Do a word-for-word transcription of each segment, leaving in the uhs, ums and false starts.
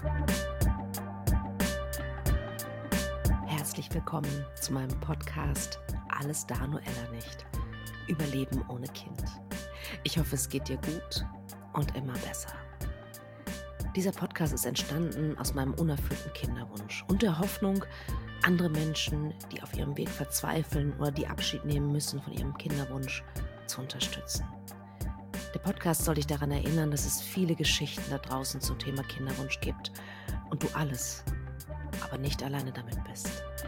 Herzlich willkommen zu meinem Podcast Alles da, nur Ella nicht. Überleben ohne Kind. Ich hoffe, es geht dir gut und immer besser. Dieser Podcast ist entstanden aus meinem unerfüllten Kinderwunsch und der Hoffnung, andere Menschen, die auf ihrem Weg verzweifeln oder die Abschied nehmen müssen von ihrem Kinderwunsch, zu unterstützen. Der Podcast soll dich daran erinnern, dass es viele Geschichten da draußen zum Thema Kinderwunsch gibt und du alles, aber nicht alleine damit bist.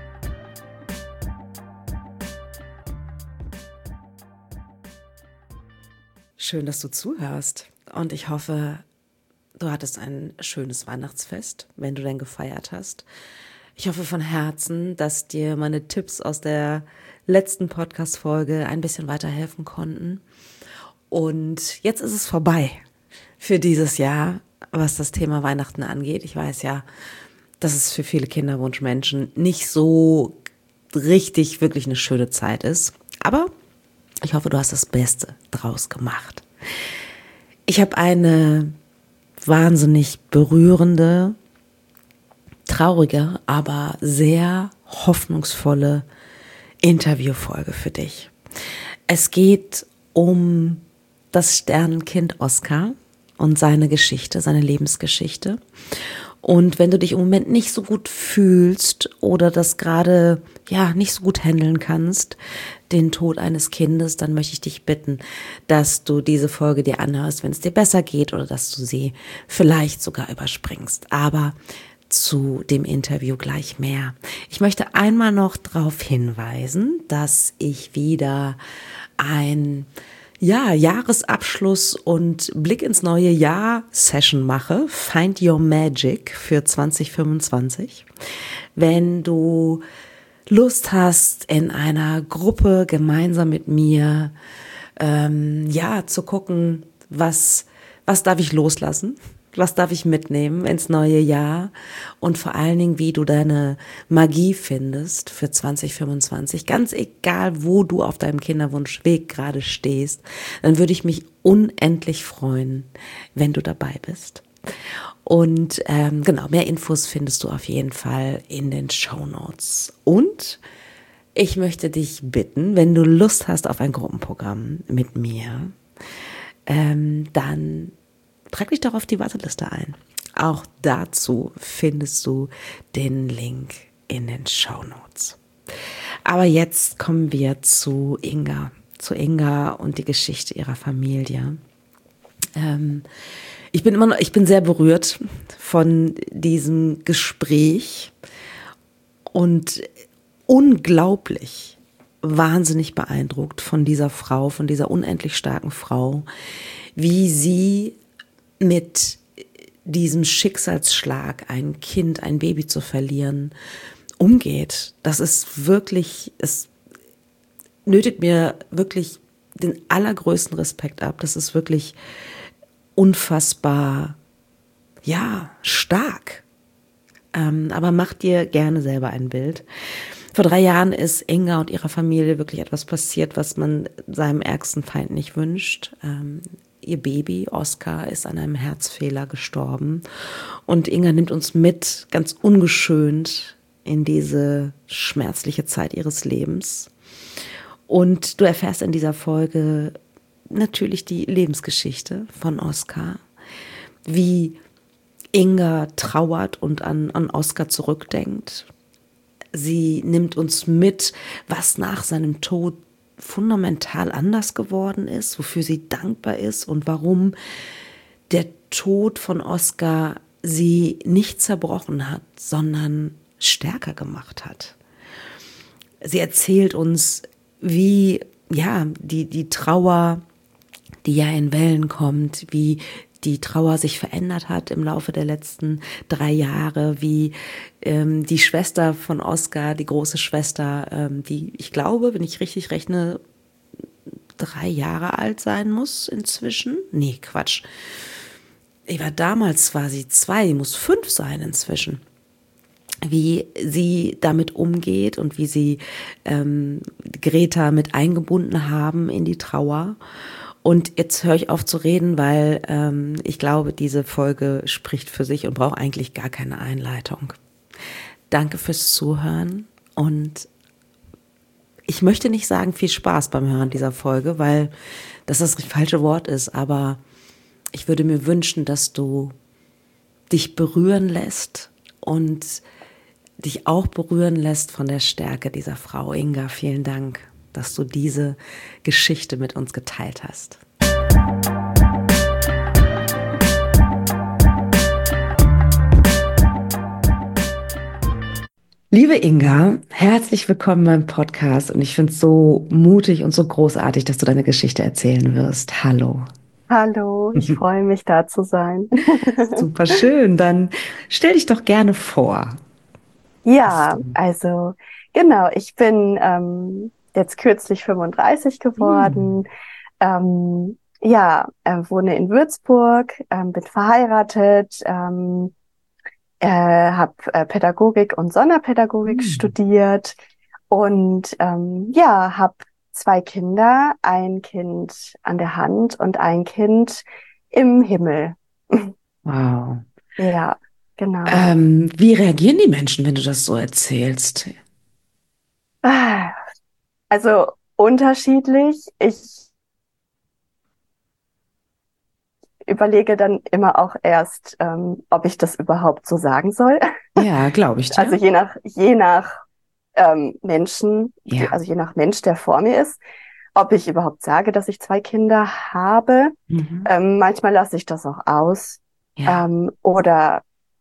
Schön, dass du zuhörst und ich hoffe, du hattest ein schönes Weihnachtsfest, wenn du denn gefeiert hast. Ich hoffe von Herzen, dass dir meine Tipps aus der letzten Podcast-Folge ein bisschen weiterhelfen konnten. Und jetzt ist es vorbei für dieses Jahr, was das Thema Weihnachten angeht. Ich weiß ja, dass es für viele Kinderwunschmenschen nicht so richtig wirklich eine schöne Zeit ist. Aber ich hoffe, du hast das Beste draus gemacht. Ich habe eine wahnsinnig berührende, traurige, aber sehr hoffnungsvolle Interviewfolge für dich. Es geht um das Sternenkind Oskar und seine Geschichte, seine Lebensgeschichte. Und wenn du dich im Moment nicht so gut fühlst oder das gerade ja nicht so gut handeln kannst, den Tod eines Kindes, dann möchte ich dich bitten, dass du diese Folge dir anhörst, wenn es dir besser geht oder dass du sie vielleicht sogar überspringst. Aber zu dem Interview gleich mehr. Ich möchte einmal noch darauf hinweisen, dass ich wieder ein ja, Jahresabschluss und Blick ins neue Jahr Session mache, Find Your Magic für zwanzig fünfundzwanzig. Wenn du Lust hast, in einer Gruppe gemeinsam mit mir ähm, ja zu gucken, was was darf ich loslassen? Was darf ich mitnehmen ins neue Jahr und vor allen Dingen, wie du deine Magie findest für zwanzig fünfundzwanzig, ganz egal, wo du auf deinem Kinderwunschweg gerade stehst, dann würde ich mich unendlich freuen, wenn du dabei bist. Und ähm, genau, mehr Infos findest du auf jeden Fall in den Shownotes. Und ich möchte dich bitten, wenn du Lust hast auf ein Gruppenprogramm mit mir, ähm, dann trag dich doch auf die Warteliste ein. Auch dazu findest du den Link in den Shownotes. Aber jetzt kommen wir zu Inga, zu Inga und die Geschichte ihrer Familie. Ähm, ich bin immer noch, ich bin sehr berührt von diesem Gespräch und unglaublich, wahnsinnig beeindruckt von dieser Frau, von dieser unendlich starken Frau, wie sie mit diesem Schicksalsschlag, ein Kind, ein Baby zu verlieren, umgeht. Das ist wirklich, es nötigt mir wirklich den allergrößten Respekt ab. Das ist wirklich unfassbar, ja, stark. Ähm, aber mach dir gerne selber ein Bild. Vor drei Jahren ist Inga und ihrer Familie wirklich etwas passiert, was man seinem ärgsten Feind nicht wünscht. Ähm, Ihr Baby, Oskar, ist an einem Herzfehler gestorben und Inga nimmt uns mit, ganz ungeschönt, in diese schmerzliche Zeit ihres Lebens. Und du erfährst in dieser Folge natürlich die Lebensgeschichte von Oskar, wie Inga trauert und an, an Oskar zurückdenkt. Sie nimmt uns mit, was nach seinem Tod fundamental anders geworden ist, wofür sie dankbar ist und warum der Tod von Oskar sie nicht zerbrochen hat, sondern stärker gemacht hat. Sie erzählt uns, wie ja die die Trauer, die ja in Wellen kommt, wie die Trauer sich verändert hat im Laufe der letzten drei Jahre, wie ähm, die Schwester von Oskar, die große Schwester, ähm, die, ich glaube, wenn ich richtig rechne, drei Jahre alt sein muss inzwischen. Nee, Quatsch. Ich war damals war sie zwei, muss fünf sein inzwischen. Wie sie damit umgeht und wie sie ähm, Greta mit eingebunden haben in die Trauer. Und jetzt höre ich auf zu reden, weil ähm, ich glaube, diese Folge spricht für sich und braucht eigentlich gar keine Einleitung. Danke fürs Zuhören und ich möchte nicht sagen viel Spaß beim Hören dieser Folge, weil das das falsche Wort ist, aber ich würde mir wünschen, dass du dich berühren lässt und dich auch berühren lässt von der Stärke dieser Frau. Inga, vielen Dank, dass du diese Geschichte mit uns geteilt hast. Liebe Inga, herzlich willkommen beim Podcast und ich finde es so mutig und so großartig, dass du deine Geschichte erzählen wirst. Hallo. Hallo, ich freue mich, da zu sein. Super schön. Dann stell dich doch gerne vor. Hast Ja, du. also genau, ich bin ähm, jetzt kürzlich fünfunddreißig geworden. Hm. Ähm, ja, äh, wohne in Würzburg, ähm, bin verheiratet, ähm, äh, habe äh, Pädagogik und Sonderpädagogik Hm. studiert und ähm, ja, habe zwei Kinder, ein Kind an der Hand und ein Kind im Himmel. Wow. Ja, genau. Ähm, wie reagieren die Menschen, wenn du das so erzählst? Ah, Also unterschiedlich. Ich überlege dann immer auch erst, ähm, ob ich das überhaupt so sagen soll. Ja, glaube ich Also dir. je nach, je nach ähm, Menschen, die, Ja. also je nach Mensch, der vor mir ist, ob ich überhaupt sage, dass ich zwei Kinder habe. Mhm. Ähm, manchmal lasse ich das auch aus. Ja. Ähm, oder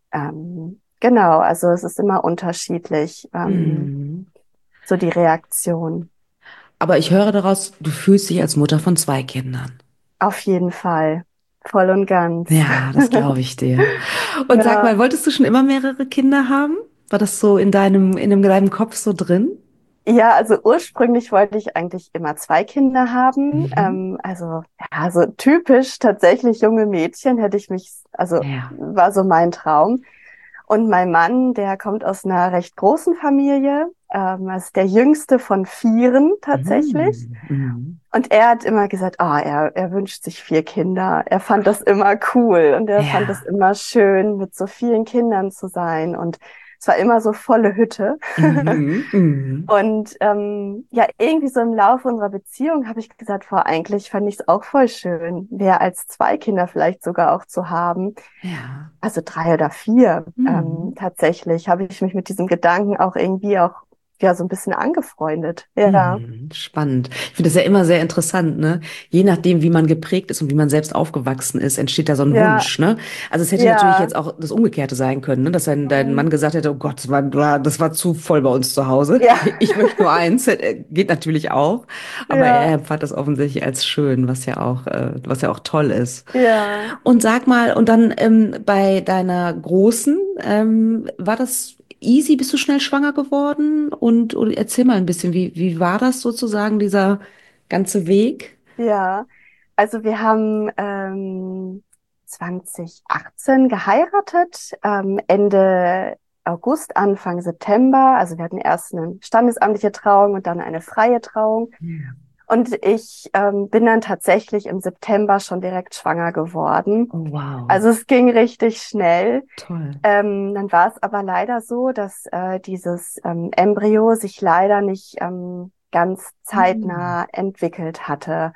ähm, genau, also es ist immer unterschiedlich, ähm, Mhm. so die Reaktion. Aber ich höre daraus, du fühlst dich als Mutter von zwei Kindern. Auf jeden Fall. Voll und ganz. Ja, das glaube ich dir. Und sag Ja. mal, wolltest du schon immer mehrere Kinder haben? War das so in deinem, in dem, deinem Kopf so drin? Ja, also ursprünglich wollte ich eigentlich immer zwei Kinder haben. Mhm. Ähm, also ja, so typisch tatsächlich junge Mädchen hätte ich mich, also Ja. war so mein Traum. Und mein Mann, der kommt aus einer recht großen Familie, ähm, er ist der jüngste von vieren tatsächlich. Mhm. Mhm. Und er hat immer gesagt, ah, er, er wünscht sich vier Kinder. Er fand das immer cool und er fand es Ja. immer schön, mit so vielen Kindern zu sein. Und es war immer so volle Hütte. Mhm. Mhm. Und ähm, ja, irgendwie so im Laufe unserer Beziehung habe ich gesagt, vor eigentlich fand ich es auch voll schön, mehr als zwei Kinder vielleicht sogar auch zu haben. Ja. Also drei oder vier. Ähm, Mhm. tatsächlich habe ich mich mit diesem Gedanken auch irgendwie auch ja so ein bisschen angefreundet. Ja, Mhm, spannend. Ich finde das ja immer sehr interessant, ne? Je nachdem, wie man geprägt ist und wie man selbst aufgewachsen ist, entsteht da so ein ja, Wunsch, ne? Also es hätte natürlich ja. jetzt auch das Umgekehrte sein können, ne? Dass dein, dein Mhm. Mann gesagt hätte, oh Gott, das war, war- das war zu voll bei uns zu Hause. Ja, Ich möchte nur eins. Äh, Geht natürlich auch. Aber er ja, empfand das offensichtlich als schön, was ja auch, äh, was ja auch toll ist. ja. Und sag mal, und dann ähm, bei deiner Großen, ähm, war das easy? Bist du schnell schwanger geworden? Und, und erzähl mal ein bisschen, wie, wie war das sozusagen, dieser ganze Weg? Ja, also wir haben ähm, zwanzig achtzehn geheiratet, ähm, Ende August, Anfang September. Also wir hatten erst eine standesamtliche Trauung und dann eine freie Trauung. Ja. Und ich ähm, bin dann tatsächlich im September schon direkt schwanger geworden. Oh, wow. Also es ging richtig schnell. Toll. Ähm, dann war es aber leider so, dass äh, dieses ähm, Embryo sich leider nicht ähm, ganz Hm. zeitnah entwickelt hatte.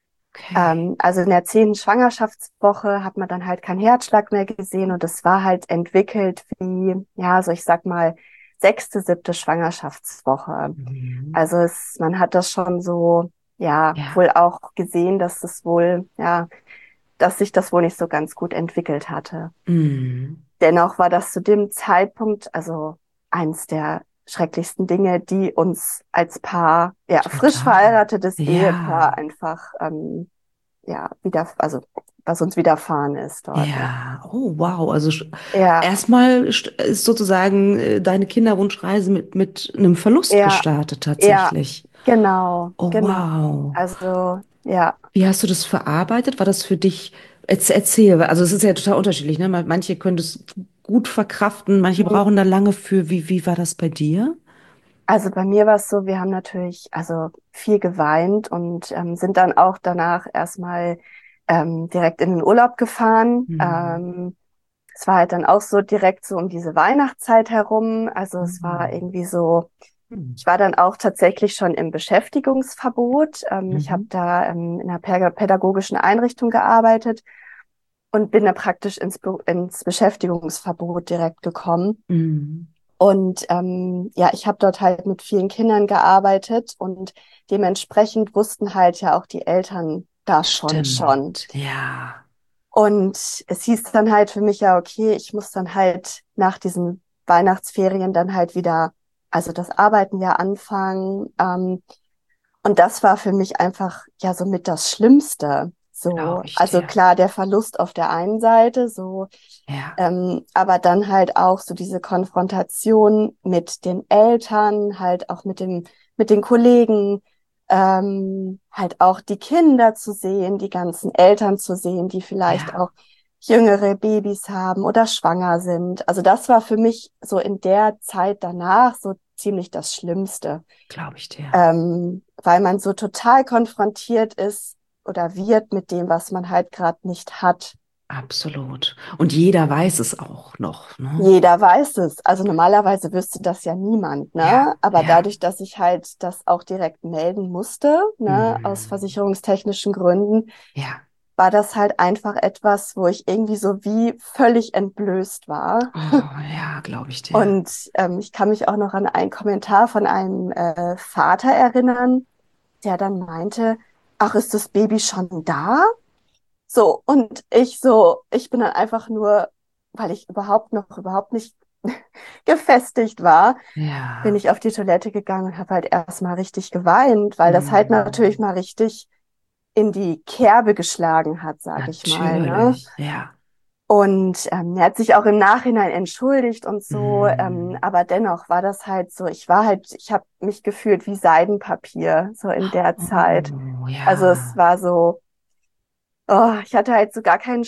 Okay. Ähm, also in der zehnten Schwangerschaftswoche hat man dann halt keinen Herzschlag mehr gesehen und es war halt entwickelt wie, ja, so ich sag mal, sechste, siebte Schwangerschaftswoche. Mhm. Also es, man hat das schon so, ja, Ja. wohl auch gesehen, dass es wohl, ja, dass sich das wohl nicht so ganz gut entwickelt hatte. Mhm. Dennoch war das zu dem Zeitpunkt, also eins der schrecklichsten Dinge, die uns als Paar, ja, frisch Total. verheiratetes Ja. Ehepaar einfach, ähm, ja, wieder, also was uns widerfahren ist dort, ja. Ja. Oh, wow. Also sch- Ja, erstmal st- ist sozusagen äh, deine Kinderwunschreise mit, mit einem Verlust ja, gestartet, ja, tatsächlich. genau, Oh, genau. wow. Also, ja, Wie hast du das verarbeitet? War das für dich, Erz- erzähl, also es ist ja total unterschiedlich, ne? Man- Manche können das gut verkraften, manche hm, brauchen da lange für. Wie, wie war das bei dir? Also bei mir war es so, wir haben natürlich also viel geweint und ähm, sind dann auch danach erstmal ähm, direkt in den Urlaub gefahren. Hm. Ähm, es war halt dann auch so direkt so um diese Weihnachtszeit herum. Also es war Hm. irgendwie so, Hm. ich war dann auch tatsächlich schon im Beschäftigungsverbot. Ähm, ich habe Mhm. da ähm, in einer päg- pädagogischen Einrichtung gearbeitet und bin da praktisch ins, Be ins Beschäftigungsverbot direkt gekommen. Mhm. Und ähm, ja, ich habe dort halt mit vielen Kindern gearbeitet und dementsprechend wussten halt ja auch die Eltern davon schon. Stimmt, ja, Und es hieß dann halt für mich ja, okay, ich muss dann halt nach diesen Weihnachtsferien dann halt wieder, also das Arbeiten ja anfangen. Ähm, und das war für mich einfach ja somit das Schlimmste. So, glaube ich also dir. klar, der Verlust auf der einen Seite, so Ja, ähm, aber dann halt auch so diese Konfrontation mit den Eltern, halt auch mit dem, mit den Kollegen, ähm, halt auch die Kinder zu sehen, die ganzen Eltern zu sehen, die vielleicht ja, auch jüngere Babys haben oder schwanger sind. Also das war für mich so in der Zeit danach so ziemlich das Schlimmste, glaube ich dir. ähm, weil man so total konfrontiert ist oder wird mit dem, was man halt gerade nicht hat. Absolut. Und jeder weiß es auch noch, ne? Jeder weiß es. Also normalerweise wüsste das ja niemand, ne? Ja, Aber ja, dadurch, dass ich halt das auch direkt melden musste, ne, aus mm, versicherungstechnischen Gründen, ja. war das halt einfach etwas, wo ich irgendwie so wie völlig entblößt war. Oh, ja, glaube ich dir. Und ähm, ich kann mich auch noch an einen Kommentar von einem äh, Vater erinnern, der dann meinte, ach, ist das Baby schon da? So, und ich so, ich bin dann einfach nur, weil ich überhaupt noch überhaupt nicht gefestigt war, bin Ja, ich auf die Toilette gegangen und habe halt erstmal richtig geweint, weil das halt natürlich mm, mal richtig in die Kerbe geschlagen hat, sag ich mal, ne? natürlich, ja. Und ähm, er hat sich auch im Nachhinein entschuldigt und so, ähm, Mm, aber dennoch war das halt so, ich war halt, ich habe mich gefühlt wie Seidenpapier so in der Zeit. oh, Also es ja, war so, oh, ich hatte halt so gar keinen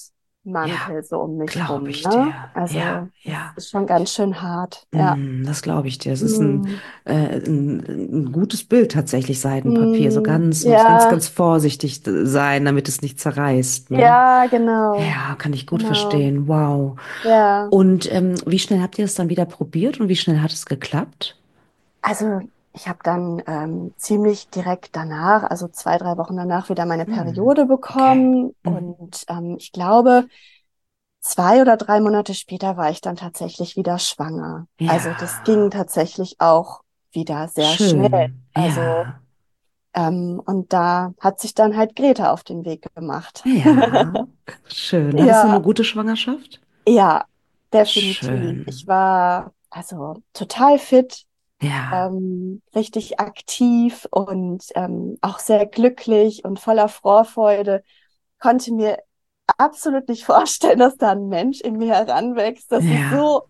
ja, Schutzmantel so um mich glaube rum, ich ne? dir. Ja, Also das ja. ist schon ganz schön hart, ja. Mm, das glaube ich dir. Es ist ein, Mm, äh, ein, ein gutes Bild tatsächlich, Seidenpapier. So mm, ganz, muss ganz, ja, ganz vorsichtig sein, damit es nicht zerreißt, ne? ja, genau, Ja, kann ich gut genau, verstehen. Wow. ja. Und ähm, wie schnell habt ihr es dann wieder probiert und wie schnell hat es geklappt? Also ich habe dann ähm, ziemlich direkt danach, also zwei, drei Wochen danach, wieder meine Hm, Periode okay. bekommen. Mhm. Und ähm, ich glaube, zwei oder drei Monate später war ich dann tatsächlich wieder schwanger. Also das ging Ja, tatsächlich auch wieder sehr schnell. schön. Also Ja, ähm, und da hat sich dann halt Greta auf den Weg gemacht. ja, schön. Hattest du eine Ja, gute Schwangerschaft? ja, definitiv. Ich Schön. war also total fit, Ja, ähm, richtig aktiv und ähm, auch sehr glücklich und voller Vorfreude. Konnte mir absolut nicht vorstellen, dass da ein Mensch in mir heranwächst. Das ist ja, so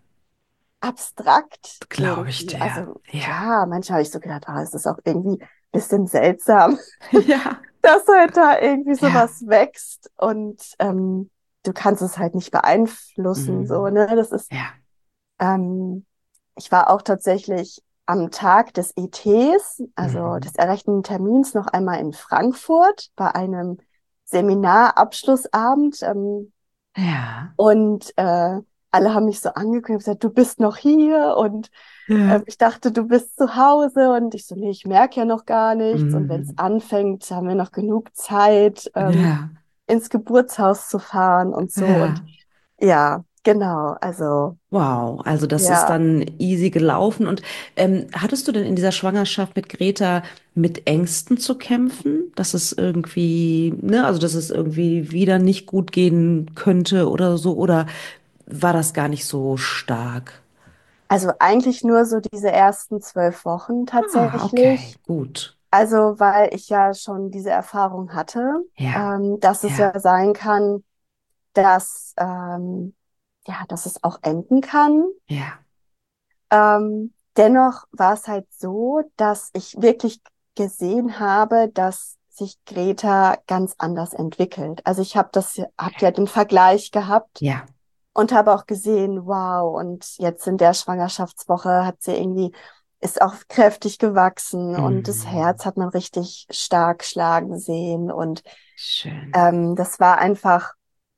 abstrakt glaube ich irgendwie. dir. Also Ja, klar, manchmal habe ich so gedacht, ah, es ist auch irgendwie ein bisschen seltsam, ja, dass halt da irgendwie ja. sowas wächst und ähm, du kannst es halt nicht beeinflussen. So, Mhm. ne? Das ist, Ja. ähm, ich war auch tatsächlich am Tag des E Ts, also Mhm. des errechneten Termins, noch einmal in Frankfurt bei einem Seminarabschlussabend. Ähm, Ja. und äh, alle haben mich so angeguckt und gesagt, du bist noch hier. Und äh, Ja. ich dachte, du bist zu Hause. Und ich so, nee, ich merke ja noch gar nichts. Und wenn es Mhm. anfängt, haben wir noch genug Zeit, ähm, Ja. ins Geburtshaus zu fahren und so. Und Ja. ja, genau. Also, Wow, also das ist ja. dann easy gelaufen. Und ähm, hattest du denn in dieser Schwangerschaft mit Greta mit Ängsten zu kämpfen, dass es irgendwie, ne, also dass es irgendwie wieder nicht gut gehen könnte oder so, oder war das gar nicht so stark? Also eigentlich nur so diese ersten zwölf Wochen Ah, okay, tatsächlich. gut. Also, weil ich ja schon diese Erfahrung hatte, Ja, ähm, dass es ja, ja sein kann, dass, ähm, ja, dass es auch enden kann. ja, Ähm, dennoch war es halt so, dass ich wirklich gesehen habe, dass sich Greta ganz anders entwickelt. Also ich habe das, hab ja den Vergleich gehabt ja, und habe auch gesehen, wow, und jetzt in der Schwangerschaftswoche hat sie irgendwie ist auch kräftig gewachsen und das Mhm. Herz hat man richtig stark schlagen sehen. Und Schön. ähm, das war einfach,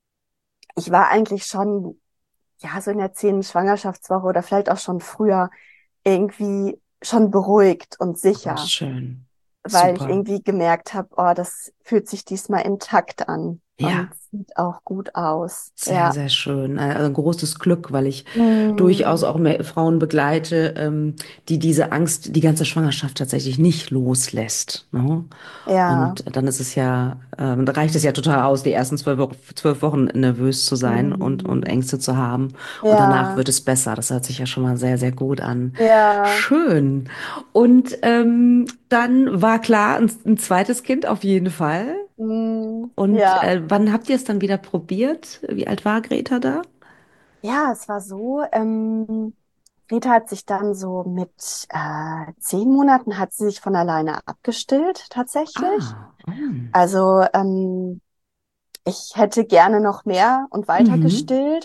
ich war eigentlich schon, ja, so in der zehnten Schwangerschaftswoche oder vielleicht auch schon früher irgendwie schon beruhigt und Oh, sicher, schön. weil ich Super. irgendwie gemerkt habe, oh, das fühlt sich diesmal intakt an und Ja. sieht auch gut aus. Sehr, Ja. sehr schön. Äh, Also ein großes Glück, weil ich durchaus Mm, auch mehr Frauen begleite, ähm, die diese Angst die ganze Schwangerschaft tatsächlich nicht loslässt. Ne? ja. Und dann ist es ja, ähm, da reicht es ja total aus, die ersten zwölf Wochen, zwölf Wochen nervös zu sein und, und Mm, Ängste zu haben. Und danach ja. wird es besser. Das hört sich ja schon mal sehr, sehr gut an. Ja. Schön. Und ähm, dann war klar, ein, ein zweites Kind auf jeden Fall. Mm, Und ja. äh, wann habt ihr es dann wieder probiert? Wie alt war Greta da? Ja, es war so, ähm, Rita hat sich dann so mit äh, zehn Monaten hat sie sich von alleine abgestillt, tatsächlich. Ah, mm. Also ähm, ich hätte gerne noch mehr und weiter Mhm. gestillt.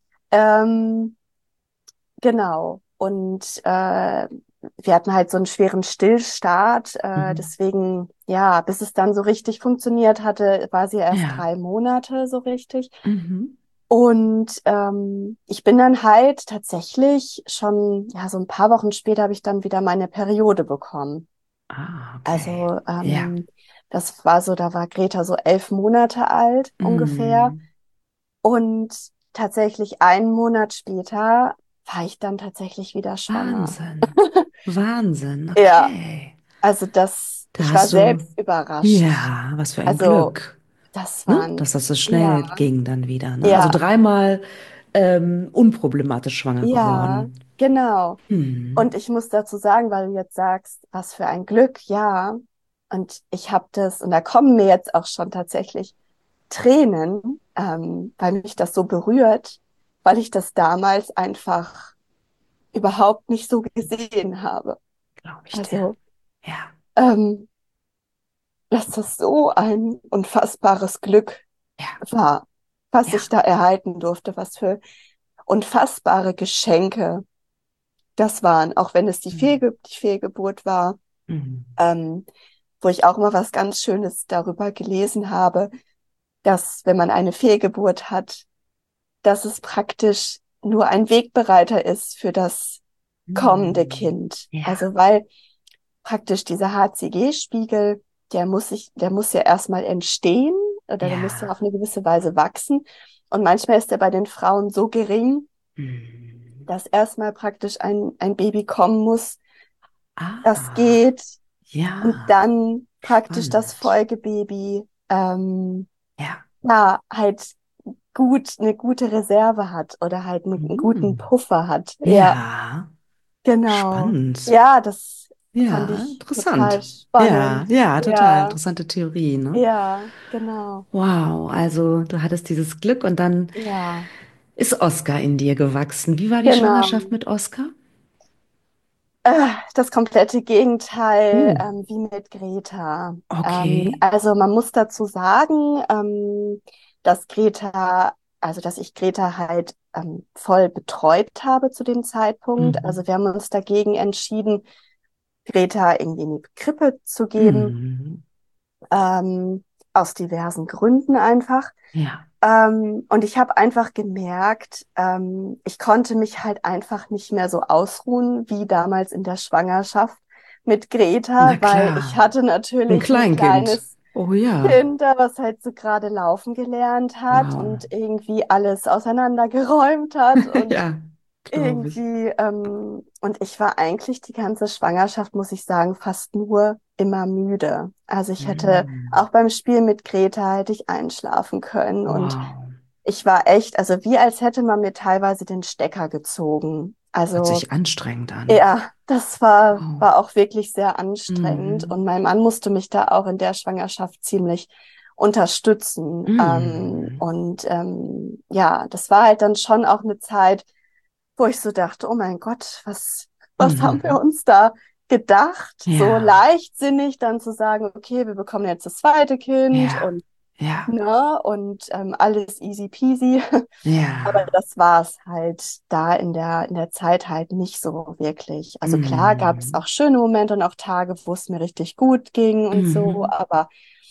Ähm, genau. Und äh, wir hatten halt so einen schweren Stillstart. Äh, Mhm. deswegen, ja, bis es dann so richtig funktioniert hatte, war sie erst Ja. drei Monate so richtig. Mhm. Und ähm, ich bin dann halt tatsächlich schon, ja, so ein paar Wochen später habe ich dann wieder meine Periode bekommen. Ah, okay. Also Ja. ähm, das war so, da war Greta so elf Monate alt ungefähr. Mhm. Und tatsächlich einen Monat später war ich dann tatsächlich wieder schwanger. Wahnsinn. Wahnsinn. Ja, Okay. also das, Da ich war hast du, selbst überrascht. ja, was für ein Also Glück, das ne? waren, Dass das so schnell ja, ging dann wieder, ne? Also ja, dreimal ähm, unproblematisch schwanger ja, geworden. genau. Und Hm. ich muss dazu sagen, weil du jetzt sagst, was für ein Glück, ja. Und ich habe das, und da kommen mir jetzt auch schon tatsächlich Tränen, ähm, weil mich das so berührt, weil ich das damals einfach überhaupt nicht so gesehen habe. Glaube ich dir. Also, Ja. ähm, dass das so ein unfassbares Glück Ja. war, was ich Ja. da erhalten durfte, was für unfassbare Geschenke das waren, auch wenn es die, Mhm. Fehlge die Fehlgeburt war. Mhm. Ähm, wo ich auch mal was ganz Schönes darüber gelesen habe, dass wenn man eine Fehlgeburt hat, dass es praktisch nur ein Wegbereiter ist für das kommende Mhm. Kind. Ja. Also weil praktisch dieser H C G-Spiegel, der muss sich, der muss ja erstmal entstehen oder der muss ja Ja. auf eine gewisse Weise wachsen. Und manchmal ist er bei den Frauen so gering, Mhm. dass erstmal praktisch ein, ein Baby kommen muss, das Ah, geht und ja, dann praktisch das spannend. Folgebaby ähm, Ja. ja halt gut eine gute Reserve hat oder halt einen, einen guten Mhm. Puffer hat. Ja, Ja, genau. spannend. Ja, das fand Ja, ich total interessant. Ja, spannend. ja, total Ja, interessante Theorie, ne? ja, genau. Wow, also du hattest dieses Glück und dann Ja, ist Oscar in dir gewachsen. Wie war die Schwangerschaft genau. mit Oscar? Äh, das komplette Gegenteil, Oh, ähm, wie mit Greta. Ähm, okay. also man muss dazu sagen, ähm, dass Greta, also dass ich Greta halt ähm, voll betreut habe zu dem Zeitpunkt. Mhm. Also wir haben uns dagegen entschieden, Greta irgendwie in die Krippe zu geben, Mhm. ähm, aus diversen Gründen einfach. Ja, Ähm, und ich habe einfach gemerkt, ähm, ich konnte mich halt einfach nicht mehr so ausruhen wie damals in der Schwangerschaft mit na Greta, weil ich klar. hatte Ein natürlich ein Kleinkind. kleines Oh ja. Kind, was halt so gerade laufen gelernt hat Wow. und irgendwie alles auseinandergeräumt hat und Ja, glaube ich. irgendwie, ähm, und ich war eigentlich die ganze Schwangerschaft, muss ich sagen, fast nur immer müde. Also ich hätte Mhm. auch beim Spiel mit Greta hätte ich einschlafen können und Wow. ich war echt, also wie als hätte man mir teilweise den Stecker gezogen. Hört Also sich anstrengend an. ja, das war, Wow. war auch wirklich sehr anstrengend Mhm. und mein Mann musste mich da auch in der Schwangerschaft ziemlich unterstützen. Ähm, Mhm. und ähm, ja, das war halt dann schon auch eine Zeit, wo ich so dachte, oh mein Gott, was, was haben wir Mhm. uns da gedacht? So Ja, leichtsinnig dann zu sagen, okay, wir bekommen jetzt das zweite Kind ja, und Ja. ne? Und ähm, alles easy peasy. Aber Ja. das war es halt da in der, in der Zeit halt nicht so wirklich. Also klar gab es Mhm. auch schöne Momente und auch Tage, wo es mir richtig gut ging und so, Mhm. aber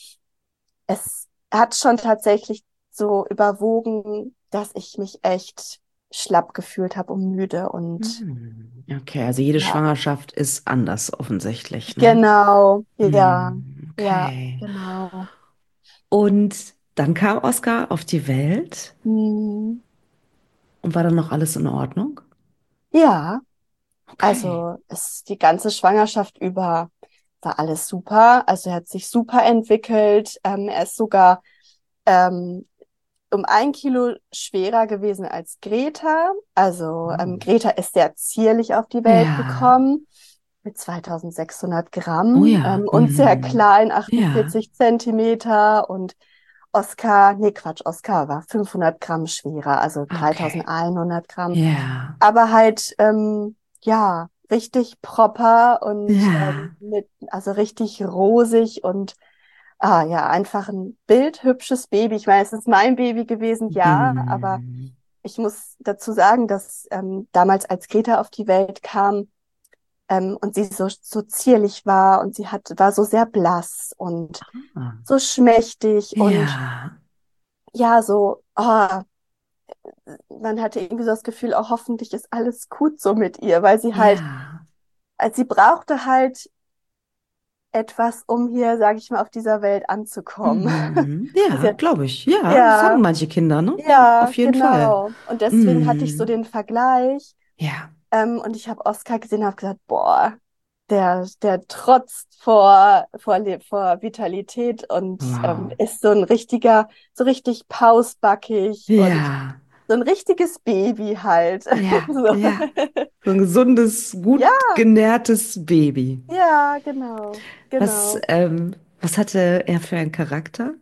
es hat schon tatsächlich so überwogen, dass ich mich echt schlapp gefühlt habe und müde und Mhm. Okay, also jede ja, Schwangerschaft ist anders offensichtlich, ne? genau, ja, Mhm. ja, Okay. genau. Und dann kam Oscar auf die Welt Hm, und war dann noch alles in Ordnung? ja, Okay. also es, die ganze Schwangerschaft über war alles super. Also er hat sich super entwickelt. Ähm, er ist sogar ähm, um ein Kilo schwerer gewesen als Greta. Also ähm, Oh. Greta ist sehr zierlich auf die Welt Ja. gekommen mit zweitausendsechshundert Oh Gramm ja. ähm, und sehr Mhm. klein, Ja. achtundvierzig Zentimeter. Und Oscar, nee, Quatsch, Oscar war fünfhundert Gramm schwerer, also Okay. dreitausendeinhundert Gramm. Ja. Aber halt, ähm, ja, richtig proper und ähm, Ja. mit, also richtig rosig und ah ja, einfach ein bildhübsches Baby. Ich meine, es ist mein Baby gewesen, ja, aber Mhm. ich muss dazu sagen, dass ähm, damals, als Greta auf die Welt kam, ähm, und sie so, so zierlich war und sie hat, war so sehr blass und Ah. so schmächtig und Ja. ja, so, oh, man hatte irgendwie so das Gefühl, oh, hoffentlich ist alles gut so mit ihr, weil sie halt, Ja. also sie brauchte halt etwas, um hier, sage ich mal, auf dieser Welt anzukommen. Mhm. Sie Ja, hat, glaube ich. Ja, das haben ja, manche Kinder, ne? Ja, ja, auf jeden Fall. genau. Und deswegen hatte ich so Mhm. den Vergleich. Ja. Ähm, und ich habe Oscar gesehen und habe gesagt, boah, der, der trotzt vor, vor, Le- vor Vitalität und ähm, Wow. ist so ein richtiger, so richtig pausbackig und Ja. so ein richtiges Baby halt. Ja. So. Ja. So ein gesundes, Ja, gut genährtes Baby. ja, genau, Was, genau. ähm, was hatte er für einen Charakter?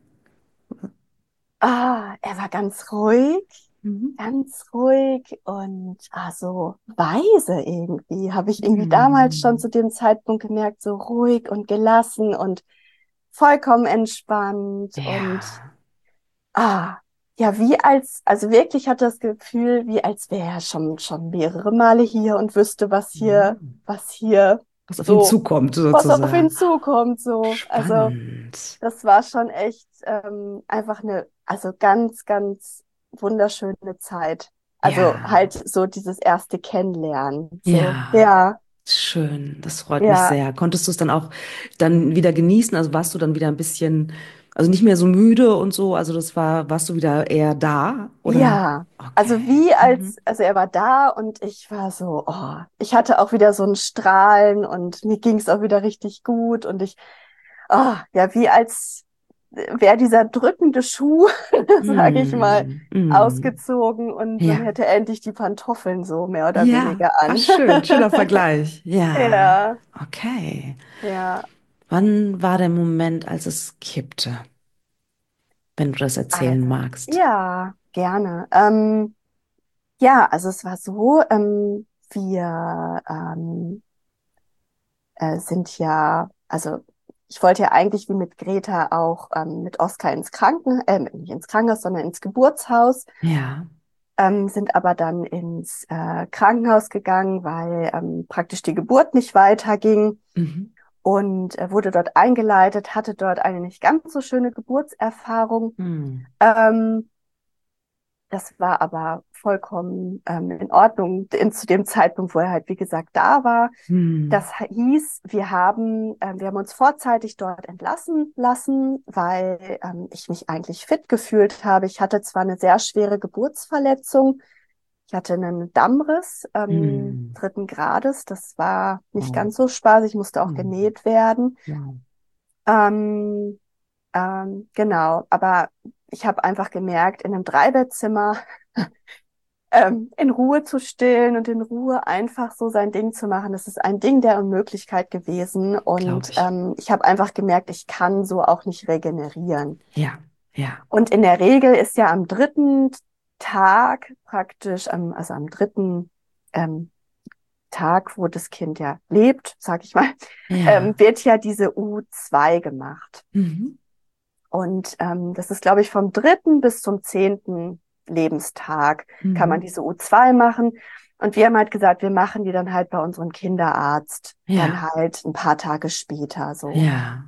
Ah, er war ganz ruhig, Mhm. ganz ruhig und ah, so weise irgendwie. Habe ich irgendwie damals schon Mhm. zu dem Zeitpunkt gemerkt, so ruhig und gelassen und vollkommen entspannt und Ja. ah, ja, wie als, also wirklich hatte das Gefühl, wie als wäre er schon, schon mehrere Male hier und wüsste, was hier, Mhm. was hier Was auf ihn so, zukommt, was auf ihn sozusagen. zukommt, so. Also, Spannend. das war schon echt ähm, einfach eine, also ganz, ganz wunderschöne Zeit. Also Ja. halt so dieses erste Kennenlernen, so. Ja. Ja, Schön, das freut mich ja, sehr. Konntest du es dann auch dann wieder genießen? Also warst du dann wieder ein bisschen, also nicht mehr so müde und so, also das war, warst du wieder eher da, oder? ja. Also Okay. wie als, Mhm. also er war da und ich war so, oh, ich hatte auch wieder so ein Strahlen und mir ging es auch wieder richtig gut und ich, oh, ja, wie als wäre dieser drückende Schuh, sage ich mal, Mhm. Mhm. ausgezogen und man Ja. hätte endlich die Pantoffeln so mehr oder Ja. weniger Ach, an. schön, schöner Vergleich. Ja. Ja, Okay. ja, Wann war der Moment, als es kippte, wenn du das erzählen äh, magst? ja, gerne. Ähm, ja, also es war so, ähm, wir ähm, äh, sind ja, also ich wollte ja eigentlich wie mit Greta auch ähm, mit Oskar ins Kranken, äh, nicht ins Krankenhaus, sondern ins Geburtshaus, Ja. ähm, sind aber dann ins äh, Krankenhaus gegangen, weil ähm, praktisch die Geburt nicht weiterging Mhm. und äh, wurde dort eingeleitet, hatte dort eine nicht ganz so schöne Geburtserfahrung. Mhm. Ähm, Das war aber vollkommen ähm, in Ordnung in, zu dem Zeitpunkt, wo er halt, wie gesagt, da war. Mhm. Das hieß, wir haben, ähm, wir haben uns vorzeitig dort entlassen lassen, weil ähm, ich mich eigentlich fit gefühlt habe. Ich hatte zwar eine sehr schwere Geburtsverletzung, ich hatte einen Dammriss ähm, Mhm. dritten Grades. Das war nicht Oh. ganz so spaßig, musste auch Mhm. genäht werden. Wow. Ähm, ähm, genau, aber ich habe einfach gemerkt, in einem Dreibettzimmer ähm, in Ruhe zu stillen und in Ruhe einfach so sein Ding zu machen. Das ist ein Ding der Unmöglichkeit gewesen. Glaube Und ich. ähm, ich habe einfach gemerkt, ich kann so auch nicht regenerieren. Ja, ja. Und in der Regel ist ja am dritten Tag praktisch, am, also am dritten ähm, Tag, wo das Kind ja lebt, sag ich mal, ähm, Ja. wird ja diese U zwei gemacht. Mhm. Und ähm, das ist, glaube ich, vom dritten bis zum zehnten Lebenstag kann man Mhm. diese U zwei machen. Und wir haben halt gesagt, wir machen die dann halt bei unserem Kinderarzt, dann Ja, halt ein paar Tage später so. ja.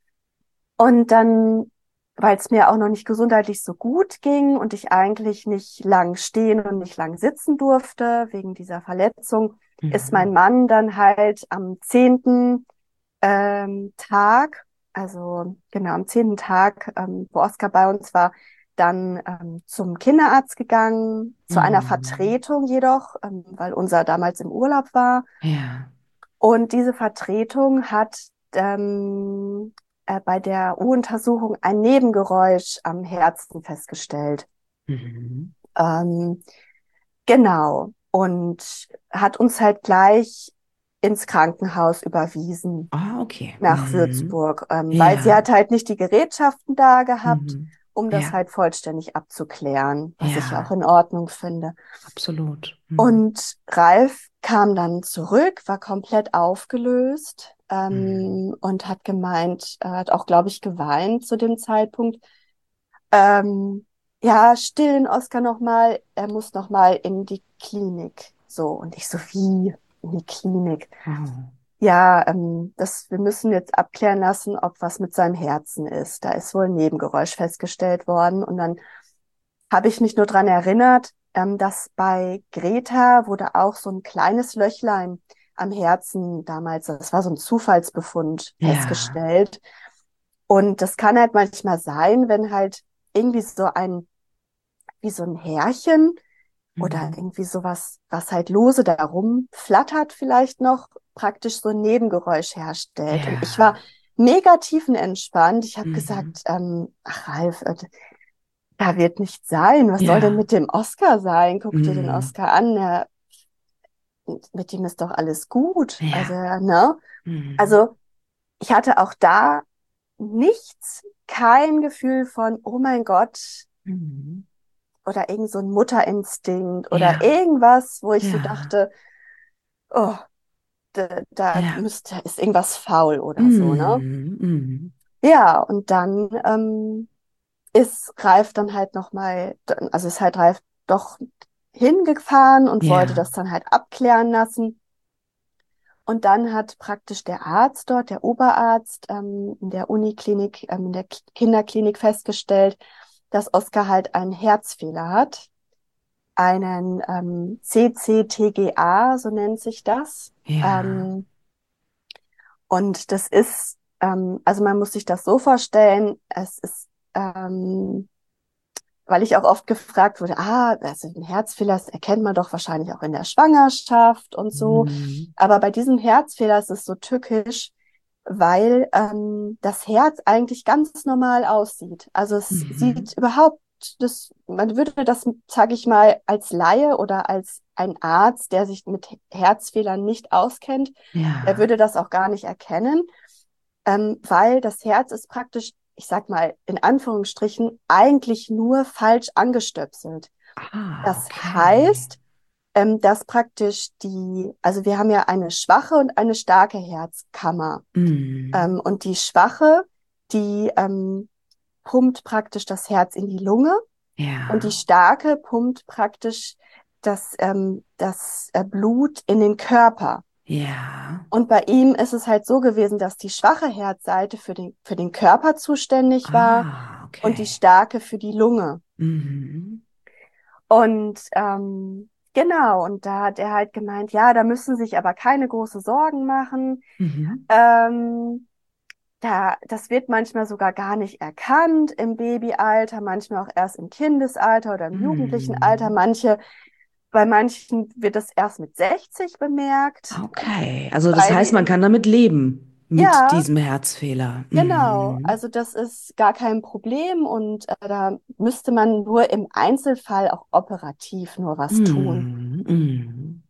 Und dann, weil es mir auch noch nicht gesundheitlich so gut ging und ich eigentlich nicht lang stehen und nicht lang sitzen durfte wegen dieser Verletzung, ist mein Mhm. Mann dann halt am zehnten Ähm, Tag, also genau am zehnten Tag, ähm, wo Oskar bei uns war, dann ähm, zum Kinderarzt gegangen, zu einer Mhm. Vertretung jedoch, ähm, weil unser damals im Urlaub war. Ja. Und diese Vertretung hat ähm, äh, bei der U-Untersuchung ein Nebengeräusch am Herzen festgestellt. Mhm. Ähm, genau. Und hat uns halt gleich ins Krankenhaus überwiesen Ah, okay. nach Mhm. Würzburg, ähm, weil sie Ja. hat halt nicht die Gerätschaften da gehabt, Mhm. um das Ja. halt vollständig abzuklären, was ich ja auch Ja. in Ordnung finde. Absolut. Mhm. Und Ralf kam dann zurück, war komplett aufgelöst, Mhm. ähm, und hat gemeint, er hat auch, glaube ich, geweint zu dem Zeitpunkt. Ähm, ja, stillen Oskar noch mal, er muss noch mal in die Klinik. So, und ich so, wie in die Klinik? Oh. Ja, ähm, das, wir müssen jetzt abklären lassen, ob was mit seinem Herzen ist. Da ist wohl ein Nebengeräusch festgestellt worden. Und dann habe ich mich nur dran erinnert, ähm, dass bei Greta wurde auch so ein kleines Löchlein am Herzen damals, das war so ein Zufallsbefund, Ja. festgestellt. Und das kann halt manchmal sein, wenn halt irgendwie so ein, wie so ein Härchen oder Mhm. irgendwie sowas, was halt lose darum flattert vielleicht noch, praktisch so ein Nebengeräusch herstellt. Und ich war Ja. mega tiefenentspannt. Ich habe Mhm. gesagt, ähm, ach Ralf, äh, da wird nichts sein. Was soll denn Ja. mit dem Oscar sein? Guck dir den Mhm. Oscar an. Der, mit ihm ist doch alles gut. Also, Ja. ne? Mhm. Also, ich hatte auch da nichts, kein Gefühl von, oh mein Gott, Mhm. oder irgend so ein Mutterinstinkt oder Ja. irgendwas, wo ich so Ja. dachte, oh, da, da Ja. müsste, ist irgendwas faul oder so, ne? Mhm. Mhm. Ja, und dann ähm, ist Ralf dann halt nochmal, also ist halt Ralf doch hingefahren und wollte Ja. das dann halt abklären lassen. Und dann hat praktisch der Arzt dort, der Oberarzt ähm, in der Uniklinik, ähm, in der K Kinderklinik festgestellt, dass Oskar halt einen Herzfehler hat, einen ähm, C C T G A, so nennt sich das. Ja. Ähm, Und das ist, ähm, also man muss sich das so vorstellen, es ist, ähm, weil ich auch oft gefragt wurde, ah, also ein Herzfehler, das erkennt man doch wahrscheinlich auch in der Schwangerschaft und so. Mhm. Aber bei diesem Herzfehler ist es so tückisch, weil ähm, das Herz eigentlich ganz normal aussieht. Also es Mhm. sieht überhaupt, das, man würde das, sage ich mal, als Laie oder als ein Arzt, der sich mit Herzfehlern nicht auskennt, der Ja. würde das auch gar nicht erkennen, ähm, weil das Herz ist praktisch, ich sag mal, in Anführungsstrichen, eigentlich nur falsch angestöpselt. Ah, Das okay. heißt, ähm, dass praktisch die, also wir haben ja eine schwache und eine starke Herzkammer. Mhm. Ähm, und die schwache, die ähm, pumpt praktisch das Herz in die Lunge und die Ja. starke pumpt praktisch das, ähm, das äh, Blut in den Körper. Ja. Und bei ihm ist es halt so gewesen, dass die schwache Herzseite für den, für den Körper zuständig war Ah, und die okay. starke für die Lunge. Mhm. Und ähm, genau, und da hat er halt gemeint, ja, da müssen sich aber keine große Sorgen machen. Mhm. Ähm, da, das wird manchmal sogar gar nicht erkannt im Babyalter, manchmal auch erst im Kindesalter oder im jugendlichen Alter. Mhm. Manche, bei manchen wird das erst mit sechzig bemerkt, Okay. Also das weil heißt, man die, kann damit leben, mit ja, diesem Herzfehler. genau, Mhm. also das ist gar kein Problem und äh, da müsste man nur im Einzelfall auch operativ nur was tun. Mhm. Mhm.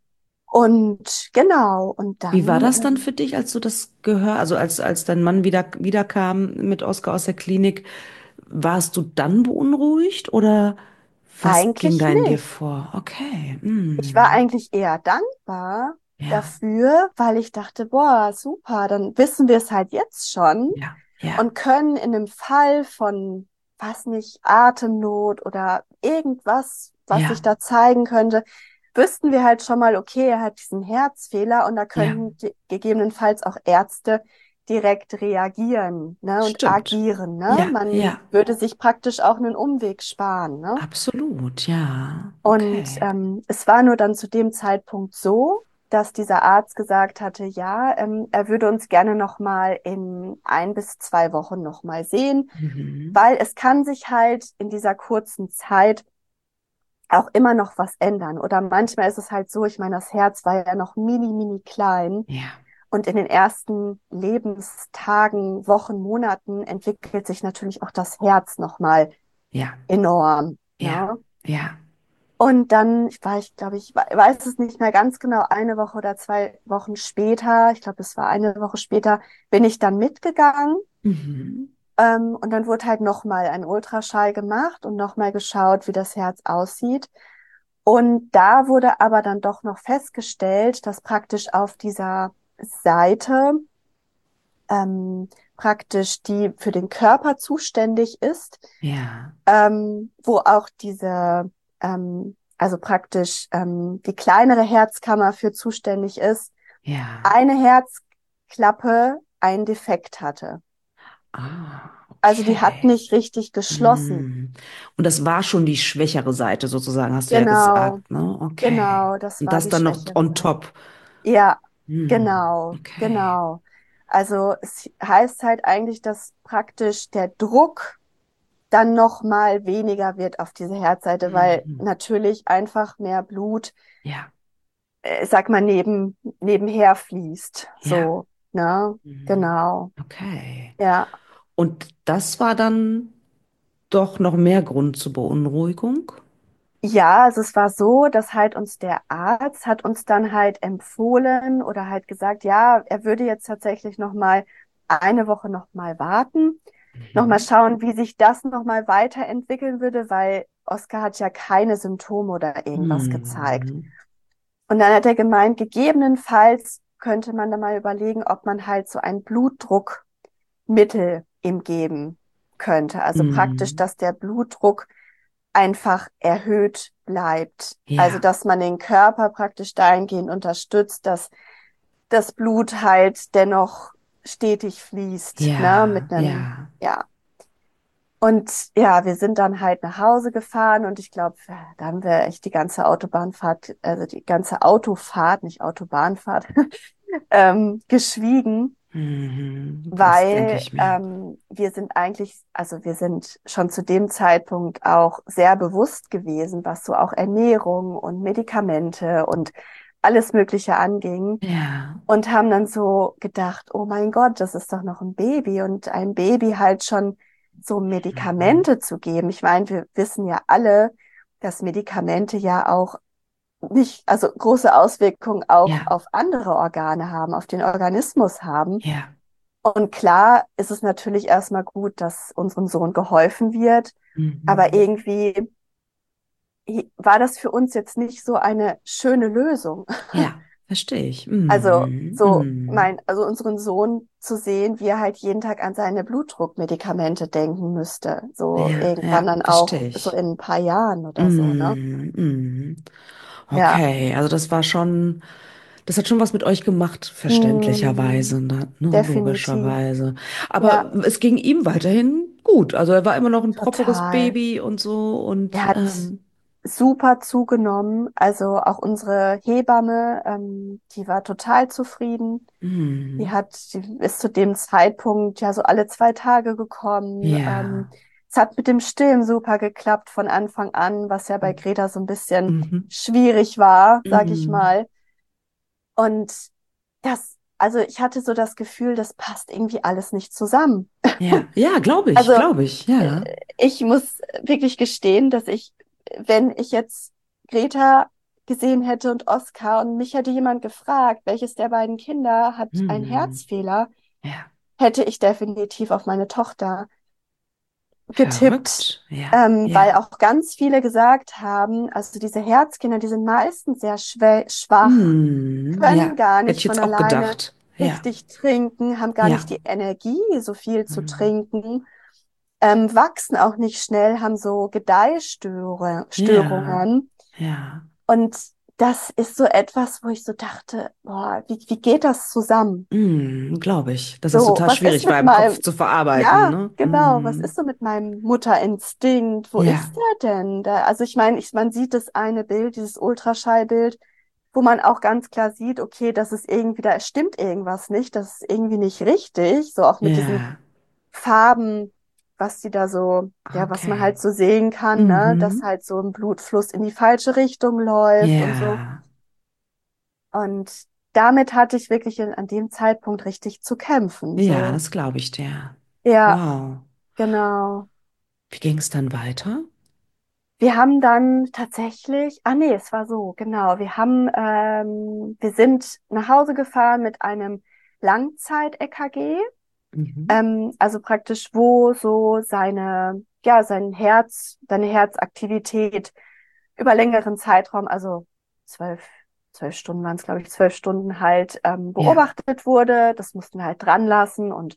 Und genau, und Wie war dann, das dann ähm, für dich, als du das gehört, also als, als dein Mann wieder, wiederkam mit Oskar aus der Klinik, warst du dann beunruhigt oder was ging eigentlich da in dir nicht. vor? Okay. Ich war Mhm. eigentlich eher dankbar Ja, dafür, weil ich dachte, boah, super, dann wissen wir es halt jetzt schon. ja. ja, und können in einem Fall von, was nicht, Atemnot oder irgendwas, was sich ja, da zeigen könnte, wüssten wir halt schon mal, okay, er hat diesen Herzfehler und da ja, könnten ge- gegebenenfalls auch Ärzte direkt reagieren, ne, und stimmt. agieren, ne? Ja, Man ja, würde sich praktisch auch einen Umweg sparen, ne? absolut, ja, Und okay. ähm, es war nur dann zu dem Zeitpunkt so, dass dieser Arzt gesagt hatte, ja, ähm, er würde uns gerne noch mal in ein bis zwei Wochen noch mal sehen, Mhm. weil es kann sich halt in dieser kurzen Zeit auch immer noch was ändern. Oder manchmal ist es halt so, ich meine, das Herz war ja noch mini, mini klein. Ja, Und in den ersten Lebenstagen, Wochen, Monaten entwickelt sich natürlich auch das Herz nochmal ja, enorm. ja, Ne? ja. Und dann, ich war, ich glaube, ich we- weiß es nicht mehr ganz genau, eine Woche oder zwei Wochen später, ich glaube, es war eine Woche später, bin ich dann mitgegangen. Mhm. Ähm, und dann wurde halt nochmal ein Ultraschall gemacht und nochmal geschaut, wie das Herz aussieht. Und da wurde aber dann doch noch festgestellt, dass praktisch auf dieser Seite, ähm, praktisch die für den Körper zuständig ist, Ja, ähm, wo auch diese, ähm, also praktisch ähm, die kleinere Herzkammer für zuständig ist, ja. eine Herzklappe einen Defekt hatte. Ah, Also die hat okay. nicht richtig geschlossen. Hm. Und das war schon die schwächere Seite sozusagen, hast du ja Genau, gesagt, ne? Okay. genau, das Und war das die dann noch schwächere on Seite. top. Ja, Hm. genau, Okay. genau. Also es heißt halt eigentlich, dass praktisch der Druck dann noch mal weniger wird auf diese Herzseite, weil Mhm. natürlich einfach mehr Blut, Ja, äh, sag mal, neben, nebenher fließt. ja. So, ne? Mhm. Genau. Okay. Ja. Und das war dann doch noch mehr Grund zur Beunruhigung? Ja, also es war so, dass halt uns der Arzt hat uns dann halt empfohlen oder halt gesagt, ja, er würde jetzt tatsächlich noch mal eine Woche noch mal warten, noch mal Mhm. schauen, wie sich das noch mal weiterentwickeln würde, weil Oskar hat ja keine Symptome oder irgendwas gezeigt. Mhm. Und dann hat er gemeint, gegebenenfalls könnte man da mal überlegen, ob man halt so ein Blutdruckmittel ihm geben könnte. Also praktisch, Mhm. dass der Blutdruck einfach erhöht bleibt. Also, Ja, dass man den Körper praktisch dahingehend unterstützt, dass das Blut halt dennoch stetig fließt, ne, ja, mit einem, ja. ja. Und ja, wir sind dann halt nach Hause gefahren und ich glaube, da haben wir echt die ganze Autobahnfahrt, also die ganze Autofahrt, nicht Autobahnfahrt, ähm, geschwiegen, Mhm. Das denke weil ich mir. ähm, wir sind eigentlich, also wir sind schon zu dem Zeitpunkt auch sehr bewusst gewesen, was so auch Ernährung und Medikamente und alles Mögliche anging Ja. und haben dann so gedacht, oh mein Gott, das ist doch noch ein Baby und ein Baby halt schon so Mhm. Medikamente zu geben. Ich meine, wir wissen ja alle, dass Medikamente ja auch nicht, also große Auswirkungen auch Ja, auf andere Organe haben, auf den Organismus haben. ja. Und klar ist es natürlich erstmal gut, dass unserem Sohn geholfen wird, aber Mhm. irgendwie war das für uns jetzt nicht so eine schöne Lösung. Ja, verstehe ich. Also Mhm. so Mhm. mein, also unseren Sohn zu sehen, wie er halt jeden Tag an seine Blutdruckmedikamente denken müsste. So Ja, irgendwann ja, dann auch verstehe so ich. in ein paar Jahren oder so, ne? Mhm. Mhm. Ja. Okay, also das war schon, das hat schon was mit euch gemacht, Hm, verständlicherweise, ne? Ne, definitiv. logischerweise. Ja, Aber es ging ihm weiterhin gut. Also er war immer noch ein properes total. Baby und so Er und hat ähm, super zugenommen. Also auch unsere Hebamme, ähm, die war total zufrieden. Die mhm. hat, die ist zu dem Zeitpunkt ja so alle zwei Tage gekommen. Ähm, Ja. es hat mit dem Stillen super geklappt von Anfang an, was ja bei Greta so ein bisschen Mhm. schwierig war, sag ich Mhm. mal. Und das, also ich hatte so das Gefühl, das passt irgendwie alles nicht zusammen. Ja, ja, glaube ich, Also glaube ich, äh, ja. ich muss wirklich gestehen, dass ich, wenn ich jetzt Greta gesehen hätte und Oskar und mich hätte jemand gefragt, welches der beiden Kinder hat einen Mhm. Herzfehler, Ja. hätte ich definitiv auf meine Tochter getippt, Verrückt. Ja, ähm, weil ja. auch ganz viele gesagt haben, also diese Herzkinder, die sind meistens sehr schwä schwach, Mhm. können Ja, gar hätte nicht ich von jetzt auch alleine gedacht. ja, richtig trinken, haben gar nicht ja. die Energie, so viel zu Mhm. trinken, ähm, wachsen auch nicht schnell, haben so Ja, Gedeihstörungen. ja. Und das ist so etwas, wo ich so dachte, boah, wie, wie geht das zusammen? Mhm, glaube ich, dass das So, total was ist schwierig mit war, im Kopf meinem, zu verarbeiten, ja, ne? genau, was ist Mhm. so mit meinem Mutterinstinkt? Wo Ja, ist der denn? Da, also ich meine, ich, man sieht das eine Bild, dieses Ultraschallbild, wo man auch ganz klar sieht, okay, das ist irgendwie, da stimmt irgendwas nicht, das ist irgendwie nicht richtig, so auch mit diesen ja, Farben, was die da so, ja, was man okay. halt so sehen kann, ne, dass Mhm. halt so ein Blutfluss in die falsche Richtung läuft und so. Ja, Und damit hatte ich wirklich in, an dem Zeitpunkt richtig zu kämpfen, ja, so. das glaube ich dir. Ja, Wow. genau. Wie ging es dann weiter? Wir haben dann tatsächlich, ah nee, es war so, genau. Wir haben, ähm, wir sind nach Hause gefahren mit einem Langzeit-E K G, Mhm. ähm, also praktisch, wo so seine, ja, sein Herz, seine Herzaktivität über längeren Zeitraum, also zwölf, zwölf Stunden waren es, glaube ich, zwölf Stunden halt ähm, Ja. beobachtet wurde. Das mussten wir halt dran lassen und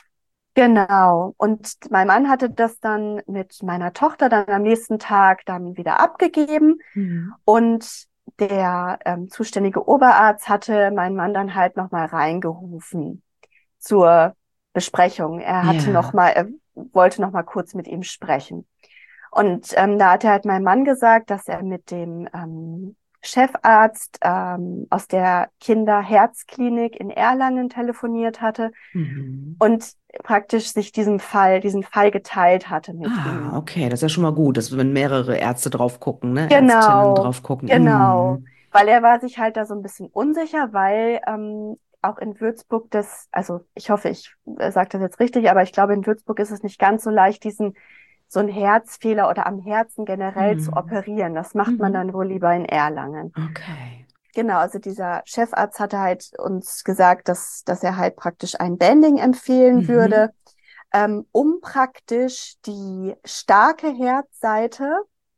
genau. Und mein Mann hatte das dann mit meiner Tochter dann am nächsten Tag dann wieder abgegeben. Mhm. Und der ähm, zuständige Oberarzt hatte meinen Mann dann halt nochmal reingerufen zur Besprechung. Er hatte noch Ja. mal, er wollte noch mal kurz mit ihm sprechen. Und ähm, da hat er halt mein Mann gesagt, dass er mit dem ähm, Chefarzt ähm, aus der Kinderherzklinik in Erlangen telefoniert hatte Mhm. und praktisch sich diesen Fall, diesen Fall geteilt hatte mit Ah, ihm. okay, das ist ja schon mal gut, dass wenn mehrere Ärzte drauf gucken, ne? Ärztinnen Genau, drauf gucken. genau. Mhm. Weil er war sich halt da so ein bisschen unsicher, weil ähm, auch in Würzburg das, also ich hoffe, ich äh, sage das jetzt richtig, aber ich glaube, in Würzburg ist es nicht ganz so leicht, diesen so einen Herzfehler oder am Herzen generell zu Mhm. operieren. Das macht man Mhm. dann wohl lieber in Erlangen. Okay. Genau, also dieser Chefarzt hatte halt uns gesagt, dass, dass er halt praktisch ein Banding empfehlen Mhm. würde, ähm, um praktisch die starke Herzseite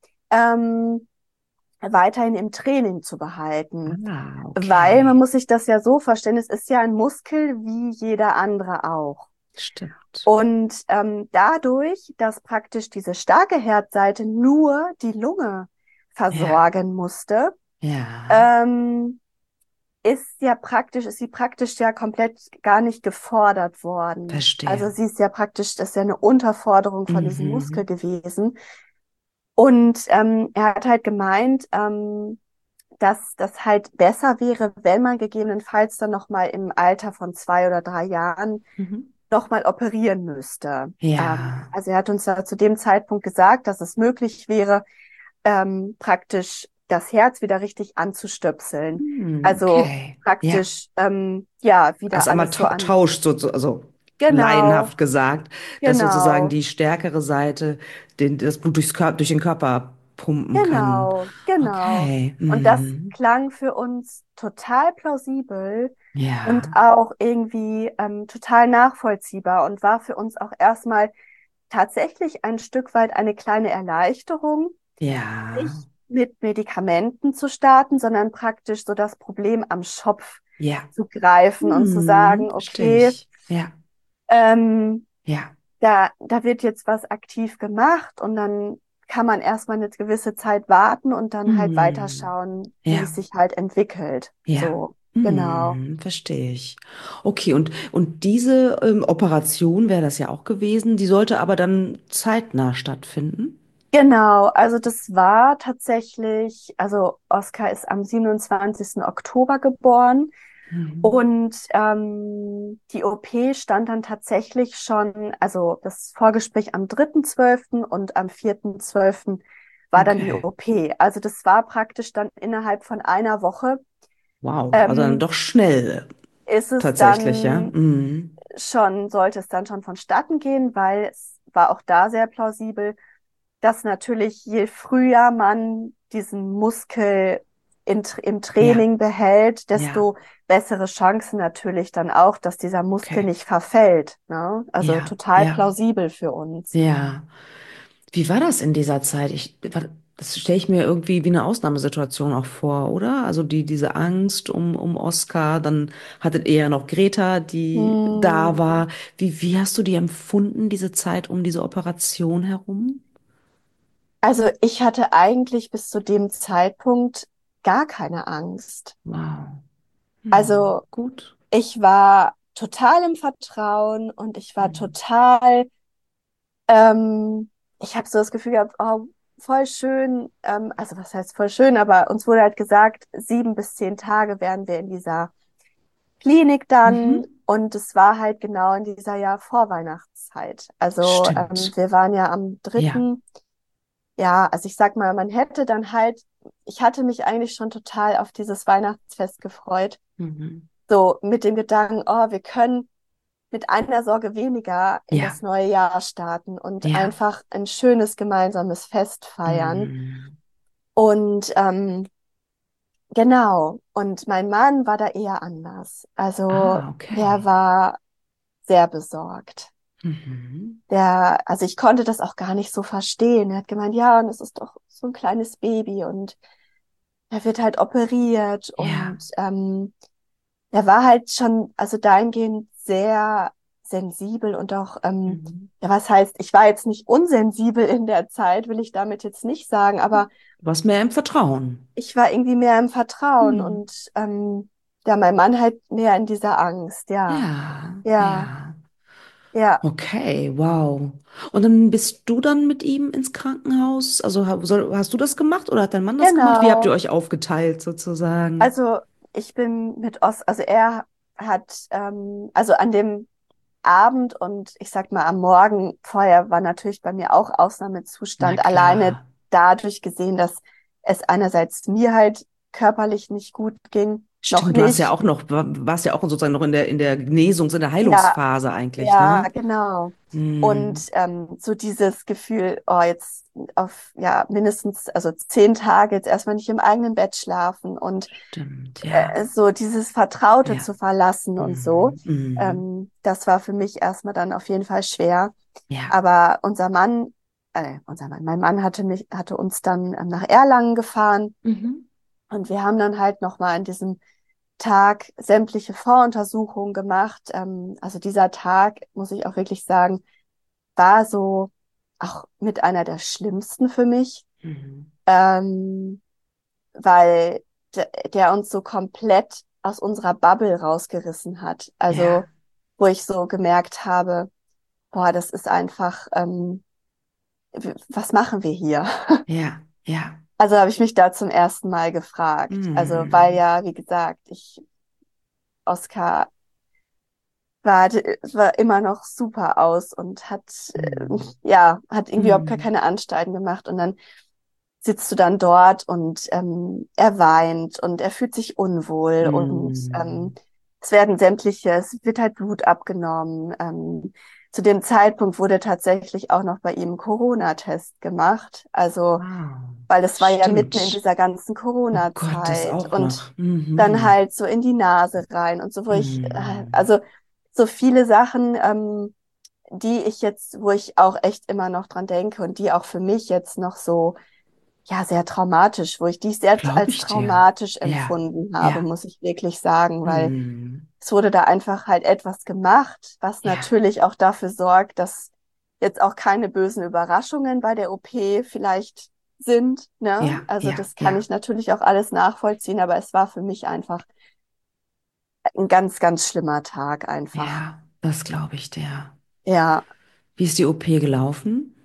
ähm, weiterhin im Training zu behalten. Ah, Weil man okay. muss sich das ja so vorstellen, es ist ja ein Muskel wie jeder andere auch. Stimmt. Und ähm, dadurch, dass praktisch diese starke Herzseite nur die Lunge Ja. versorgen musste, Ja. ähm, ist ja praktisch, ist sie praktisch ja komplett gar nicht gefordert worden. Also Verstehe. sie ist ja praktisch, das ist ja eine Unterforderung von diesem Muskel Mhm. gewesen. Und ähm, er hat halt gemeint, ähm, dass das halt besser wäre, wenn man gegebenenfalls dann nochmal im Alter von zwei oder drei Jahren Mhm. nochmal operieren müsste. Ähm, Ja. also er hat uns da zu dem Zeitpunkt gesagt, dass es möglich wäre, ähm, praktisch das Herz wieder richtig anzustöpseln. Hm, Also okay. Ja. praktisch, ähm, ja, wieder Also einmal alles so tau an. tauscht, so, so, also Genau, laienhaft gesagt, dass sozusagen genau, die stärkere Seite den, das Blut durchs Kör durch den Körper pumpen kann. genau, genau. Okay. Und das Mhm. klang für uns total plausibel und Ja. auch irgendwie ähm, total nachvollziehbar und war für uns auch erstmal tatsächlich ein Stück weit eine kleine Erleichterung, Ja. nicht mit Medikamenten zu starten, sondern praktisch so das Problem am Schopf Ja. zu greifen und zu Hm, sagen, verstehe okay, ich. Ja. ähm, Ja. da, da wird jetzt was aktiv gemacht und dann kann man erstmal eine gewisse Zeit warten und dann halt Hm. weiterschauen, wie es Ja. sich halt entwickelt. Ja. So, genau. Hm, verstehe ich. Okay, und, und diese ähm, Operation wäre das ja auch gewesen, die sollte aber dann zeitnah stattfinden. Genau, also das war tatsächlich, also Oskar ist am siebenundzwanzigsten Oktober geboren. Mhm. Und ähm, die O P stand dann tatsächlich schon, also das Vorgespräch am dritten zwölften und am vierten zwölften war dann die Okay. O P. Also das war praktisch dann innerhalb von einer Woche, Wow, also dann ähm, doch schnell ist es tatsächlich, ja. dann Mhm. schon, sollte es dann schon vonstatten gehen, weil es war auch da sehr plausibel, dass natürlich je früher man diesen Muskel in, im Ja, Training behält, ja, desto bessere Chancen natürlich dann auch, dass dieser Muskel okay. nicht verfällt. Ne? Also Ja, total ja, plausibel für uns. ja. Wie war das in dieser Zeit? Ich, war, Das stelle ich mir irgendwie wie eine Ausnahmesituation auch vor, oder? Also die, diese Angst um, um Oscar, dann hattet ihr ja noch Greta, die da Hm. war. Wie, wie hast du die empfunden, diese Zeit um diese Operation herum? Also ich hatte eigentlich bis zu dem Zeitpunkt gar keine Angst. Wow. Hm, Also gut. ich war total im Vertrauen und ich war Hm. total, ähm, ich habe so das Gefühl gehabt, oh, voll schön, ähm, also was heißt voll schön, aber uns wurde halt gesagt, sieben bis zehn Tage wären wir in dieser Klinik dann Mhm. und es war halt genau in dieser Jahr Vorweihnachtszeit. Also ähm, Stimmt. wir waren ja am Ja. dritten. Ja, also ich sag mal, man hätte dann halt, ich hatte mich eigentlich schon total auf dieses Weihnachtsfest gefreut. Mhm. So mit dem Gedanken, oh, wir können mit einer Sorge weniger in Ja. das neue Jahr starten und Ja. einfach ein schönes gemeinsames Fest feiern. Mhm. Und ähm, genau, und mein Mann war da eher anders. Also Ah, der okay. war sehr besorgt. Mhm. Der, also ich konnte das auch gar nicht so verstehen. Er hat gemeint, ja, und es ist doch so ein kleines Baby und er wird halt operiert und Ja. ähm, er war halt schon, also dahingehend sehr sensibel und auch, ähm, Mhm. ja, was heißt, ich war jetzt nicht unsensibel in der Zeit, will ich damit jetzt nicht sagen, aber Du warst mehr im Vertrauen. ich war irgendwie mehr im Vertrauen Mhm. und ähm, ja, mein Mann halt mehr in dieser Angst, ja, Ja, ja, ja. ja, Okay, wow. Und dann bist du dann mit ihm ins Krankenhaus? Also ha- soll, hast du das gemacht oder hat dein Mann das gemacht? Wie habt ihr genau. euch aufgeteilt sozusagen? Also ich bin mit Os, also er hat, ähm, also an dem Abend und ich sag mal am Morgen vorher war natürlich bei mir auch Na Ausnahmezustand, alleine klar. dadurch gesehen, dass es einerseits mir halt körperlich nicht gut ging, noch Stimmt, du hast ja nicht. auch noch, war- warst ja auch sozusagen noch in der, in der Genesungs-, in der Ja, Heilungsphase eigentlich, ja, ne? genau. Hm, Und ähm, so dieses Gefühl, oh, jetzt auf ja mindestens, also zehn Tage jetzt erstmal nicht im eigenen Bett schlafen und stimmt, ja. äh, so dieses Vertraute Ja. zu verlassen und so, Mhm. Mhm. ähm, das war für mich erstmal dann auf jeden Fall schwer. Ja. Aber unser Mann, äh, unser Mann, mein Mann hatte mich, hatte uns dann ähm, nach Erlangen gefahren Mhm. und wir haben dann halt nochmal an diesem Tag sämtliche Voruntersuchungen gemacht. Ähm, also dieser Tag, muss ich auch wirklich sagen, war so auch mit einer der schlimmsten für mich, Mhm. ähm, weil der, der uns so komplett aus unserer Bubble rausgerissen hat. Also Ja. wo ich so gemerkt habe, boah, das ist einfach, ähm, was machen wir hier? Ja. Ja. Also habe ich mich da zum ersten Mal gefragt. Also weil Mhm. ja, wie gesagt, ich Oscar war, war immer noch super aus und hat, äh, Mhm. ja, hat irgendwie überhaupt gar Mhm. keine Anstalten gemacht. Und dann sitzt du dann dort und ähm, er weint und er fühlt sich unwohl und ähm, Mhm. es werden sämtliche, es wird halt Blut abgenommen. Ähm, zu dem Zeitpunkt wurde tatsächlich auch noch bei ihm ein Corona-Test gemacht. Also, Wow. weil es war ja mitten in Stimmt. dieser ganzen Oh Gott, das Corona-Zeit auch und noch. dann Mhm. halt so in die Nase rein und so, wo ich, äh, Mhm. also so viele Sachen, ähm, die ich jetzt, wo ich auch echt immer noch dran denke und die auch für mich jetzt noch so ja, sehr traumatisch, wo ich die sehr Glaube als ich dir. traumatisch Ja. empfunden habe, Ja. muss ich wirklich sagen, weil Mhm. es wurde da einfach halt etwas gemacht, was Ja. natürlich auch dafür sorgt, dass jetzt auch keine bösen Überraschungen bei der O P vielleicht sind, ne? Ja. Also Ja. das kann Ja. ich natürlich auch alles nachvollziehen, aber es war für mich einfach ein ganz, ganz schlimmer Tag einfach. Ja. Das glaube ich dir. Ja, Wie ist die O P gelaufen?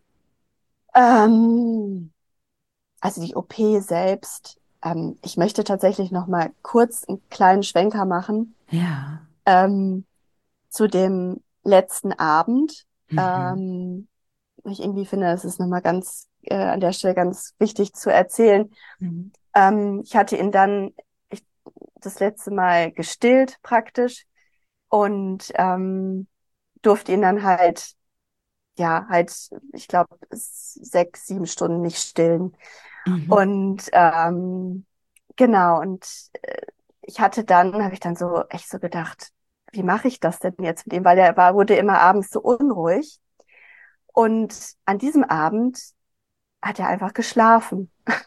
ähm, also die O P selbst, ähm, ich möchte tatsächlich noch mal kurz einen kleinen Schwenker machen. Ja. Ähm, zu dem letzten Abend. Mhm. Ähm, ich irgendwie finde, das ist nochmal ganz äh, an der Stelle ganz wichtig zu erzählen. Mhm. Ähm, ich hatte ihn dann ich, das letzte Mal gestillt praktisch und ähm, durfte ihn dann halt, ja, halt, ich glaube, sechs, sieben Stunden nicht stillen. Mhm. Und ähm, genau, und äh, ich hatte dann, habe ich dann so echt so gedacht, wie mache ich das denn jetzt mit ihm? Weil er war, wurde immer abends so unruhig. Und an diesem Abend hat er einfach geschlafen.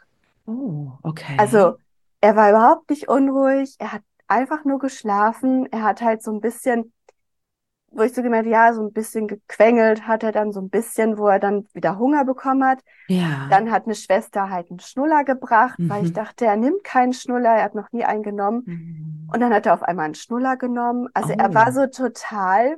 Oh, okay. Also er war überhaupt nicht unruhig, er hat einfach nur geschlafen. Er hat halt so ein bisschen, wo ich so gemerkt, ja, so ein bisschen gequengelt hat er dann so ein bisschen, wo er dann wieder Hunger bekommen hat. Ja. Dann hat eine Schwester halt einen Schnuller gebracht, weil ich Mhm. dachte, er nimmt keinen Schnuller, er hat noch nie einen genommen. Mhm. Und dann hat er auf einmal einen Schnuller genommen. Also er war Oh, so total,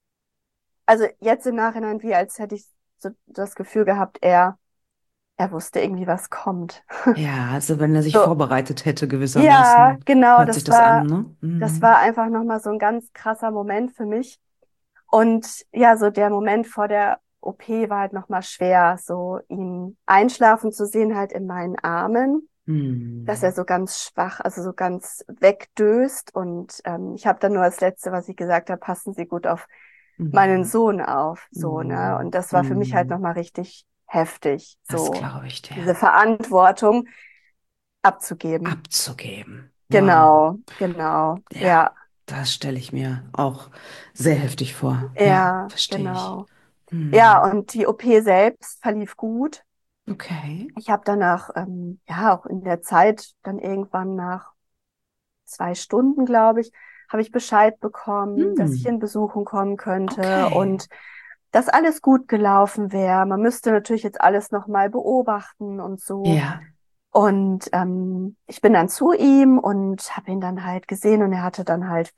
also jetzt im Nachhinein, wie als hätte ich so das Gefühl gehabt, er, er wusste irgendwie, was kommt. ja, also wenn er sich So, vorbereitet hätte ja, gewissermaßen, genau, hört sich das das an, war, ne? das war Mhm. einfach nochmal so ein ganz krasser Moment für mich. Und ja, so der Moment vor der O P war halt nochmal schwer, so ihn einschlafen zu sehen, halt in meinen Armen, dass er Mhm. so ganz schwach, also so ganz wegdöst. Und ähm, ich habe dann nur als Letzte, was ich gesagt habe, passen Sie gut auf meinen Mhm. Sohn auf, so, ne? Und Mhm. das war für mich halt Mhm. nochmal richtig heftig, Das so glaube ich diese dir. Verantwortung abzugeben. Abzugeben. Wow. Genau, genau, Ja, ja, das stelle ich mir auch sehr heftig vor. Ja, ja, verstehe ich. genau. Ja, Hm. und die O P selbst verlief gut. Okay. Ich habe danach, ähm, ja, auch in der Zeit, dann irgendwann nach zwei Stunden, glaube ich, habe ich Bescheid bekommen, dass ich Hm. in Besuchen kommen könnte Okay. und dass alles gut gelaufen wäre. Man müsste natürlich jetzt alles nochmal beobachten und so. Ja. Und ähm, ich bin dann zu ihm und habe ihn dann halt gesehen und er hatte dann halt,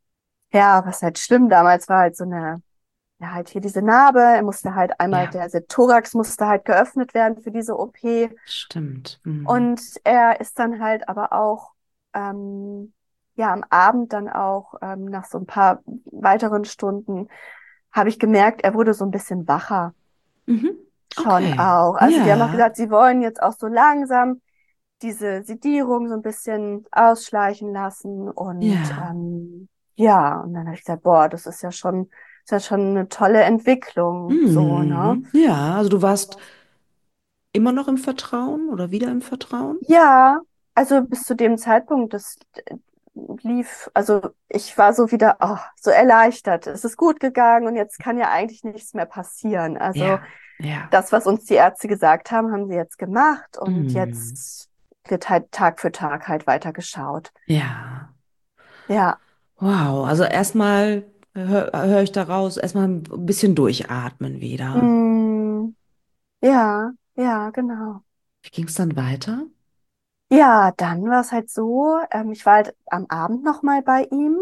ja, was halt schlimm damals war, halt so eine, ja, halt hier diese Narbe. Er musste halt einmal, Ja. der, der Thorax musste halt geöffnet werden für diese O P. Stimmt. Hm. Und er ist dann halt aber auch, ähm, ja, am Abend dann auch, ähm, nach so ein paar weiteren Stunden, habe ich gemerkt, er wurde so ein bisschen wacher. Mhm. Schon Okay. auch. Also die haben auch Ja. gesagt, sie wollen jetzt auch so langsam diese Sedierung so ein bisschen ausschleichen lassen. Und Ja. ähm, ja, und dann habe ich gesagt, boah, das ist ja schon, ist ja schon eine tolle Entwicklung, so, ne? Mhm. Ja, also du warst immer noch im Vertrauen oder wieder im Vertrauen? Ja, also bis zu dem Zeitpunkt, das äh, lief, also ich war so wieder, oh, so erleichtert. Es ist gut gegangen und jetzt kann ja eigentlich nichts mehr passieren. Also Ja. Ja. das, was uns die Ärzte gesagt haben, haben sie jetzt gemacht und Mhm. jetzt wird halt Tag für Tag halt weiter geschaut. Ja. Ja, Wow. Also erstmal höre hör hör ich daraus, erstmal ein bisschen durchatmen wieder. mm, ja, ja, genau. Wie ging es dann weiter? Ja, dann war es halt so, ähm, ich war halt am Abend nochmal bei ihm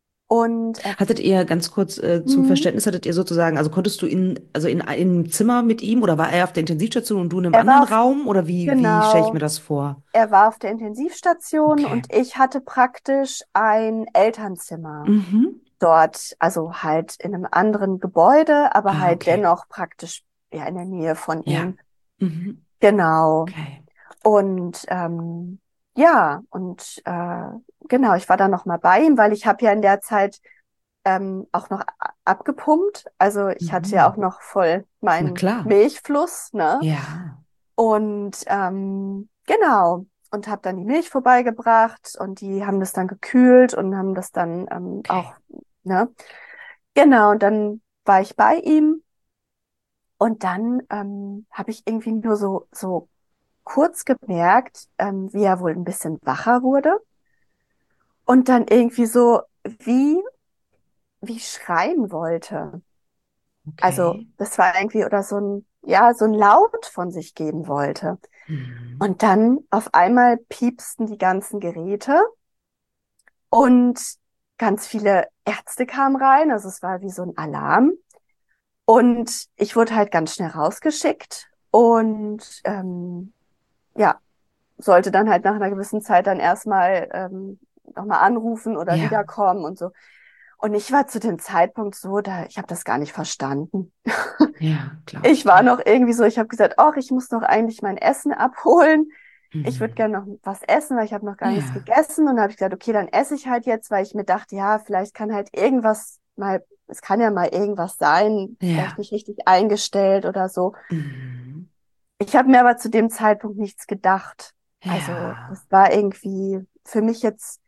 und er, Hattet ihr ganz kurz äh, zum mm, Verständnis, hattet ihr sozusagen, also konntest du in, also in einem Zimmer mit ihm oder war er auf der Intensivstation und du in einem er anderen war auf, Raum oder wie, wie stelle ich mir genau, das vor? er war auf der Intensivstation Okay. und ich hatte praktisch ein Elternzimmer Mhm. dort, also halt in einem anderen Gebäude, aber Ah, halt okay. dennoch praktisch ja in der Nähe von Ja. ihm. Mhm. Genau. Okay. Und ähm, ja, und äh, genau, ich war dann noch mal bei ihm, weil ich habe ja in der Zeit ähm, auch noch a- abgepumpt. Also ich hatte ja auch Mhm. noch voll Na meinen klar. Milchfluss, ne? Ja. Und ähm, genau, und habe dann die Milch vorbeigebracht und die haben das dann gekühlt und haben das dann ähm, Okay. auch, ne? Genau, und dann war ich bei ihm und dann ähm, habe ich irgendwie nur so, so kurz gemerkt, ähm, wie er wohl ein bisschen wacher wurde und dann irgendwie so wie, wie schreien wollte. Also Okay. das war irgendwie oder so ein, ja, so ein Laut von sich geben wollte. Mhm. Und dann auf einmal piepsten die ganzen Geräte und ganz viele Ärzte kamen rein. Also es war wie so ein Alarm. Und ich wurde halt ganz schnell rausgeschickt und ähm, ja, sollte dann halt nach einer gewissen Zeit dann erstmal ähm, nochmal anrufen oder Ja. wiederkommen und so. Und ich war zu dem Zeitpunkt so, da ich habe das gar nicht verstanden. Ja, glaube Ich ich war dir. noch irgendwie so, ich habe gesagt, ach, ich muss noch eigentlich mein Essen abholen. Ich würde Mhm. gerne noch was essen, weil ich habe noch gar nichts Ja. gegessen. Und dann habe ich gesagt, okay, dann esse ich halt jetzt, weil ich mir dachte, ja, vielleicht kann halt irgendwas mal, es kann ja mal irgendwas sein, vielleicht Ja. nicht richtig eingestellt oder so. Mhm. Ich habe mir aber zu dem Zeitpunkt nichts gedacht. Also Ja. das war irgendwie für mich jetzt,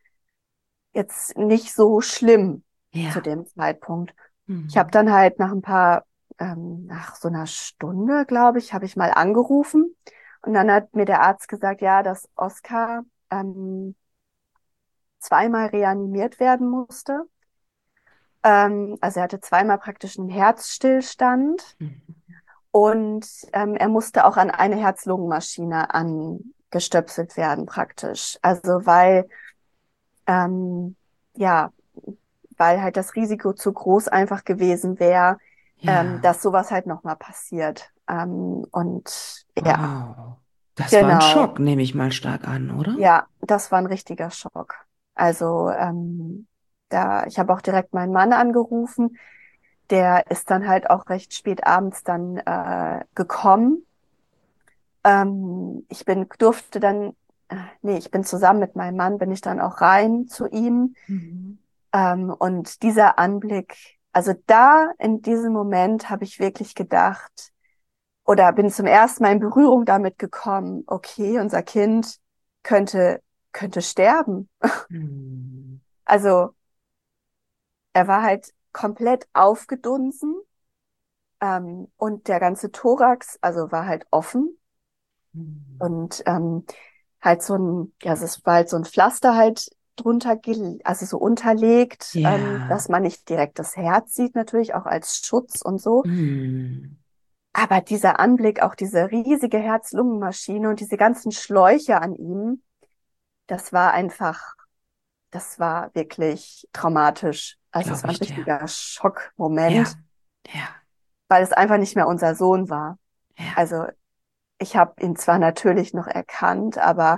jetzt nicht so schlimm zu Ja. dem Zeitpunkt. Ich habe Mhm. dann halt nach ein paar ähm, nach so einer Stunde, glaube ich, habe ich mal angerufen. Und dann hat mir der Arzt gesagt, ja, dass Oskar ähm, zweimal reanimiert werden musste. Ähm, also er hatte zweimal praktisch einen Herzstillstand Mhm. und ähm, er musste auch an eine Herz-Lungen-Maschine angestöpselt werden praktisch. Also weil, ähm, ja, weil halt das Risiko zu groß einfach gewesen wäre, ähm, Ja, dass sowas halt nochmal passiert. Ähm, und ja, wow. Das war ein genau. Schock, nehme ich mal stark an, oder? Ja, das war ein richtiger Schock. Also ähm, da, ich habe auch direkt meinen Mann angerufen. Der ist dann halt auch recht spät abends dann äh, gekommen. Ähm, ich bin, durfte dann, äh, nee, ich bin zusammen mit meinem Mann, bin ich dann auch rein zu ihm. Mhm. Ähm, und dieser Anblick, also da in diesem Moment habe ich wirklich gedacht, oder bin zum ersten Mal in Berührung damit gekommen, okay, unser Kind könnte, könnte sterben. Mhm. Also er war halt komplett aufgedunsen, ähm, und der ganze Thorax, also war halt offen Mhm. und ähm, halt so ein, ja, es war halt so ein Pflaster halt drunter, gel- also so unterlegt, ähm, Ja. dass man nicht direkt das Herz sieht, natürlich auch als Schutz und so. Mhm. Aber dieser Anblick, auch diese riesige Herz-Lungen-Maschine und diese ganzen Schläuche an ihm, das war einfach, das war wirklich traumatisch. Also es Glaube war ein ich dir. richtiger Schockmoment, Ja, ja, weil es einfach nicht mehr unser Sohn war. ja. Also ich habe ihn zwar natürlich noch erkannt, aber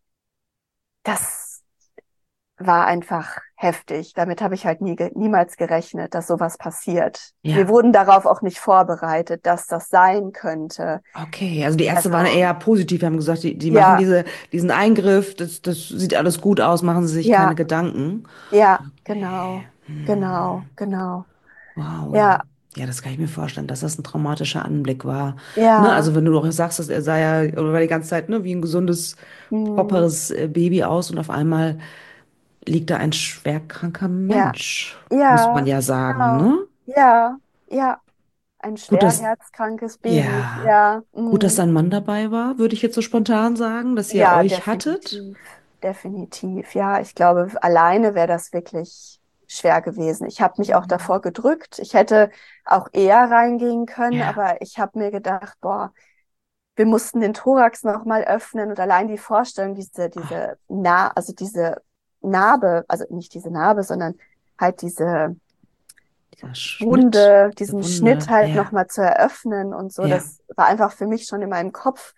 das war einfach heftig. Damit habe ich halt nie, ge- niemals gerechnet, dass sowas passiert. Wir Ja, wurden darauf auch nicht vorbereitet, dass das sein könnte. okay. Also die Ärzte waren Also eher positiv, haben gesagt, die, die machen ja, diese, diesen Eingriff, das, das sieht alles gut aus, machen Sie sich keine ja, Gedanken. ja, Okay. genau, Hm. genau, genau. Wow, ja. Ja, Ja, das kann ich mir vorstellen, dass das ein traumatischer Anblick war. Ne, ja, also wenn du doch sagst, dass er sah ja, oder war die ganze Zeit, ne, wie ein gesundes, hm, properes äh, Baby aus und auf einmal liegt da ein schwerkranker ja, Mensch, muss man ja, ja sagen, genau. ne? Ja, ja, ein Gut, schwer dass, herzkrankes Baby. ja, Ja, gut, dass hm. dein Mann dabei war, würde ich jetzt so spontan sagen, dass ihr Ja, euch hattet. definitiv, definitiv. Ja, ich glaube, alleine wäre das wirklich schwer gewesen. Ich habe mich auch Mhm. davor gedrückt. Ich hätte auch eher reingehen können, Ja. aber ich habe mir gedacht, boah, wir mussten den Thorax noch mal öffnen und allein die Vorstellung, diese, Oh, diese Na, also diese Narbe, also nicht diese Narbe, sondern halt diese dieser Schnitt, Wunde, diese diesen Schnitt Wunde, halt noch ja, mal zu eröffnen und so, ja, das war einfach für mich schon in meinem Kopf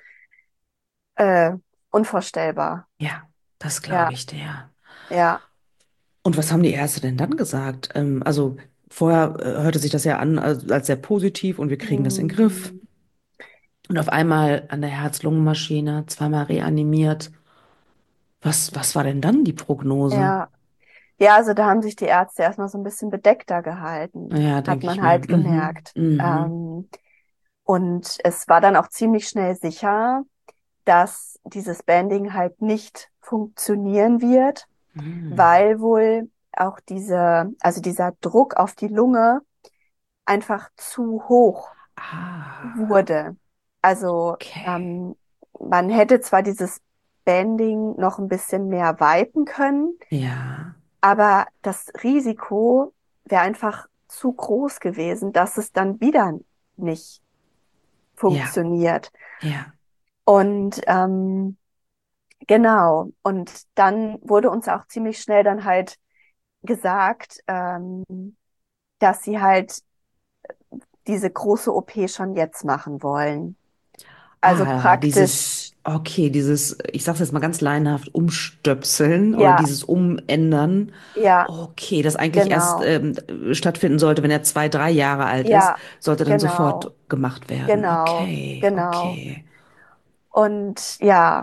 äh, unvorstellbar. ja, das glaube Ja, ich dir. ja. Und was haben die Ärzte denn dann gesagt? Ähm, also vorher äh, hörte sich das ja an als, als sehr positiv und wir kriegen das in den Griff. Hm, Und auf einmal an der Herz-Lungen-Maschine, zweimal reanimiert. Was, was war denn dann die Prognose? ja. Ja, also da haben sich die Ärzte erstmal so ein bisschen bedeckter gehalten, Naja, hat denke ich man mir. halt Mhm, gemerkt. mhm, Ähm, und es war dann auch ziemlich schnell sicher, dass dieses Banding halt nicht funktionieren wird, mhm. weil wohl auch diese, also dieser Druck auf die Lunge einfach zu hoch Ah, wurde. Also okay. ähm, man hätte zwar dieses Banding noch ein bisschen mehr weiten können, Ja, aber das Risiko wäre einfach zu groß gewesen, dass es dann wieder nicht ja, funktioniert. ja. Und ähm, genau, und dann wurde uns auch ziemlich schnell dann halt gesagt, ähm, dass sie halt diese große O P schon jetzt machen wollen. Also Ah, praktisch, dieses, okay, dieses, ich sag's jetzt mal ganz laienhaft, Umstöpseln oder ja, dieses Umändern. ja, Okay, das eigentlich erst genau, ähm, stattfinden sollte, wenn er zwei, drei Jahre alt ist, ja, sollte dann genau, sofort gemacht werden. genau, Okay, genau. okay. Und ja,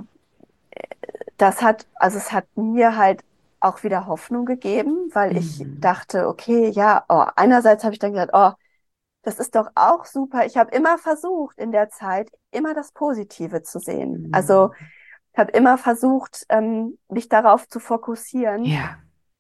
das hat, also es hat mir halt auch wieder Hoffnung gegeben, weil ich Mhm. dachte, okay, ja, oh, einerseits habe ich dann gedacht, oh, das ist doch auch super. Ich habe immer versucht in der Zeit, immer das Positive zu sehen. Also Mhm. habe immer versucht, ähm, mich darauf zu fokussieren. Ja,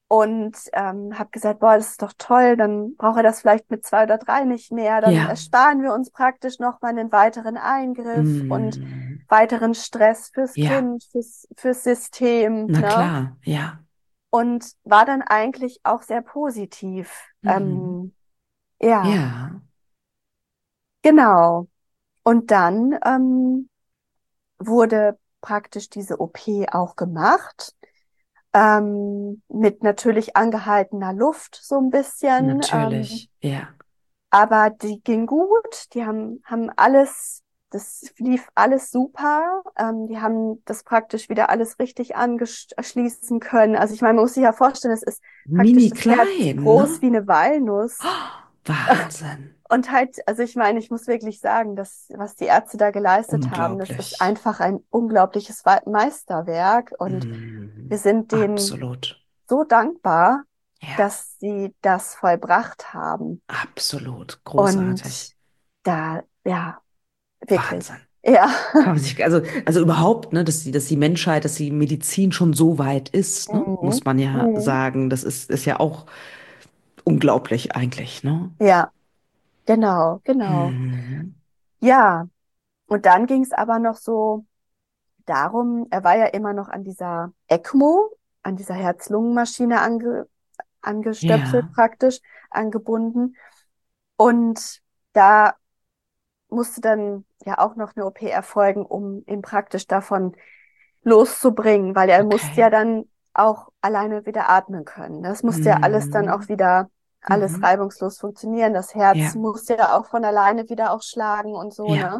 Und ähm, habe gesagt, boah, das ist doch toll, dann braucht er das vielleicht mit zwei oder drei nicht mehr. Dann Ja. ersparen wir uns praktisch nochmal einen weiteren Eingriff und Mm. weiteren Stress fürs Ja. Kind, fürs, fürs System, Na ne? klar. Ja. Und war dann eigentlich auch sehr positiv. Mhm. Ähm, ja, Ja. genau. Und dann ähm, wurde praktisch diese O P auch gemacht, ähm, mit natürlich angehaltener Luft so ein bisschen. Ähm, Natürlich. Ja. aber die ging gut, die haben, haben alles, das lief alles super. Ähm, die haben das praktisch wieder alles richtig anschließen können. Also ich meine, man muss sich ja vorstellen, es ist praktisch Mini das Herz klein, groß ne? wie eine Walnuss. Oh, Wahnsinn. Und halt, also ich meine, ich muss wirklich sagen, dass, was die Ärzte da geleistet haben, das ist Unglaublich. einfach ein unglaubliches Wa- Meisterwerk. Und wir Mhm. sind denen Absolut. so dankbar, Ja. dass sie das vollbracht haben. Absolut. Großartig. Und da, ja, wirklich. Wahnsinn. Ja. Kann man sich, also, also überhaupt, ne, dass die, dass die Menschheit, dass die Medizin schon so weit ist, ne, Mhm. muss man ja Mhm. sagen. Das ist, ist ja auch unglaublich eigentlich, ne? Ja, genau, genau. Mhm. Ja, und dann ging es aber noch so darum, er war ja immer noch an dieser ECMO, an dieser Herz-Lungen-Maschine ange, angestöpselt Ja, praktisch, angebunden. Und da musste dann ja auch noch eine O P erfolgen, um ihn praktisch davon loszubringen, weil er musste ja okay. dann auch alleine wieder atmen können. Das musste ja alles dann auch Mhm. wieder alles Mhm. reibungslos funktionieren. Das Herz Ja. musste ja auch von alleine wieder auch schlagen und so, Ja. ne?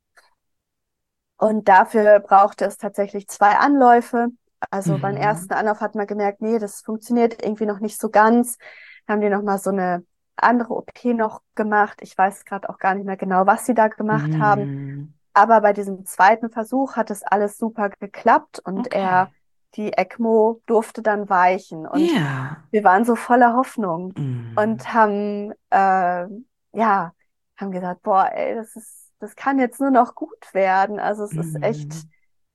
Und dafür brauchte es tatsächlich zwei Anläufe. Also beim Mhm. ersten Anlauf hat man gemerkt, nee, das funktioniert irgendwie noch nicht so ganz. Haben die nochmal so eine andere O P noch gemacht. Ich weiß gerade auch gar nicht mehr genau, was sie da gemacht haben. Mhm. Aber bei diesem zweiten Versuch hat es alles super geklappt und Okay. er, die ECMO durfte dann weichen. Und Ja. wir waren so voller Hoffnung Mhm. und haben, äh, ja, haben gesagt, boah, ey, das ist, das kann jetzt nur noch gut werden. Also es ist echt Mhm.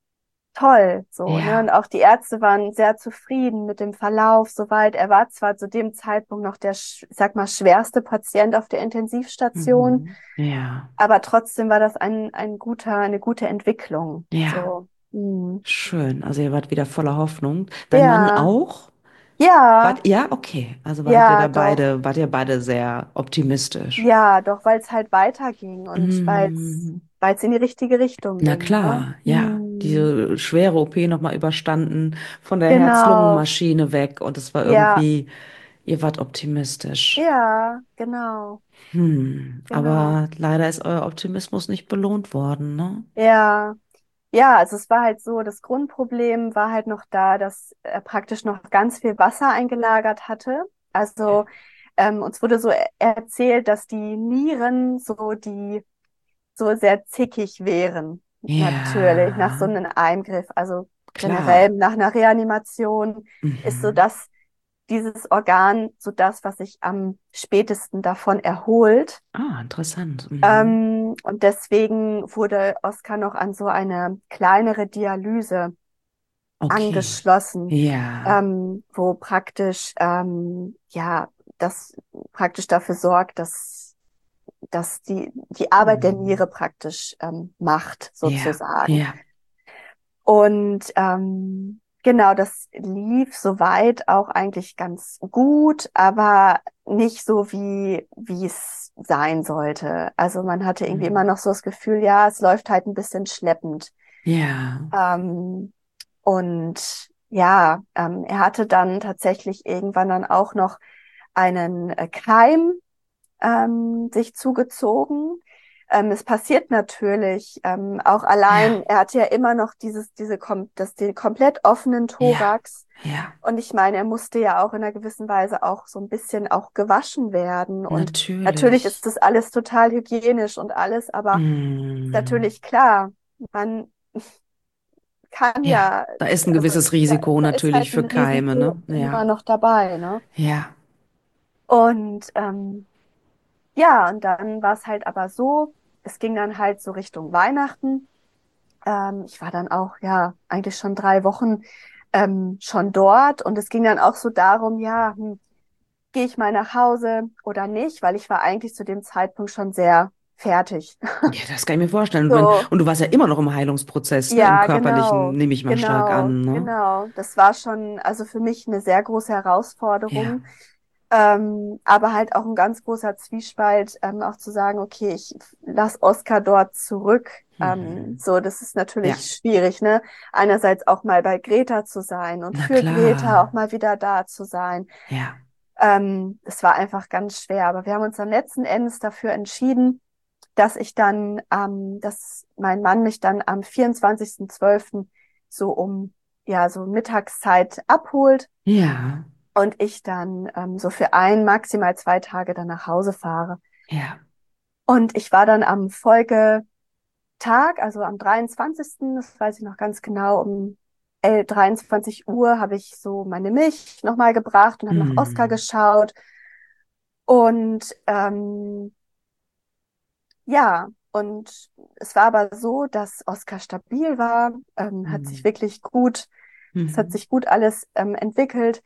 toll, so, ne? Und Ja. auch die Ärzte waren sehr zufrieden mit dem Verlauf soweit. Er war zwar zu dem Zeitpunkt noch der, sch- ich sag mal, schwerste Patient auf der Intensivstation, Mhm. Ja. aber trotzdem war das ein, ein guter, eine gute Entwicklung. Ja. So. Hm. Schön. Also ihr wart wieder voller Hoffnung. Dein Mann Ja, auch? ja, Wart, ja, okay. Also wart ihr ja, da doch. beide, wart ihr beide sehr optimistisch. Ja, doch, weil es halt weiterging und weil es, Mhm. weil es in die richtige Richtung Na ging, ne? klar, ja. Hm. Diese schwere O P nochmal überstanden, von der Genau. Herz-Lungen-Maschine weg und es war Ja, irgendwie, ihr wart optimistisch. ja, genau, Hm, genau. aber leider ist euer Optimismus nicht belohnt worden, ne? Ja. Ja, also es war halt so, das Grundproblem war halt noch da, dass er praktisch noch ganz viel Wasser eingelagert hatte. Also ähm, uns wurde so e- erzählt, dass die Nieren so die so sehr zickig wären. Natürlich, nach so Ja, einem Eingriff. Also generell klar. nach einer Reanimation ist so Mhm. das, dieses Organ so das, was sich am spätesten davon erholt. Ah, interessant. Mhm. Ähm, und deswegen wurde Oskar noch an so eine kleinere Dialyse Okay. angeschlossen, Ja. ähm, wo praktisch, ähm, ja, das praktisch dafür sorgt, dass, dass die, die Arbeit der Mhm. Niere praktisch ähm, macht, Ja, sozusagen. ja. Und ähm, genau, das lief soweit auch eigentlich ganz gut, aber nicht so, wie, wie es sein sollte. Also man hatte irgendwie immer Mhm. noch so das Gefühl, ja, es läuft halt ein bisschen schleppend. Ja. Ähm, und ja, ähm, er hatte dann tatsächlich irgendwann dann auch noch einen äh, Keim ähm, sich zugezogen. Ähm, es passiert natürlich ähm, auch allein, Ja. er hatte ja immer noch dieses, diese, kom das, den komplett offenen Ja. Thorax. Ja. Und ich meine, er musste ja auch in einer gewissen Weise auch so ein bisschen auch gewaschen werden. Und natürlich ist Natürlich. das alles total hygienisch und alles, aber ist Mhm. natürlich klar, man kann Ja, ja, da ist ein also gewisses da, Risiko da ist natürlich halt für ein Keime, Risiko ne? immer Ja. noch dabei, ne? Ja. Und ähm, ja, und dann war es halt aber so, es ging dann halt so Richtung Weihnachten. Ähm, ich war dann auch, ja, eigentlich schon drei Wochen ähm, schon dort und es ging dann auch so darum, ja, hm, gehe ich mal nach Hause oder nicht, weil ich war eigentlich zu dem Zeitpunkt schon sehr fertig. Ja, das kann ich mir vorstellen. Und, wenn, So, und du warst ja immer noch im Heilungsprozess, ne? Im ja, körperlichen, genau, nehme ich mal stark genau, an, ne? genau. Das war schon, also für mich eine sehr große Ja. Herausforderung. Ähm, aber halt auch ein ganz großer Zwiespalt, ähm, auch zu sagen, okay, ich lass Oscar dort zurück. Ähm, Mhm. so, das ist natürlich Ja, schwierig, ne? Einerseits auch mal bei Greta zu sein und na für Greta auch klar. mal wieder da zu sein. Ja. Ähm, es war einfach ganz schwer. Aber wir haben uns dann letzten Endes dafür entschieden, dass ich dann, ähm, dass mein Mann mich dann am vierundzwanzigsten zwölften so um, ja, so Mittagszeit abholt Ja. und ich dann ähm, so für ein, maximal zwei Tage dann nach Hause fahre. Ja. Und ich war dann am Folgetag, also am dreiundzwanzigsten, das weiß ich noch ganz genau, um el- dreiundzwanzig Uhr habe ich so meine Milch nochmal gebracht und habe nach Oscar Mhm. geschaut. Und ähm, ja, und es war aber so, dass Oscar stabil war, ähm, hat sich Mhm. wirklich gut, es hat Mhm. sich gut alles ähm, entwickelt.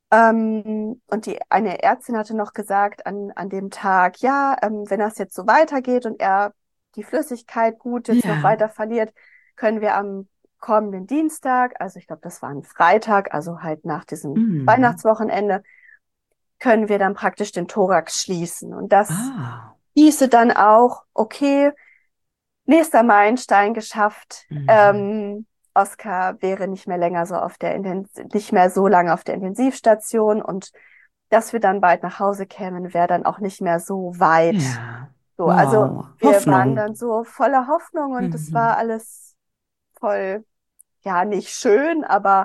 Ähm, und die eine Ärztin hatte noch gesagt an, an dem Tag, ja, ähm, wenn das jetzt so weitergeht und er die Flüssigkeit gut jetzt noch Ja. weiter verliert, können wir am kommenden Dienstag, also ich glaube, das war ein Freitag, also halt nach diesem Mhm. Weihnachtswochenende, können wir dann praktisch den Thorax schließen. Und das Ah. hieße dann auch, okay, nächster Meilenstein geschafft. Mhm. Ähm, Oscar wäre nicht mehr länger so auf der Inten nicht mehr so lange auf der Intensivstation und dass wir dann bald nach Hause kämen, wäre dann auch nicht mehr so weit. Ja. So, also Wow. wir waren Hoffnung. dann so voller Hoffnung und es war Mhm. alles voll, ja, nicht schön, aber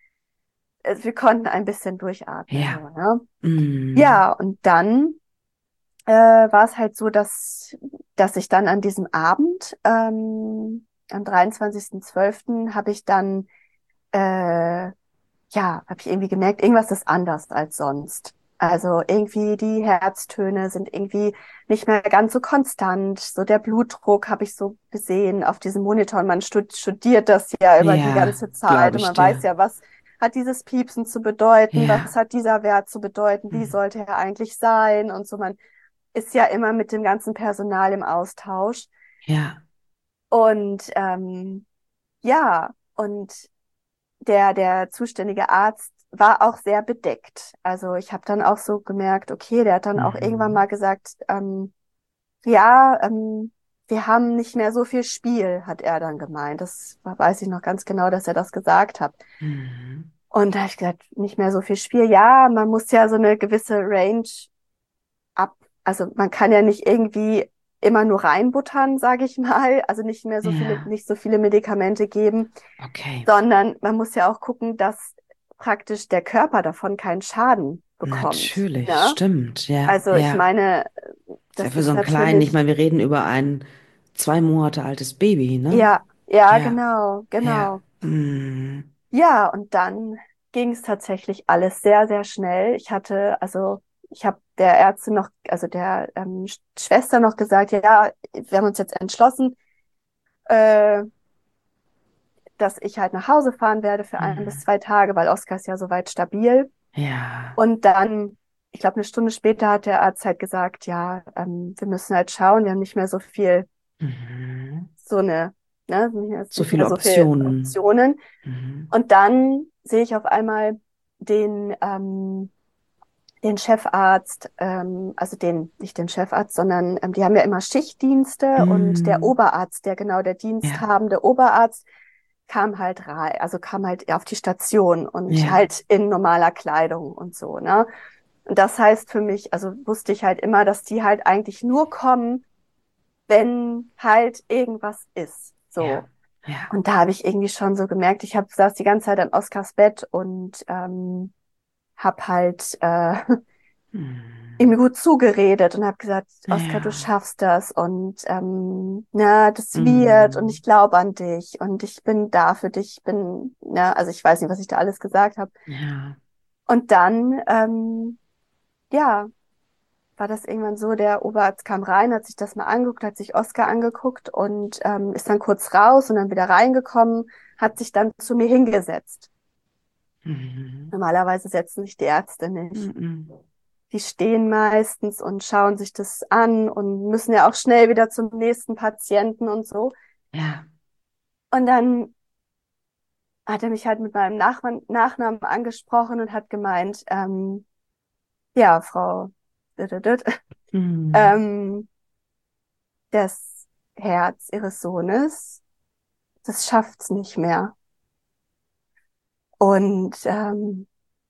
äh, wir konnten ein bisschen durchatmen, Ja. so, ne? Mhm. Ja, und dann äh, war es halt so, dass, dass ich dann an diesem Abend, ähm, am dreiundzwanzigsten zwölften habe ich dann, äh, ja, habe ich irgendwie gemerkt, irgendwas ist anders als sonst. Also irgendwie die Herztöne sind irgendwie nicht mehr ganz so konstant. So der Blutdruck habe ich so gesehen auf diesem Monitor. Und man stud studiert das ja über die Ja, ganze Zeit glaube und ich man weiß dir. ja, was hat dieses Piepsen zu bedeuten, was Ja. hat dieser Wert zu bedeuten, wie Mhm. sollte er eigentlich sein und so. Man ist ja immer mit dem ganzen Personal im Austausch. Ja. Und ähm, ja, und der, der zuständige Arzt war auch sehr bedeckt. Also ich habe dann auch so gemerkt, okay, der hat dann auch irgendwann Mhm. mal gesagt, ähm, ja, ähm, wir haben nicht mehr so viel Spiel, hat er dann gemeint. Das weiß ich noch ganz genau, dass er das gesagt hat. Mhm. Und da habe ich gesagt, nicht mehr so viel Spiel. Ja, man muss ja so eine gewisse Range ab. Also man kann ja nicht irgendwie immer nur reinbuttern, sage ich mal. Also nicht mehr so viele, Ja. nicht so viele Medikamente geben, Okay. sondern man muss ja auch gucken, dass praktisch der Körper davon keinen Schaden bekommt. Natürlich, Ne? stimmt. Ja, Also ich ja. meine, Ist ja das für so ist einen kleinen, ich natürlich, meine, wir reden über ein zwei Monate altes Baby, ne? ja, ja, Ja. genau, Ja. genau. Mhm. Ja, und dann ging es tatsächlich alles sehr, sehr schnell. Ich hatte, also ich habe der Ärztin noch, also der ähm, Sch- Schwester noch gesagt, ja, wir haben uns jetzt entschlossen, äh, dass ich halt nach Hause fahren werde für ein bis Mhm. zwei Tage, weil Oskar ist ja soweit stabil. Ja. Und dann, ich glaube, eine Stunde später hat der Arzt halt gesagt, ja, ähm, wir müssen halt schauen, wir haben nicht mehr so viel, Mhm. so eine, ne, nicht mehr So nicht mehr viele so viel Optionen. Optionen. Mhm. Und dann sehe ich auf einmal den, ähm, den Chefarzt, ähm, also den, nicht den Chefarzt, sondern ähm, die haben ja immer Schichtdienste und der Mhm. Oberarzt, der genau der Ja. diensthabende Oberarzt, kam halt rein, also kam halt auf die Station und Ja. halt in normaler Kleidung und so, ne? Und das heißt für mich, also wusste ich halt immer, dass die halt eigentlich nur kommen, wenn halt irgendwas ist. Ja. So. Ja. Und da habe ich irgendwie schon so gemerkt, ich hab, saß die ganze Zeit an Oskars Bett und ähm, hab halt äh, ihm Mhm. gut zugeredet und habe gesagt, Oskar, du Ja. schaffst das und ähm, na, das wird und Mhm. ich glaube an dich und ich bin da für dich, ich bin, na, also ich weiß nicht, was ich da alles gesagt habe. Ja. Und dann, ähm, ja, war das irgendwann so, der Oberarzt kam rein, hat sich das mal angeguckt, hat sich Oskar angeguckt und ähm, ist dann kurz raus und dann wieder reingekommen, hat sich dann zu mir hingesetzt. Mhm. Normalerweise setzen sich die Ärzte nicht. Mhm. Die stehen meistens und schauen sich das an und müssen ja auch schnell wieder zum nächsten Patienten und so. Ja. Und dann hat er mich halt mit meinem Nachmann, Nachnamen angesprochen und hat gemeint, ähm, ja, Frau, dit, dit, dit, Mhm. ähm, das Herz ihres Sohnes, das schafft's nicht mehr. Und, ähm,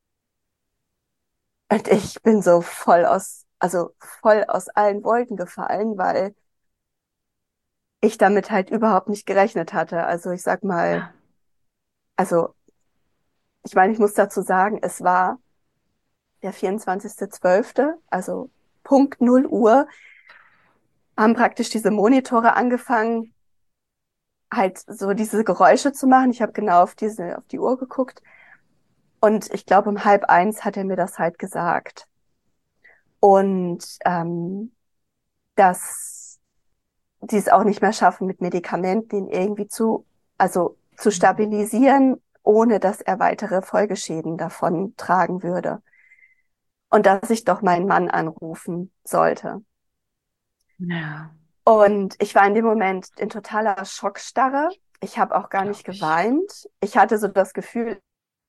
und ich bin so voll aus, also voll aus allen Wolken gefallen, weil ich damit halt überhaupt nicht gerechnet hatte. Also ich sag mal, Ja. also ich meine, ich muss dazu sagen, es war der vierundzwanzigste zwölfte, also Punkt null Uhr, haben praktisch diese Monitore angefangen, halt so diese Geräusche zu machen. Ich habe genau auf diese, auf die Uhr geguckt und ich glaube, um halb eins hat er mir das halt gesagt. Und ähm, dass die es auch nicht mehr schaffen, mit Medikamenten ihn irgendwie zu, also zu stabilisieren, ohne dass er weitere Folgeschäden davon tragen würde. Und dass ich doch meinen Mann anrufen sollte. Ja, Und ich war in dem Moment in totaler Schockstarre. Ich habe auch gar nicht glaube ich. geweint. Ich hatte so das Gefühl,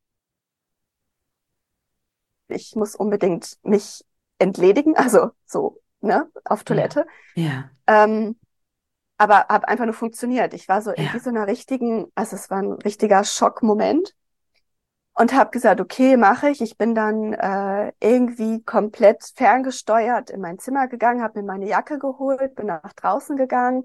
ich muss unbedingt mich entledigen, also so, ne, auf Ja. Toilette. Ja. Ähm, aber habe einfach nur funktioniert. Ich war so in wie Ja. so einer richtigen, also es war ein richtiger Schockmoment und habe gesagt, okay, mache ich. Ich bin dann äh, irgendwie komplett ferngesteuert in mein Zimmer gegangen, habe mir meine Jacke geholt, bin nach draußen gegangen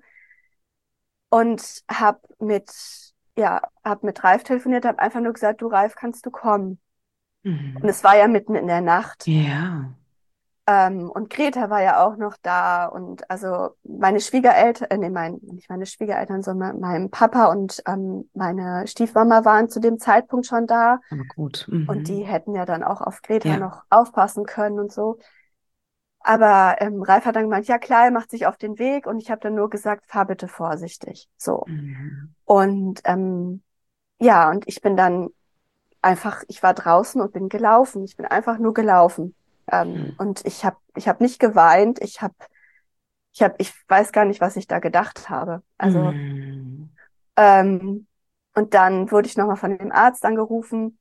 und habe mit, ja, habe mit Ralf telefoniert, habe einfach nur gesagt, du Ralf, kannst du kommen? Und Mhm. es war ja mitten in der Nacht. Ja. Ähm, und Greta war ja auch noch da und also meine Schwiegereltern, äh, nee, mein, nicht meine Schwiegereltern, sondern mein Papa und ähm, meine Stiefmama waren zu dem Zeitpunkt schon da Aber gut. und die Mhm. hätten ja dann auch auf Greta Ja. noch aufpassen können und so. Aber ähm, Ralf hat dann gemeint, ja klar, er macht sich auf den Weg und ich habe dann nur gesagt, fahr bitte vorsichtig. So. Mhm. Und ähm, ja, und ich bin dann einfach, ich war draußen und bin gelaufen. Ich bin einfach nur gelaufen. Ähm, Mhm. und ich habe ich hab nicht geweint. Ich habe, ich habe, ich weiß gar nicht, was ich da gedacht habe. Also, Mhm. ähm, und dann wurde ich nochmal von dem Arzt angerufen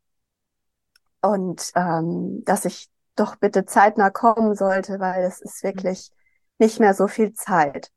und ähm, dass ich doch bitte zeitnah kommen sollte, weil es ist wirklich nicht mehr so viel Zeit.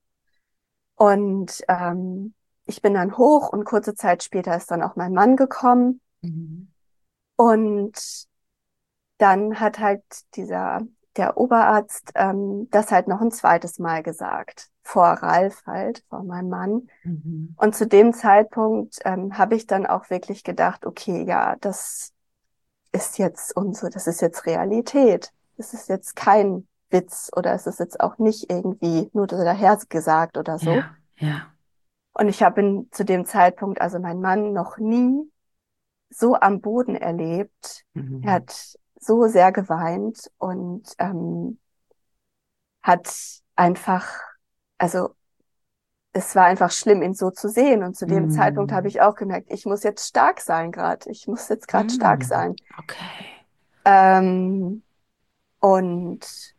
Und ähm, ich bin dann hoch und kurze Zeit später ist dann auch mein Mann gekommen. Mhm. Und dann hat halt dieser, der Oberarzt ähm, das halt noch ein zweites Mal gesagt, vor Ralf halt, vor meinem Mann. Mhm. Und zu dem Zeitpunkt ähm, habe ich dann auch wirklich gedacht, okay, ja, das ist jetzt unsere, das ist jetzt Realität. Das ist jetzt kein Witz oder es ist jetzt auch nicht irgendwie nur daher gesagt oder so. Ja. Ja. Und ich habe ihn zu dem Zeitpunkt, also mein Mann, noch nie so am Boden erlebt. Er Mhm. hat so sehr geweint und ähm, hat einfach, also es war einfach schlimm, ihn so zu sehen. Und zu dem Zeitpunkt habe Mhm. ich auch gemerkt, ich muss jetzt stark sein gerade. Ich muss jetzt gerade stark Mhm. sein. Okay. Ähm, und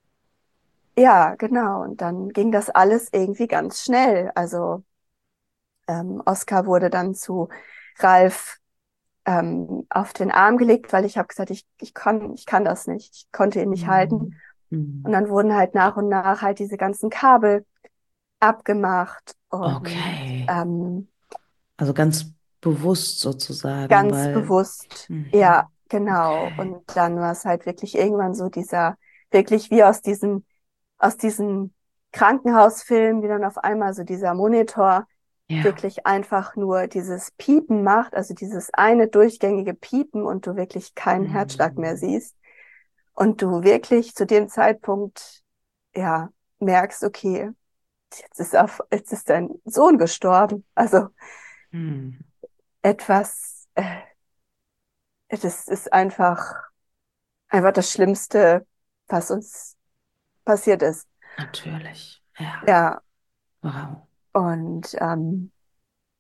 ja, genau. Und dann ging das alles irgendwie ganz schnell. Also ähm, Oskar wurde dann zu Ralf ähm, auf den Arm gelegt, weil ich habe gesagt, ich, ich kann, ich kann das nicht. Ich konnte ihn nicht halten. Mhm. Und Mhm. dann wurden halt nach und nach halt diese ganzen Kabel abgemacht und Okay. ähm, Also ganz bewusst sozusagen, ganz weil. bewusst, ja, Mhm. genau. Okay. Und dann war es halt wirklich irgendwann so dieser, wirklich wie aus diesem, aus diesem Krankenhausfilm, wie dann auf einmal so dieser Monitor Ja. wirklich einfach nur dieses Piepen macht, also dieses eine durchgängige Piepen und du wirklich keinen Herzschlag mehr Mhm. siehst. Und du wirklich zu dem Zeitpunkt, ja, merkst, okay, jetzt ist auf, jetzt ist dein Sohn gestorben. Also Mhm. etwas, äh, das ist einfach, einfach das Schlimmste, was uns passiert ist. Natürlich. Ja. Ja, Wow. und ähm,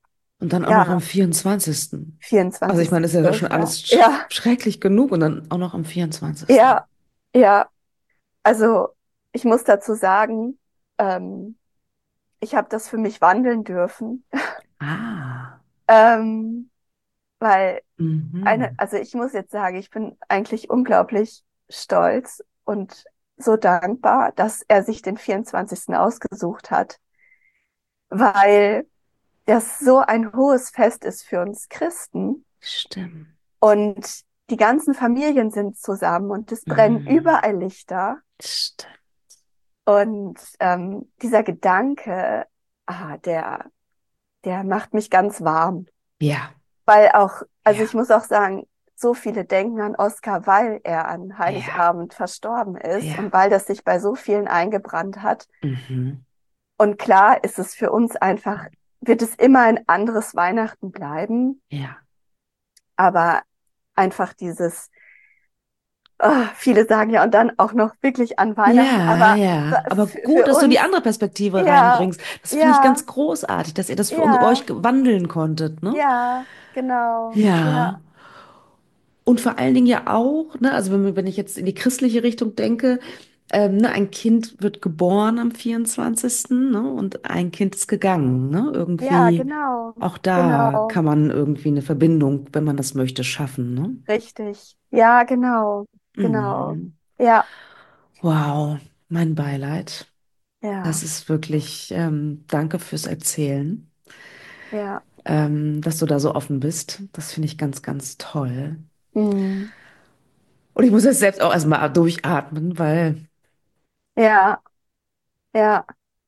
Und dann auch noch am Ja, vierundzwanzigsten. Also ich meine, ist ja schon vierundzwanzigster zwölfter alles sch Ja, schrecklich genug und dann auch noch am vierundzwanzigsten. ja, ja. Also ich muss dazu sagen, ähm, ich habe das für mich wandeln dürfen, Ah. ähm, weil eine, Mhm. also ich muss jetzt sagen, ich bin eigentlich unglaublich stolz und so dankbar, dass er sich den vierundzwanzigsten ausgesucht hat, weil das so ein hohes Fest ist für uns Christen Stimmt. und die ganzen Familien sind zusammen und es brennen Mhm. überall Lichter Stimmt. und ähm, dieser Gedanke, ah, der, der macht mich ganz warm. Ja, Weil auch, also ich ja, muss auch sagen, so viele denken an Oscar, weil er an ja, Heiligabend verstorben ist und ja. weil das sich bei so vielen eingebrannt hat. Mhm. Und klar ist es für uns einfach, wird es immer ein anderes Weihnachten bleiben, Ja. aber einfach dieses, ah, viele sagen ja, und dann auch noch wirklich an Weihnachten, Ja, aber ja. Aber für, gut, für dass du die uns, andere Perspektive ja, reinbringst. Das finde ich ja, ganz großartig, dass ihr das für uns, ja, euch wandeln konntet, ne? ja, genau, ja, Ja. Und vor allen Dingen ja auch, ne, also wenn, wenn ich jetzt in die christliche Richtung denke, ähm, ne, ein Kind wird geboren am vierundzwanzigsten. Ne, und ein Kind ist gegangen, ne? ja, Irgendwie, genau, auch da genau. kann man irgendwie eine Verbindung, wenn man das möchte, schaffen, ne? Richtig. Ja, genau. Genau. Mhm. Ja, Wow, mein Beileid. Das ja, ist wirklich, ähm, danke fürs Erzählen, ja. ähm, dass du da so offen bist. Das finde ich ganz, ganz toll. Hm. Und ich muss jetzt selbst auch erstmal durchatmen, weil Ja, ja,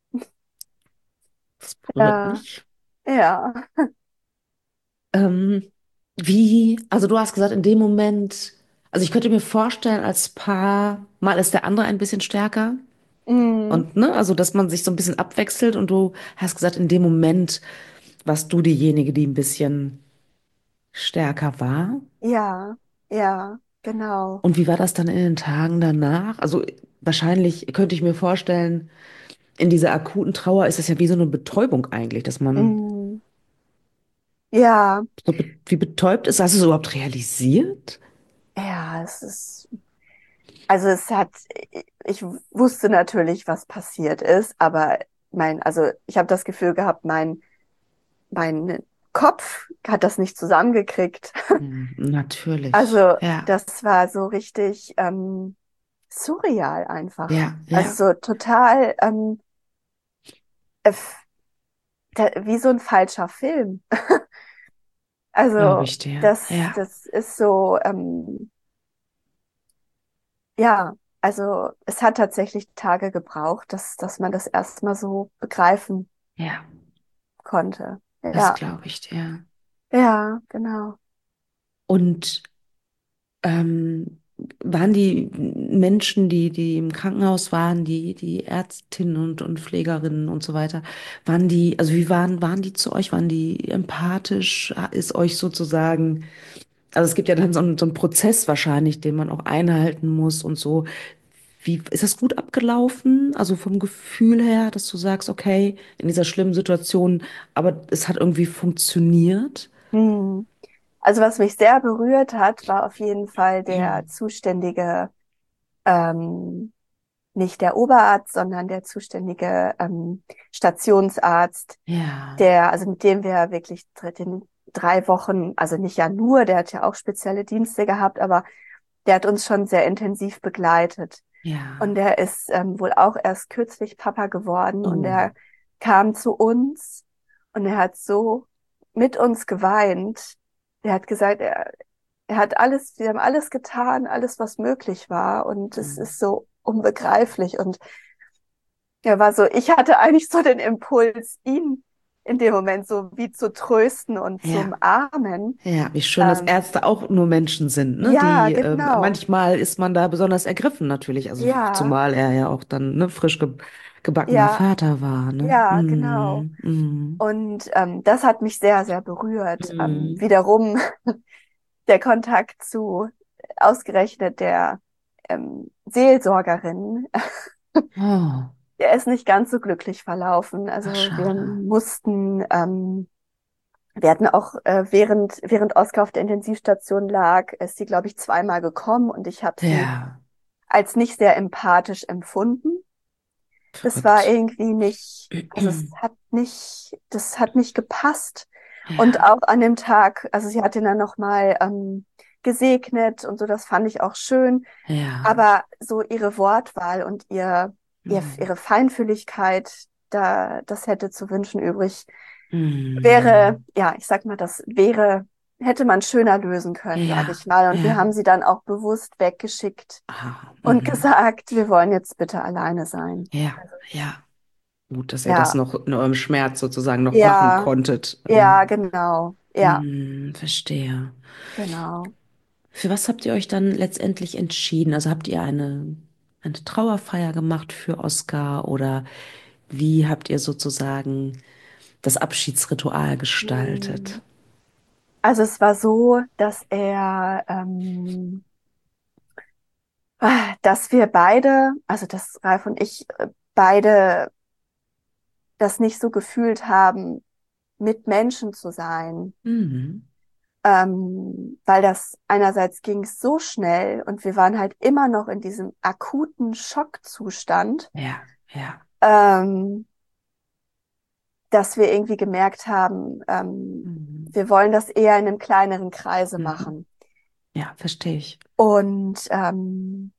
das berührt ja, mich. ja. Ähm, wie, also du hast gesagt, in dem Moment, also ich könnte mir vorstellen, als Paar, mal ist der andere ein bisschen stärker Hm. und, ne, also dass man sich so ein bisschen abwechselt und du hast gesagt, in dem Moment warst du diejenige, die ein bisschen stärker war. Ja, ja, genau. Und wie war das dann in den Tagen danach? Also wahrscheinlich könnte ich mir vorstellen, in dieser akuten Trauer ist es ja wie so eine Betäubung eigentlich, dass man Hm. Ja, so be wie betäubt ist. Hast du es überhaupt realisiert? ja, es ist, also es hat, ich wusste natürlich, was passiert ist, aber mein, also ich habe das Gefühl gehabt, mein, mein Kopf hat das nicht zusammengekriegt. Hm, natürlich. Also Ja, das war so richtig ähm, surreal einfach. ja, Also ja, so total ähm, äh, f- da, wie so ein falscher Film. glaube Also ich dir. das, Ja, das ist so, ähm, ja, also es hat tatsächlich Tage gebraucht, dass, dass man das erstmal so begreifen ja, konnte. das Ja, glaube ich dir. ja, genau. Und ähm, waren die Menschen, die, die im Krankenhaus waren, die, die Ärztinnen und, und Pflegerinnen und so weiter, waren die, also wie waren, waren die zu euch? Waren die empathisch? Ist euch sozusagen, also es gibt ja dann so einen, so einen Prozess wahrscheinlich, den man auch einhalten muss und so. Wie, ist das gut abgelaufen? Also vom Gefühl her, dass du sagst, okay, in dieser schlimmen Situation, aber es hat irgendwie funktioniert? Hm. Also was mich sehr berührt hat, war auf jeden Fall der zuständige ähm, nicht der Oberarzt, sondern der zuständige ähm, Stationsarzt, Ja, der, also mit dem wir wirklich in drei Wochen, also nicht ja nur, der hat ja auch spezielle Dienste gehabt, aber der hat uns schon sehr intensiv begleitet. Und ja. der ist ähm, wohl auch erst kürzlich Papa geworden und Oh, er kam zu uns und er hat so mit uns geweint. Er hat gesagt, er, er hat alles, wir haben alles getan, alles, was möglich war. Und es oh, ist so unbegreiflich. Und er war so, ich hatte eigentlich so den Impuls, ihn in dem Moment so wie zu trösten und zu ja. umarmen. Ja, wie schön, dass Ähm, Ärzte auch nur Menschen sind, ne? ja, Die, ähm, genau. manchmal ist man da besonders ergriffen natürlich, also Ja, zumal er ja auch dann, ne, frisch ge gebackener ja, Vater war, ne? ja, genau. Mm, mm, Und ähm, das hat mich sehr, sehr berührt. Ähm, mm. wiederum der Kontakt zu ausgerechnet der ähm, Seelsorgerin, Oh, der ist nicht ganz so glücklich verlaufen. ach, Also wir schade. mussten ähm, Wir hatten auch, äh, während, während Oskar auf der Intensivstation lag, ist sie, glaube ich, zweimal gekommen und ich habe sie Ja, als nicht sehr empathisch empfunden. Das war verrückt. irgendwie nicht, also es hat nicht, das hat nicht gepasst. Und Ja, auch an dem Tag, also sie hat ihn dann nochmal ähm, gesegnet und so, das fand ich auch schön. ja. Aber so ihre Wortwahl und ihr, ihr, Hm. ihre Feinfühligkeit, da, das hätte zu wünschen übrig. Wäre, Hm. ja, ich sag mal, das wäre, hätte man schöner lösen können, sage Ja, ich mal. Und wir ja. haben sie dann auch bewusst weggeschickt Ah, und mhm. gesagt, wir wollen jetzt bitte alleine sein. Ja, ja. Gut, dass ihr das Ja, noch in eurem Schmerz sozusagen noch machen ja, konntet. ja, Ähm, genau. Ja, hm, verstehe. genau. Für was habt ihr euch dann letztendlich entschieden? Also habt ihr eine, eine Trauerfeier gemacht für Oscar oder wie habt ihr sozusagen das Abschiedsritual gestaltet? Hm. Also es war so, dass er, ähm, ah, dass wir beide, also dass Ralf und ich äh, beide das nicht so gefühlt haben, mit Menschen zu sein. Mhm. Ähm, weil das einerseits ging es so schnell und wir waren halt immer noch in diesem akuten Schockzustand, Ja, ja. ähm, dass wir irgendwie gemerkt haben, ähm, Mhm. wir wollen das eher in einem kleineren Kreise Mhm. machen. Ja, verstehe ich. Und ähm,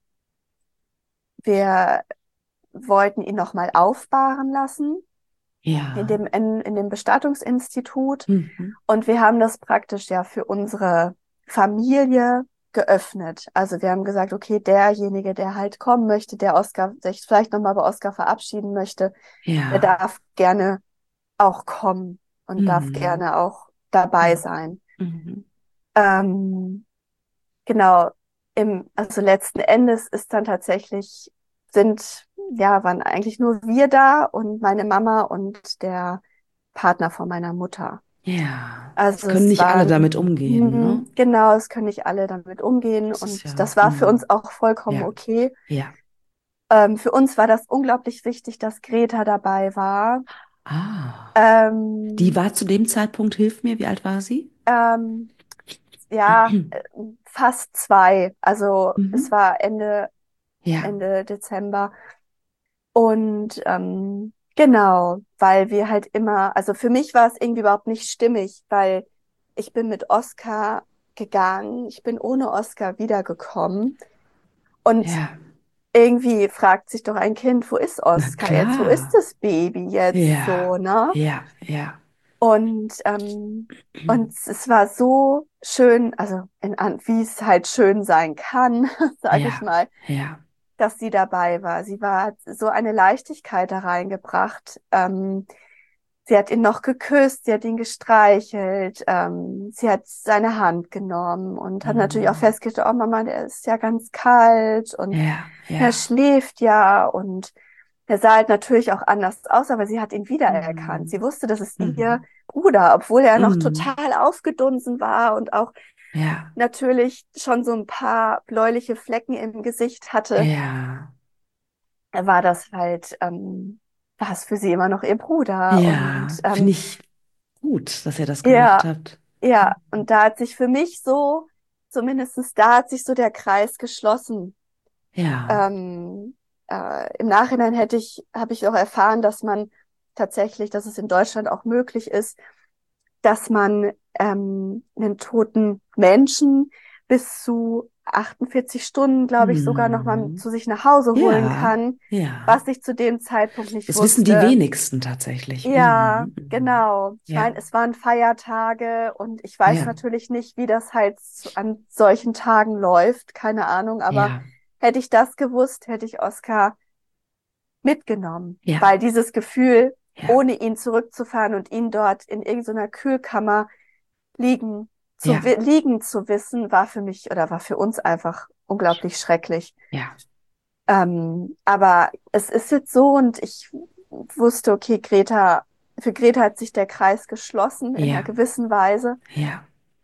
wir wollten ihn nochmal aufbahren lassen in Ja. dem, in, in dem Bestattungsinstitut. Mhm. Und wir haben das praktisch ja für unsere Familie geöffnet. Also wir haben gesagt, okay, derjenige, der halt kommen möchte, der Oscar, sich vielleicht nochmal bei Oscar verabschieden möchte, der Ja. darf gerne auch kommen und darf Mhm. gerne auch dabei Mhm. sein. Mhm. Ähm, genau, im, also letzten Endes ist dann tatsächlich, sind, ja, waren eigentlich nur wir da und meine Mama und der Partner von meiner Mutter. Ja. Es Also können es nicht alle waren, damit umgehen, ne? hm, genau, es können nicht alle damit umgehen Das ist und ja. das war für uns Mhm. auch vollkommen Ja. okay. Ja. Ähm, für uns war das unglaublich wichtig, dass Greta dabei war. Ah. Die Ähm, war zu dem Zeitpunkt, hilf mir, wie alt war sie? ähm, ja, äh, fast zwei. Also es Mhm. war Ende, Ja. Ende Dezember. Und ähm, genau, weil wir halt immer, also für mich war es irgendwie überhaupt nicht stimmig, weil ich bin mit Oscar gegangen, ich bin ohne Oscar wiedergekommen. Und Ja. irgendwie fragt sich doch ein Kind, wo ist Na Oscar jetzt? Wo ist klar. das Baby jetzt Ja. so, ne? Ja. Ja. Und, ähm, und es war so schön, also in, an- wie es halt schön sein kann, sage ich Ja. mal, Ja. dass sie dabei war. Sie war hat so eine Leichtigkeit da reingebracht. Ähm, sie hat ihn noch geküsst, sie hat ihn gestreichelt, ähm, sie hat seine Hand genommen und hat natürlich auch Mhm. festgestellt, oh Mama, der ist ja ganz kalt und Ja. er Ja. schläft ja und er sah halt natürlich auch anders aus, aber sie hat ihn wiedererkannt. Mhm. Sie wusste, das ist ihr Mhm. Bruder, obwohl er noch Mhm. total aufgedunsen war und auch Ja. natürlich schon so ein paar bläuliche Flecken im Gesicht hatte, Ja. war das halt, ähm, war es für sie immer noch ihr Bruder. Und Ja. Finde ähm, ich gut, dass ihr das gemacht ja, habt. ja, und da hat sich für mich so, zumindestens da hat sich so der Kreis geschlossen. Ja. Ähm, äh, Im Nachhinein hätte ich, habe ich auch erfahren, dass man tatsächlich, dass es in Deutschland auch möglich ist, dass man ähm, einen toten Menschen bis zu achtundvierzig Stunden, glaube ich, sogar noch mal Mhm. zu sich nach Hause holen Ja. kann, Ja. was ich zu dem Zeitpunkt nicht Das wissen die wusste. wenigsten tatsächlich. Ja, Mhm. Mhm. genau. Ich Ja. meine, es waren Feiertage und ich weiß Ja. natürlich nicht, wie das halt zu- an solchen Tagen läuft, keine Ahnung, aber Ja. hätte ich das gewusst, hätte ich Oskar mitgenommen, Ja. weil dieses Gefühl, Ja. ohne ihn zurückzufahren und ihn dort in irgendeiner Kühlkammer liegen zu, Ja. wi- liegen zu wissen, war für mich oder war für uns einfach unglaublich schrecklich. Ja. Ähm, aber es ist jetzt so und ich wusste, okay, Greta, für Greta hat sich der Kreis geschlossen in einer Ja. gewissen Weise Ja.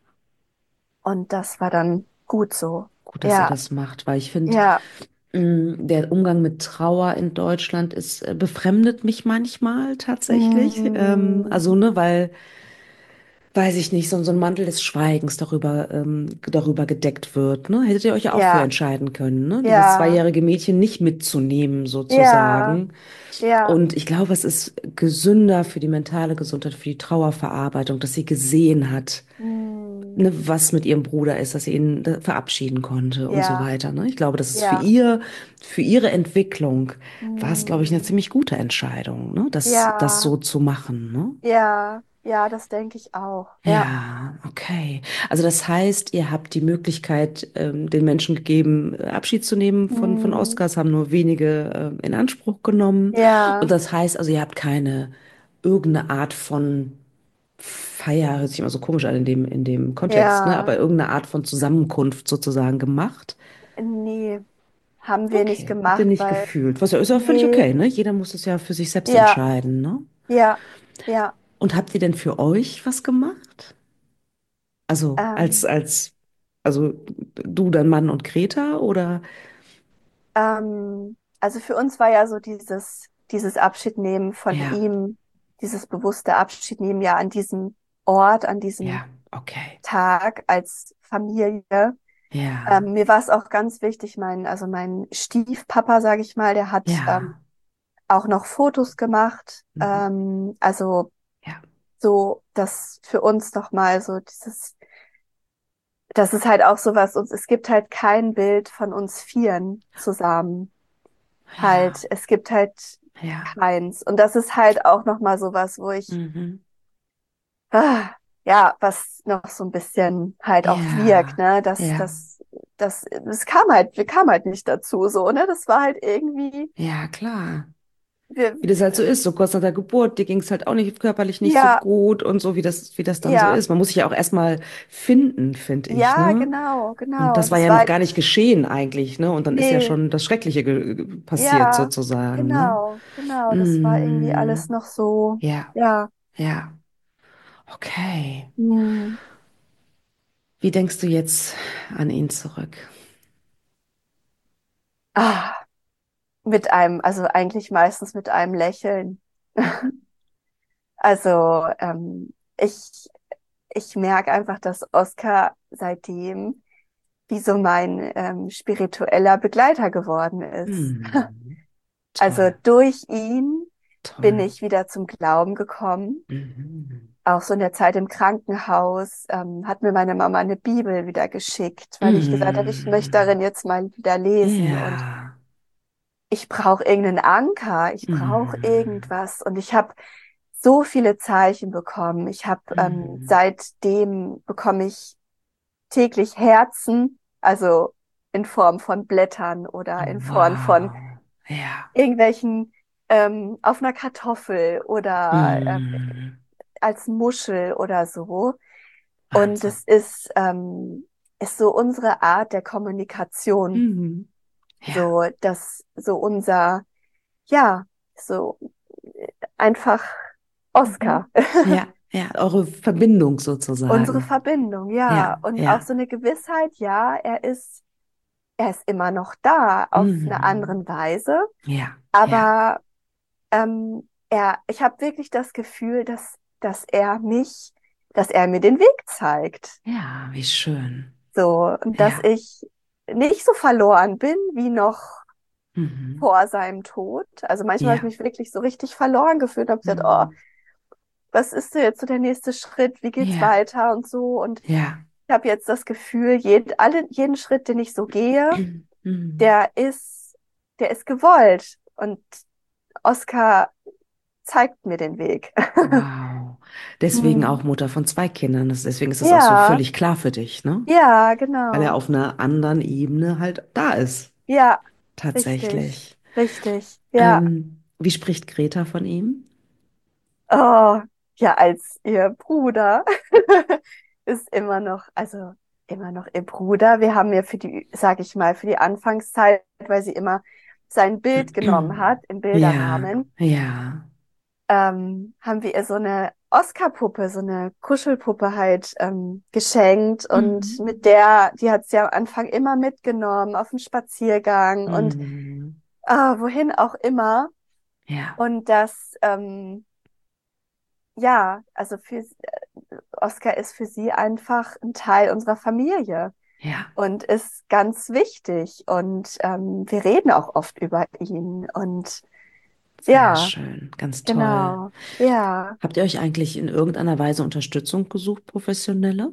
und das war dann gut so. Gut, dass ihr Ja, das macht, weil ich finde, ja, der Umgang mit Trauer in Deutschland ist, äh, befremdet mich manchmal tatsächlich. Ähm, mm, also, ne, weil weiß ich nicht, so, so ein Mantel des Schweigens darüber, ähm, darüber gedeckt wird, ne? Hättet ihr euch ja auch für Ja, entscheiden können, ne? Dieses ja, zweijährige Mädchen nicht mitzunehmen, ja, sozusagen. ja, Und ich glaube, es ist gesünder für die mentale Gesundheit, für die Trauerverarbeitung, dass sie gesehen hat, hm, ne, was mit ihrem Bruder ist, dass sie ihn da verabschieden konnte und so ja, weiter, ne? Ich glaube, das ist für ja, ihr, für ihre Entwicklung war es, glaube ich, eine hm, ziemlich gute Entscheidung, ne? Das, das ja, so zu machen, ne? ja, ja, das denke ich auch. Ja, Ja, okay. Also das heißt, ihr habt die Möglichkeit, ähm, den Menschen gegeben, äh, Abschied zu nehmen von, von hm, Oscars, haben nur wenige, ähm, in Anspruch genommen. Und ja, das heißt also, ihr habt keine irgendeine Art von Feier, hört sich immer so komisch an in dem, in dem Kontext, ne? Aber ja, irgendeine Art von Zusammenkunft sozusagen gemacht. nee, haben wir nicht Okay, habt ihr gemacht, nicht weil, gefühlt. Was ja ist ja völlig nee, okay, ne? Jeder muss es ja für sich selbst ja, entscheiden, ne? ja, ja, Und habt ihr denn für euch was gemacht? Also als, ähm, als, also du, dein Mann und Greta oder? ähm, also für uns war ja so dieses, dieses Abschiednehmen von Ja, ihm, dieses bewusste Abschiednehmen ja an diesem Ort, an diesem ja, okay. Tag als Familie. Ja, Ähm, mir war es auch ganz wichtig, mein, also mein Stiefpapa, sage ich mal, der hat ähm, ja, auch noch Fotos gemacht. mhm, Ähm, also ja, so, dass für uns nochmal so dieses, das ist halt auch sowas, uns, es gibt halt kein Bild von uns Vieren zusammen. ja, Halt, es gibt halt ja, keins. Und das ist halt auch nochmal sowas, wo ich, mhm, ah, ja, was noch so ein bisschen halt auch wirkt, ja, ne, dass, ja, das, das, es kam halt, wir kamen halt nicht dazu, so, ne, das war halt irgendwie, ja, klar. wir, Wie das halt so ist, so kurz nach der Geburt, dir ging es halt auch nicht körperlich nicht so ja, gut und so, wie das, wie das dann so ja, ist. Man muss sich ja auch erstmal finden, finde ich, ja, ne? genau, Und genau. das war Das ja war noch halt, gar nicht geschehen eigentlich, ne? Und dann ist ja nee, schon das Schreckliche ge passiert ja, sozusagen, ne? genau, genau, das war irgendwie alles Mm, noch so, ja, ja, ja, okay. hm, Wie denkst du jetzt an ihn zurück? ah, mit einem, also eigentlich meistens mit einem Lächeln. Mhm. Also, ähm, ich, ich merke einfach, dass Oscar seitdem wie so mein ähm, spiritueller Begleiter geworden ist. Hm, Also toll, durch ihn bin toll. ich wieder zum Glauben gekommen. Mhm. Auch so in der Zeit im Krankenhaus ähm, hat mir meine Mama eine Bibel wieder geschickt, weil ich gesagt habe, ich möchte Mhm. darin jetzt mal wieder lesen und Ja. ich brauche irgendeinen Anker, ich brauche Mhm. irgendwas. Und ich habe so viele Zeichen bekommen. Ich habe ähm, Mhm. seitdem bekomme ich täglich Herzen, also in Form von Blättern oder in Form von Wow. Ja. irgendwelchen ähm, auf einer Kartoffel oder ähm, Mhm. als Muschel oder so. Und Wahnsinn. es ist, ähm, ist so unsere Art der Kommunikation, Mhm. Ja. so dass so unser, ja, so einfach Oscar. Mhm. Ja. Ja. Eure Verbindung Unsere sozusagen. Verbindung, ja. Ja. Und auch Ja. so eine Gewissheit, ja, er ist, er ist immer noch da auf eine Mhm. andere Weise. Ja. Ja. Aber ähm, er, ich habe wirklich das Gefühl, dass, dass er mich, dass er mir den Weg zeigt. Ja. Wie schön. So, und dass Ja. ich nicht so verloren bin wie noch Mhm. vor seinem Tod. Also manchmal habe ich Ja. mich wirklich so richtig verloren gefühlt, habe gesagt, oh, Mhm. was ist so jetzt so der nächste Schritt? Wie geht's Ja. weiter und so? Und Ja. ich habe jetzt das Gefühl, jeden, alle, jeden Schritt, den ich so gehe, Mhm. der ist, der ist gewollt. Und Oscar zeigt mir den Weg. Wow. Deswegen auch Hm. Mutter von zwei Kindern. Das, deswegen ist das auch so Ja, völlig klar für dich, ne? ja, Weil er genau. auf einer anderen Ebene halt da ist. Ja, richtig, Tatsächlich. richtig. Ja. Ähm, wie spricht Greta von ihm? Oh, ja, als ihr Bruder ist immer noch, also immer noch ihr Bruder. Wir haben ja für die, sag ich mal, für die Anfangszeit, weil sie immer sein Bild genommen hat im Ja, Bilderrahmen, ja. ähm, haben wir ihr so eine Oscar-Puppe, so eine Kuschelpuppe halt ähm, geschenkt und Mhm. mit der, die hat sie am Anfang immer mitgenommen auf den Spaziergang und Mhm. ah, wohin auch immer. Ja. Und das, ähm, ja, also für Oskar ist für sie einfach ein Teil unserer Familie Ja, und ist ganz wichtig. Und ähm, wir reden auch oft über ihn. Und sehr ja, schön, ganz toll. genau. Ja. Habt ihr euch eigentlich in irgendeiner Weise Unterstützung gesucht, professionelle?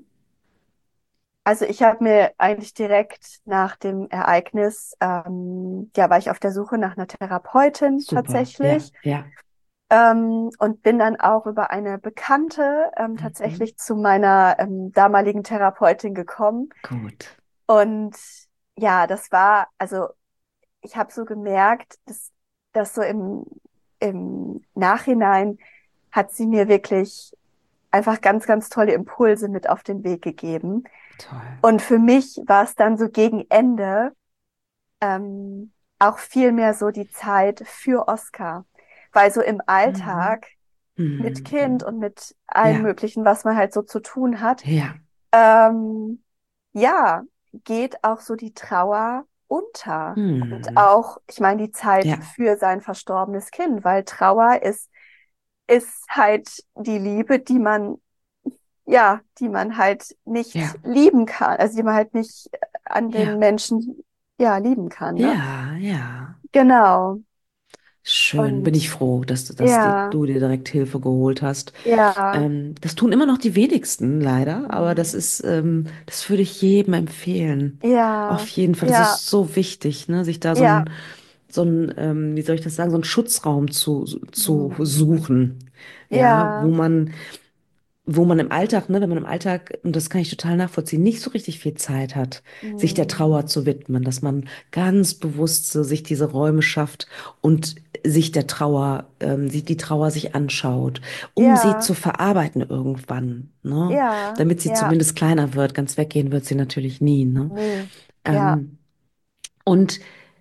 Also ich habe mir eigentlich direkt nach dem Ereignis, ähm, ja, war ich auf der Suche nach einer Therapeutin Super, ja, tatsächlich. ja. Ähm, und bin dann auch über eine Bekannte ähm, Mhm. tatsächlich zu meiner ähm, damaligen Therapeutin gekommen. Gut. Und ja, das war, also ich habe so gemerkt, dass, dass so im, im Nachhinein hat sie mir wirklich einfach ganz, ganz tolle Impulse mit auf den Weg gegeben. Toll. Und für mich war es dann so gegen Ende ähm, auch viel mehr so die Zeit für Oscar. Weil so im Mhm. Alltag mit Kind Mhm. und mit allem Ja, Möglichen, was man halt so zu tun hat, ja. ähm, ja, geht auch so die Trauer unter. Und Mhm. auch, ich meine, die Zeit Ja, für sein verstorbenes Kind, weil Trauer ist, ist halt die Liebe, die man, ja, die man halt nicht ja, lieben kann, also die man halt nicht an den ja, Menschen, ja, lieben kann, ne? ja, ja. Genau. Schön, bin Und ich froh, dass du, dass die, ja, du dir direkt Hilfe geholt hast. ja, Ähm, das tun immer noch die wenigsten, leider, aber das mm, ist, ähm, das würde ich jedem empfehlen. Auf ja, jeden Fall, das ja, ist so wichtig, ne, sich da so ja, ein, so ein, ähm, wie soll ich das sagen, so einen Schutzraum zu, zu mm, suchen. Ja, wo ja, man wo man im Alltag, ne, wenn man im Alltag, und das kann ich total nachvollziehen, nicht so richtig viel Zeit hat, sich der mm, Trauer zu widmen, dass man ganz bewusst so sich diese Räume schafft und sich der Trauer, ähm, sich die Trauer sich anschaut, um sie ja, zu verarbeiten irgendwann, ne, ja, damit sie ja, zumindest kleiner wird. Ganz weggehen wird sie natürlich nie, ne. nee, ja, Ähm, und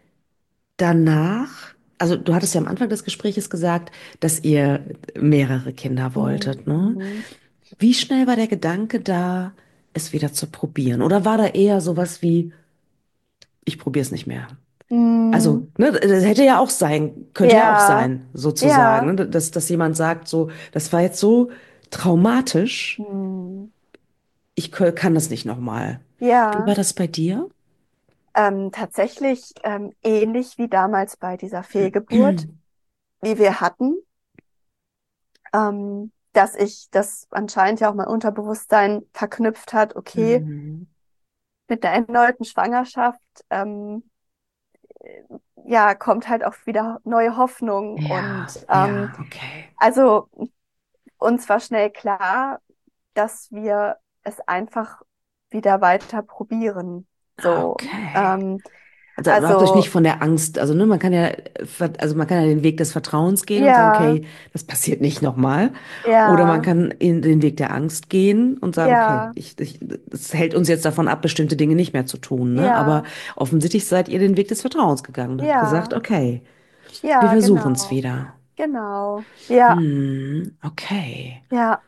danach, also du hattest ja am Anfang des Gespräches gesagt, dass ihr mehrere Kinder wolltet, ne? mm, Wie schnell war der Gedanke da, es wieder zu probieren? Oder war da eher sowas wie, ich probiere es nicht mehr? mm, Also, ne, das hätte ja auch sein, könnte ja auch ja, sein, sozusagen, ja, ne, dass, dass jemand sagt, so, das war jetzt so traumatisch, mm, ich kö- kann das nicht nochmal. Wie ja, war das bei dir? ähm, tatsächlich ähm, ähnlich wie damals bei dieser Fehlgeburt, die wir hatten, ähm, dass ich das anscheinend ja auch mein Unterbewusstsein verknüpft hat, okay, Mhm. mit der erneuten Schwangerschaft, ähm, ja, kommt halt auch wieder neue Hoffnung Ja, und ähm, ja, okay. also uns war schnell klar, dass wir es einfach wieder weiter probieren. So, Okay. ähm, Also ihr habt euch nicht also von der Angst, also ne, man kann ja, ver- also man kann ja den Weg des Vertrauens gehen und sagen, ja, okay, das passiert nicht nochmal. Oder man ja, kann in den Weg der Angst gehen und sagen, okay, ja, ich, ich, das hält uns jetzt davon ab, bestimmte Dinge nicht mehr zu tun, ne? Aber ja, offensichtlich seid ihr den Weg des Vertrauens gegangen und habt gesagt, ja, okay, wir ja, versuchen es genau, wieder. genau, ja, Hm, okay. ja,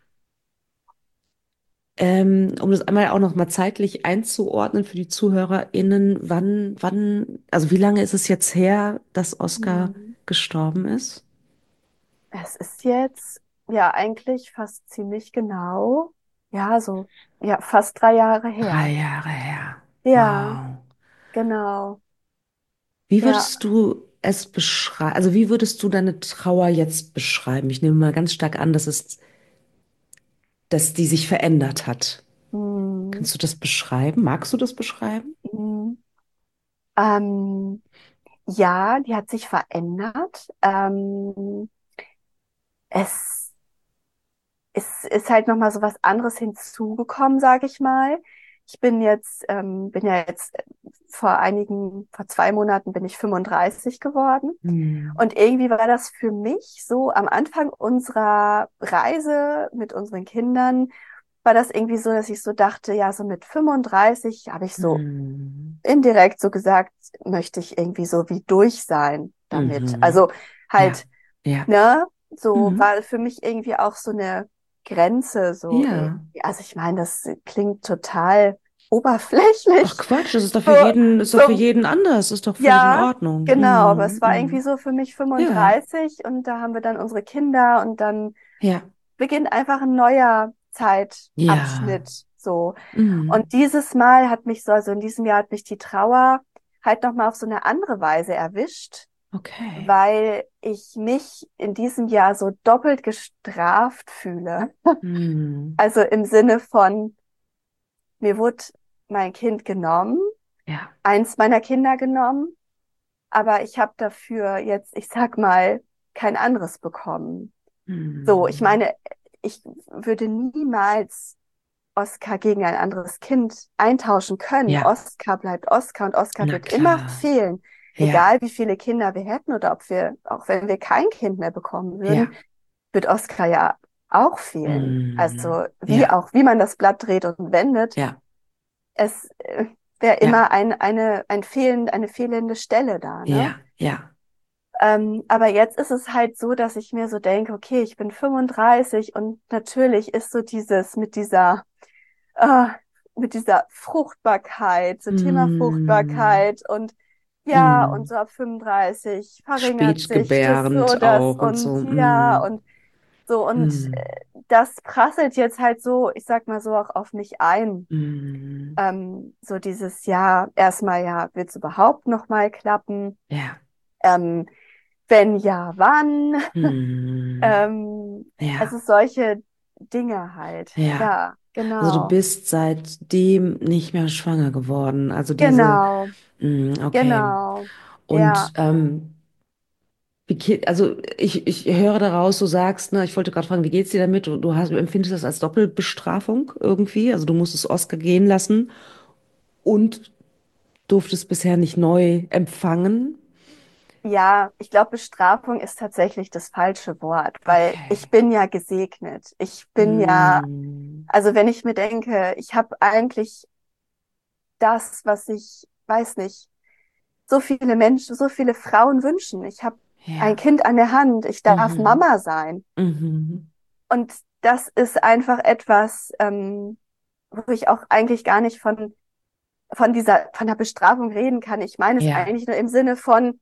Ähm, um das einmal auch noch mal zeitlich einzuordnen für die ZuhörerInnen, wann, wann, also wie lange ist es jetzt her, dass Oskar hm. gestorben ist? Es ist jetzt ja eigentlich fast ziemlich genau, ja, so, ja, fast drei Jahre Drei her. Jahre her. Ja, Wow. genau, Wie ja. würdest du es beschreiben? Also wie würdest du deine Trauer jetzt beschreiben? Ich nehme mal ganz stark an, dass es, dass die sich verändert hat. Hm, Kannst du das beschreiben? Magst du das beschreiben? hm. Ähm, ja, die hat sich verändert. Ähm, es, es ist halt noch mal so was anderes hinzugekommen, sage ich mal. Ich bin jetzt, ähm, bin ja jetzt vor einigen, vor zwei Monaten bin ich fünfunddreißig geworden. Hm. Und irgendwie war das für mich so am Anfang unserer Reise mit unseren Kindern, war das irgendwie so, dass ich so dachte, ja, so mit fünfunddreißig habe ich so Hm. indirekt so gesagt, möchte ich irgendwie so wie durch sein damit. Mhm. Also Ja, halt, ja. ne, so Mhm. war für mich irgendwie auch so eine Grenze, so Ja. irgendwie. Also ich meine, das klingt total Ach oberflächlich. Quatsch, das ist doch für So, jeden, ist doch für so, jeden anders, ist doch völlig in ja, Ordnung. genau, aber Mhm. es war irgendwie Mhm. so für mich Ja, fünfunddreißig und da haben wir dann unsere Kinder und dann ja, beginnt einfach ein neuer Ja. Zeitabschnitt so. Und Mhm. dieses Mal hat mich so, also in diesem Jahr hat mich die Trauer halt nochmal auf so eine andere Weise erwischt, Okay. weil ich mich in diesem Jahr so doppelt gestraft fühle. Mhm. Also im Sinne von, mir wurde mein Kind genommen, Ja. eins meiner Kinder genommen, aber ich habe dafür jetzt, ich sag mal, kein anderes bekommen. So, ich Mhm. meine, ich würde niemals Oscar gegen ein anderes Kind eintauschen können. Ja. Oscar bleibt Oscar und Oscar Na wird immer klar. fehlen. Ja. Egal wie viele Kinder wir hätten oder ob wir, auch wenn wir kein Kind mehr bekommen würden, Ja. wird Oscar ja auch fehlen. Mhm. Also wie Ja. auch, wie man das Blatt dreht und wendet, Ja. es äh, wäre Ja. immer ein, eine, ein fehlend, eine fehlende Stelle da, ne? Ja. Ja. Ähm, aber jetzt ist es halt so, dass ich mir so denke, okay, ich bin fünfunddreißig und natürlich ist so dieses mit dieser, äh, mit dieser Fruchtbarkeit, so Thema Mhm. Fruchtbarkeit und ja, und Mhm. so ab fünfunddreißig verringert sich das so, Spätgebärend das auch und und so. ja Mhm. und so und Mhm. äh, das prasselt jetzt halt so, ich sag mal so auch auf mich ein. Mhm. Ähm, so dieses Jahr, erstmal ja, wird es überhaupt noch mal klappen? Ja. Ähm, Wenn ja, wann? Mhm. Ähm, also Ja. solche Dinge halt. Ja. Ja, Also du genau. bist seitdem nicht mehr schwanger geworden. Also diese, Genau, mm, okay. genau. Und Ja, ähm, wie geht, also ich, ich höre daraus, du sagst, ne, ich wollte gerade fragen, wie geht's dir damit? Du, du hast, du empfindest das als Doppelbestrafung irgendwie? Also du musstest Oscar gehen lassen und durftest bisher nicht neu empfangen? ja, ich glaube, Bestrafung ist tatsächlich das falsche Wort, weil ich Okay. bin ja gesegnet. Ich bin ja, Hm. also wenn ich mir denke, ich habe eigentlich das, was ich, weiß nicht, so viele Menschen, so viele Frauen wünschen. Ich habe ein Ja. Kind an der Hand, ich darf Mhm. Mama sein. Mhm. Und das ist einfach etwas, ähm, wo ich auch eigentlich gar nicht von, von dieser, von der Bestrafung reden kann. Ich meine es Ja. eigentlich nur im Sinne von,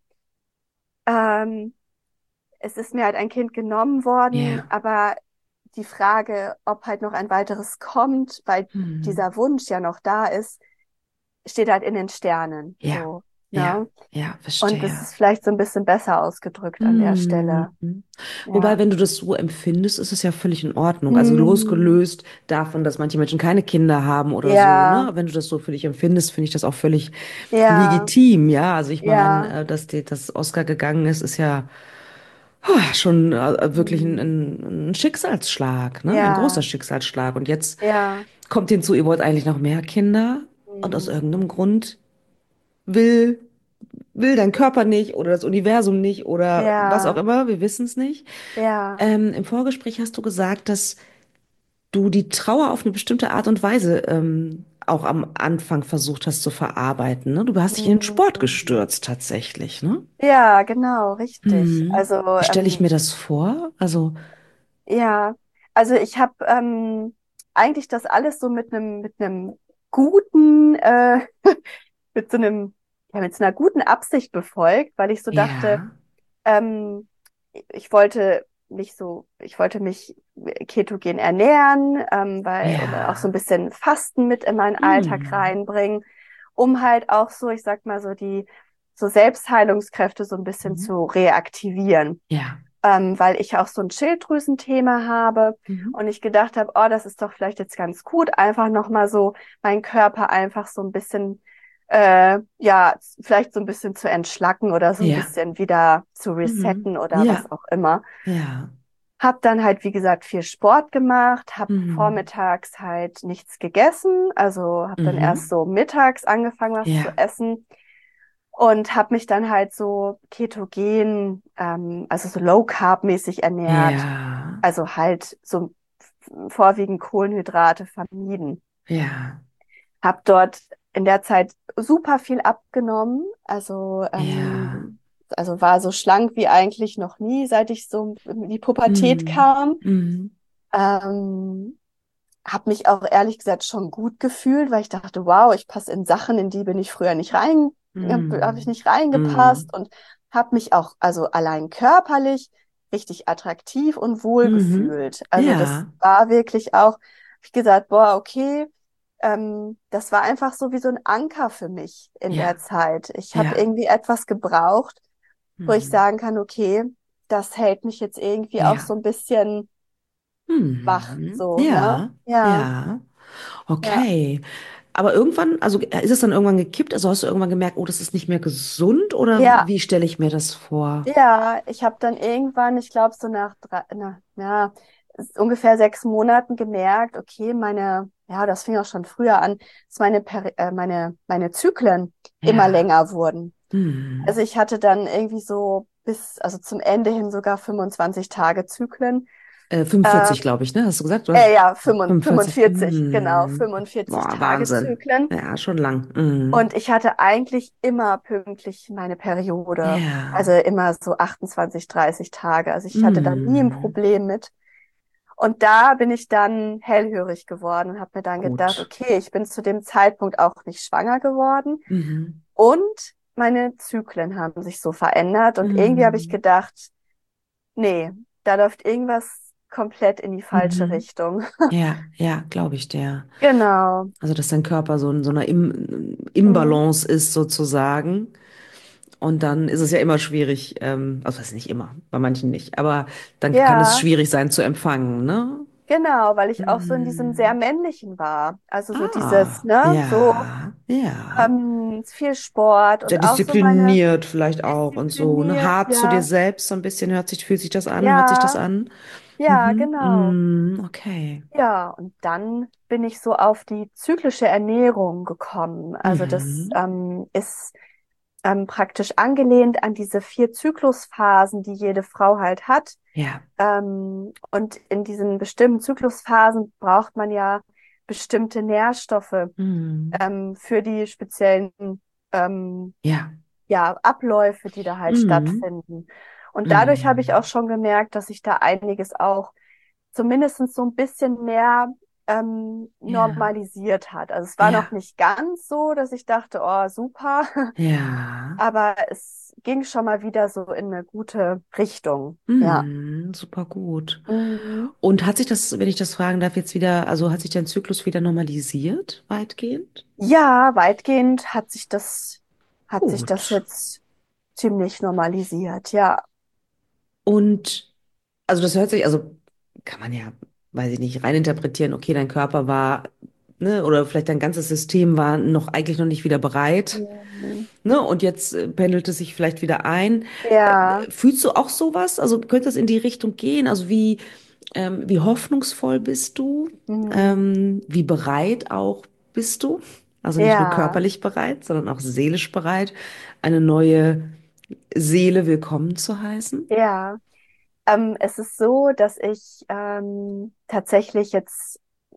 ähm, es ist mir halt ein Kind genommen worden, Ja. aber die Frage, ob halt noch ein weiteres kommt, weil Mhm. dieser Wunsch ja noch da ist, steht halt in den Sternen. Ja. So, Ja. ne? Ja, Und das ist verstehe. vielleicht so ein bisschen besser ausgedrückt an der Mhm. Stelle. Wobei, Ja. wenn du das so empfindest, ist es ja völlig in Ordnung. Also Hm. losgelöst davon, dass manche Menschen keine Kinder haben oder so, Ja, ne? Wenn du das so für dich empfindest, finde ich das auch völlig ja, legitim, ja. Also ich meine, ja, äh, dass die, dass Oscar gegangen ist, ist ja ah, schon äh, wirklich ein, hm. ein, ein Schicksalsschlag, ne? Ein großer Ja, Schicksalsschlag. Und jetzt ja, kommt hinzu, ihr wollt eigentlich noch mehr Kinder und aus hm. irgendeinem Grund will will dein Körper nicht oder das Universum nicht oder was auch Ja, immer, wir wissen es nicht. ja. Ähm, im Vorgespräch hast du gesagt, dass du die Trauer auf eine bestimmte Art und Weise ähm, auch am Anfang versucht hast zu verarbeiten, ne? Du hast dich in den Sport Hm. gestürzt tatsächlich, ne? Ja, genau, richtig. Mhm. Also, Wie stelle ich ähm, mir das vor? Also, ja, also ich habe ähm, eigentlich das alles so mit einem mit einem guten, äh, mit so einem, ja, mit so einer guten Absicht befolgt, weil ich so dachte, ja, ähm, ich wollte mich so, ich wollte mich ketogen ernähren, ähm, weil, oder auch so ein ja, bisschen Fasten mit in meinen Alltag mhm. reinbringen, um halt auch so, ich sag mal so die so Selbstheilungskräfte so ein bisschen Mhm. zu reaktivieren. Ja, Ähm, weil ich auch so ein Schilddrüsenthema habe mhm. und ich gedacht habe, oh, das ist doch vielleicht jetzt ganz gut, einfach nochmal so meinen Körper einfach so ein bisschen, äh, ja, vielleicht so ein bisschen zu entschlacken oder so ein Ja, bisschen wieder zu mhm. resetten oder was Ja, auch immer. ja, Hab dann halt, wie gesagt, viel Sport gemacht, hab mhm. vormittags halt nichts gegessen, also hab dann erst Mhm. so mittags angefangen, was zu Ja, essen und habe mich dann halt so ketogen, ähm, also so Low Carb mäßig ernährt, ja, also halt so vorwiegend Kohlenhydrate vermieden. ja, Hab dort in der Zeit super viel abgenommen, also ja. ähm, also war so schlank wie eigentlich noch nie, seit ich so in die Pubertät Mhm. kam. Mhm. Ähm, habe mich auch ehrlich gesagt schon gut gefühlt, weil ich dachte, wow, ich passe in Sachen, in die bin ich früher nicht rein, habe ich Mhm. nicht reingepasst Mhm. und habe mich auch, also allein körperlich, richtig attraktiv und wohl Mhm. gefühlt. Also das Ja. war wirklich auch. ich gesagt, boah, okay, ähm, das war einfach so wie so ein Anker für mich in der Ja, Zeit. Ich habe ja. irgendwie etwas gebraucht, wo ich Mhm. sagen kann, okay, das hält mich jetzt irgendwie auch so Ja. ein bisschen wach, Mhm. so, ne? Ja, Ja, ja. ja, Okay. Aber irgendwann, also ist es dann irgendwann gekippt? Also hast du irgendwann gemerkt, oh, das ist nicht mehr gesund? Oder ja, wie stelle ich mir das vor? ja. Ich habe dann irgendwann, ich glaube so nach drei, na, ja, s- ungefähr sechs Monaten gemerkt, okay, meine, ja, das fing auch schon früher an, dass meine, Peri äh, meine, meine Zyklen immer Ja. länger wurden. Also Hm. ich hatte dann irgendwie so bis, also zum Ende hin sogar fünfundzwanzig Tage Zyklen. Äh, Äh, fünfundvierzig, glaube ich, ne? Hast du gesagt? Du hast äh, ja, fünfundvierzig, fünfundvierzig. fünfundvierzig, genau, Hm. fünfundvierzig Boah, Tage Wahnsinn. Zyklen. Ja, schon lang. Hm. Und ich hatte eigentlich immer pünktlich meine Periode. Also Ja. immer so achtundzwanzig, dreißig Tage. Also ich hatte da nie ein Hm. Problem mit. Und da bin ich dann hellhörig geworden und habe mir dann gedacht, Gut. okay, ich bin zu dem Zeitpunkt auch nicht schwanger geworden. Mhm. Und meine Zyklen haben sich so verändert. Und irgendwie habe ich Mhm. gedacht, nee, da läuft irgendwas komplett in die falsche Mhm. Richtung. Ja, ja, glaube ich dir. Genau. Also, dass dein Körper so in so einer Im Mhm. Imbalance ist, sozusagen. Und dann ist es ja immer schwierig, ähm, also das ist nicht immer, bei manchen nicht, aber dann kann es Ja, schwierig sein zu empfangen, ne? genau, weil ich auch so in diesem sehr Mhm. männlichen war. Also so dieses, Ah, ne, so ja, ja. ähm, viel Sport Sehr und auch so meine diszipliniert vielleicht auch und so, ne? diszipliniert, Hart zu dir ja, selbst, so ein bisschen hört sich, fühlt sich das an, hört sich das ja, an? ja, Mhm. genau. Mhm. Okay. Ja, und dann bin ich so auf die zyklische Ernährung gekommen. Also das Mhm. ähm, ist ähm, praktisch angelehnt an diese vier Zyklusphasen, die jede Frau halt hat. Ja. Ähm, und in diesen bestimmten Zyklusphasen braucht man ja bestimmte Nährstoffe Mhm. ähm, für die speziellen ähm, Ja. ja, Abläufe, die da halt Mhm. stattfinden. Und dadurch habe ich auch Mhm. schon gemerkt, dass ich da einiges auch zumindest so ein bisschen mehr ähm, Ja. normalisiert hat. Also es war noch Ja. nicht ganz so, dass ich dachte, oh, super, Ja. aber es ging schon mal wieder so in eine gute Richtung. Ja. Mhm. Super gut. Mhm. Und hat sich das, wenn ich das fragen darf, jetzt wieder, also hat sich dein Zyklus wieder normalisiert, weitgehend? Ja, weitgehend hat sich das, hat sich das Gut. jetzt ziemlich normalisiert. Ja. Und also das hört sich, also kann man ja, weiß ich nicht, reininterpretieren, okay, dein Körper war, ne, oder vielleicht dein ganzes System war noch eigentlich noch nicht wieder bereit, Mhm. ne, und jetzt äh, pendelt es sich vielleicht wieder ein. Äh, Ja. Fühlst du auch sowas? Also könnte es in die Richtung gehen? Also wie, ähm, wie hoffnungsvoll bist du? Mhm. Ähm, wie bereit auch bist du? Also nicht nur Ja. körperlich bereit, sondern auch seelisch bereit, eine neue Seele willkommen zu heißen? Ja. Ähm, es ist so, dass ich ähm, tatsächlich jetzt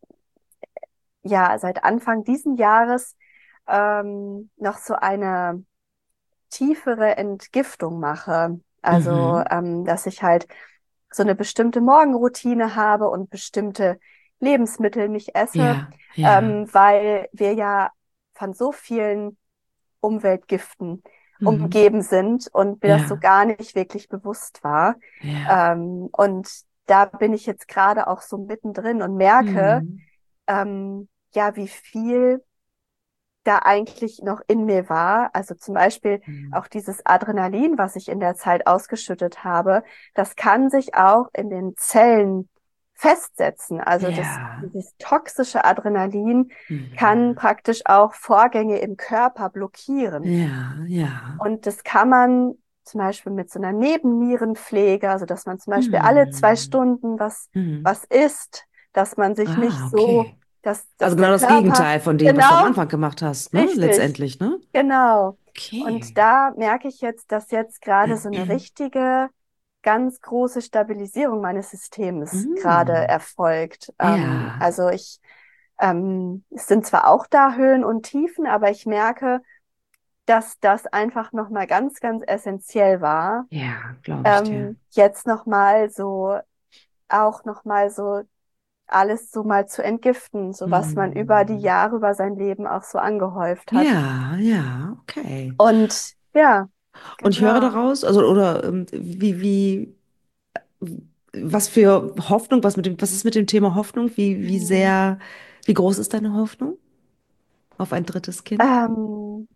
ja seit Anfang diesen Jahres ähm, noch so eine tiefere Entgiftung mache. Also, Mhm. ähm, dass ich halt so eine bestimmte Morgenroutine habe und bestimmte Lebensmittel nicht esse, Ja, ja. ähm, weil wir ja von so vielen Umweltgiften Mhm. umgeben sind und mir das so Ja, gar nicht wirklich bewusst war. ja. Ähm, und da bin ich jetzt gerade auch so mittendrin und merke, Mhm. ähm, ja, wie viel da eigentlich noch in mir war. Also zum Beispiel Mhm. auch dieses Adrenalin, was ich in der Zeit ausgeschüttet habe, das kann sich auch in den Zellen festsetzen. Also das, Ja. dieses toxische Adrenalin kann Mhm. praktisch auch Vorgänge im Körper blockieren. Ja, ja. Und das kann man zum Beispiel mit so einer Nebennierenpflege, also dass man zum Beispiel alle zwei Mhm. Stunden was, Mhm. was isst, dass man sich nicht Ah, so, okay. dass, Also dass der genau das Körper, Gegenteil von dem, was du am genau, Anfang gemacht hast, ne? richtig, Letztendlich, ne? genau. Und Okay. da merke ich jetzt, dass jetzt gerade so eine richtige, ganz große Stabilisierung meines Systems gerade Mhm. erfolgt. Ähm, Ja, also ich, ähm, es sind zwar auch da Höhen und Tiefen, aber ich merke, dass das einfach nochmal ganz, ganz essentiell war, ja, glaube ich dir. ähm, jetzt nochmal so, auch nochmal so alles so mal zu entgiften, so was man über die Mhm. Jahre, über sein Leben auch so angehäuft hat. Ja, ja, okay. Und ja, Und ich höre genau. daraus, also oder ähm, wie, wie was für Hoffnung, was mit dem, was ist mit dem Thema Hoffnung? Wie, wie Mhm. sehr, wie groß ist deine Hoffnung auf ein drittes Kind? Ähm,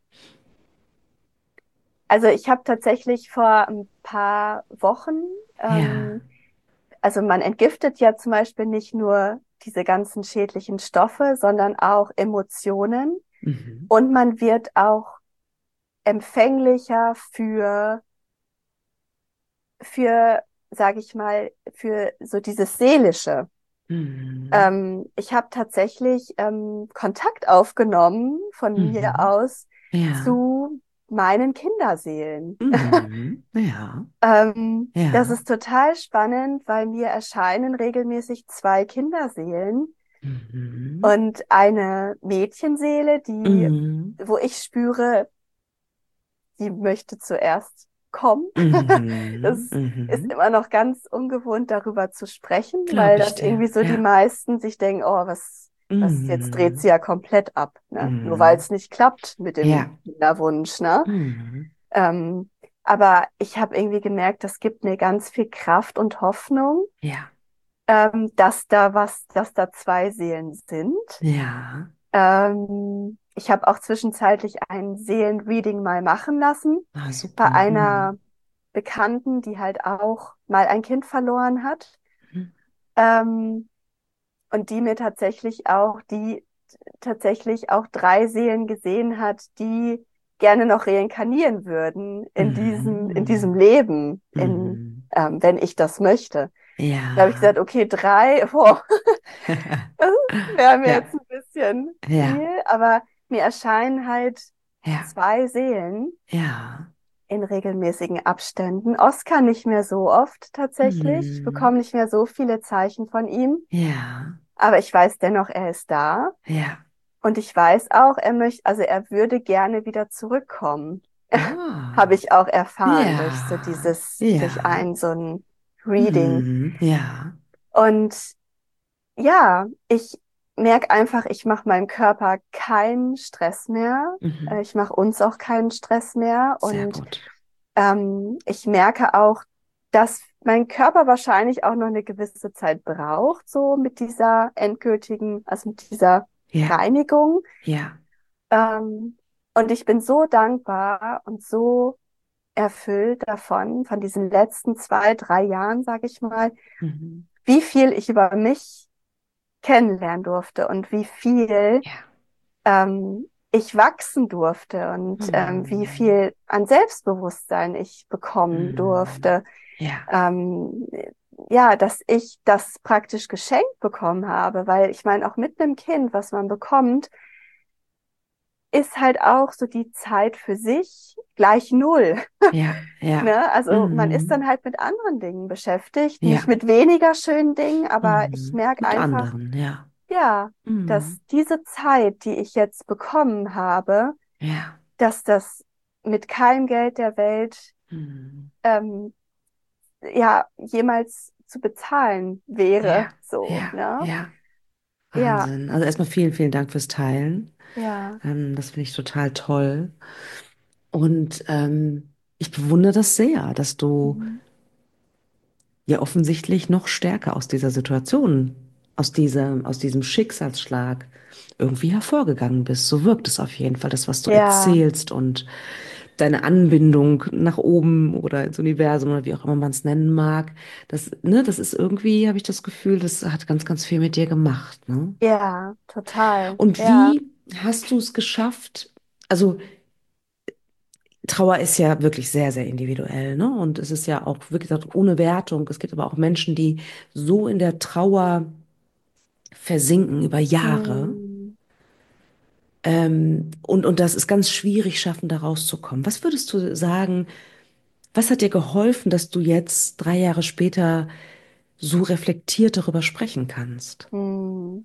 also ich habe tatsächlich vor ein paar Wochen, Ja. ähm, also man entgiftet ja zum Beispiel nicht nur diese ganzen schädlichen Stoffe, sondern auch Emotionen Mhm. und man wird auch empfänglicher für, für, sage ich mal, für so dieses Seelische. Mhm. Ähm, ich habe tatsächlich ähm, Kontakt aufgenommen von mir Mhm. aus Ja. zu meinen Kinderseelen. Mhm. Ja. Ähm, das Ja. ist total spannend, weil mir erscheinen regelmäßig zwei Kinderseelen Mhm. und eine Mädchenseele, die, Mhm. wo ich spüre, die möchte zuerst kommen. Mhm. Das ist Mhm. immer noch ganz ungewohnt, darüber zu sprechen, weil Glaube ich das dir. irgendwie so die Ja. meisten sich denken, oh, was, was, jetzt dreht sie Mhm. ja komplett ab, ne? Nur weil Mhm. es nicht klappt mit dem Ja. Kinderwunsch, ne? Mhm. Ähm, aber ich habe irgendwie gemerkt, das gibt mir ganz viel Kraft und Hoffnung, Ja. ähm, dass da was, dass da zwei Seelen sind. Ja. Ähm, ich habe auch zwischenzeitlich ein Seelenreading mal machen lassen Ah, bei super. einer Mhm. Bekannten, die halt auch mal ein Kind verloren hat. Mhm. Ähm, und die mir tatsächlich auch, die tatsächlich auch drei Seelen gesehen hat, die gerne noch reinkarnieren würden in diesem, in diesem Mhm. Leben, in, Mhm. ähm, wenn ich das möchte. Da habe ich Ja. gesagt, okay, drei, boah, das wäre mir Ja. jetzt ein bisschen Ja. viel, aber mir erscheinen halt Ja. zwei Seelen Ja. in regelmäßigen Abständen. Oscar nicht mehr so oft tatsächlich. Ich Mhm. bekomme nicht mehr so viele Zeichen von ihm, Ja. aber ich weiß dennoch, er ist da. Ja. Und ich weiß auch, er möchte, also er würde gerne wieder zurückkommen. Habe Ah. ich auch erfahren durch so Ja. dieses, durch Ja. ein so ein Reading. Mhm. Ja. Und ja, ich merke einfach, ich mache meinem Körper keinen Stress mehr. Äh, Mhm. Ich mache uns auch keinen Stress mehr. Sehr Und gut. ähm, ich merke auch, dass mein Körper wahrscheinlich auch noch eine gewisse Zeit braucht, so mit dieser endgültigen, also mit dieser Ja. Reinigung. Ja. Ähm, und ich bin so dankbar und so erfüllt davon, von diesen letzten zwei, drei Jahren, sage ich mal, Mhm. wie viel ich über mich kennenlernen durfte und wie viel Ja. ähm, ich wachsen durfte und ähm, wie Mhm. viel an Selbstbewusstsein ich bekommen Mhm. durfte. Ja. Ähm, ja, dass ich das praktisch geschenkt bekommen habe, weil ich meine, auch mit einem Kind, was man bekommt, ist halt auch so die Zeit für sich gleich null. Ja. Ja. Ne? Also man ist dann Mhm. halt mit anderen Dingen beschäftigt, nicht Ja. mit weniger schönen Dingen, aber ich Mhm. merke Mit einfach, anderen, ja. ja, Mhm. dass diese Zeit, die ich jetzt bekommen habe, Ja. dass das mit keinem Geld der Welt Mhm. ähm, ja jemals zu bezahlen wäre. Ja. So, Ja. ne? Ja. Ja, Wahnsinn. Also erstmal vielen, vielen Dank fürs Teilen. ja. Ähm, das finde ich total toll. Und ähm, ich bewundere das sehr, dass du Mhm. ja offensichtlich noch stärker aus dieser Situation, aus dieser, aus diesem Schicksalsschlag irgendwie hervorgegangen bist. So wirkt es auf jeden Fall, das, was du Ja, erzählst und deine Anbindung nach oben oder ins Universum oder wie auch immer man es nennen mag. Das, ne, das ist irgendwie, habe ich das Gefühl, das hat ganz, ganz viel mit dir gemacht, ne? ja, total. Und Ja. wie hast du es geschafft? Also Trauer ist ja wirklich sehr, sehr individuell, ne? Und es ist ja auch wirklich gesagt, ohne Wertung. Es gibt aber auch Menschen, die so in der Trauer versinken über Jahre. Hm. Ähm, und, und das ist ganz schwierig, schaffen, da rauszukommen. Was würdest du sagen, was hat dir geholfen, dass du jetzt drei Jahre später so reflektiert darüber sprechen kannst? Hm.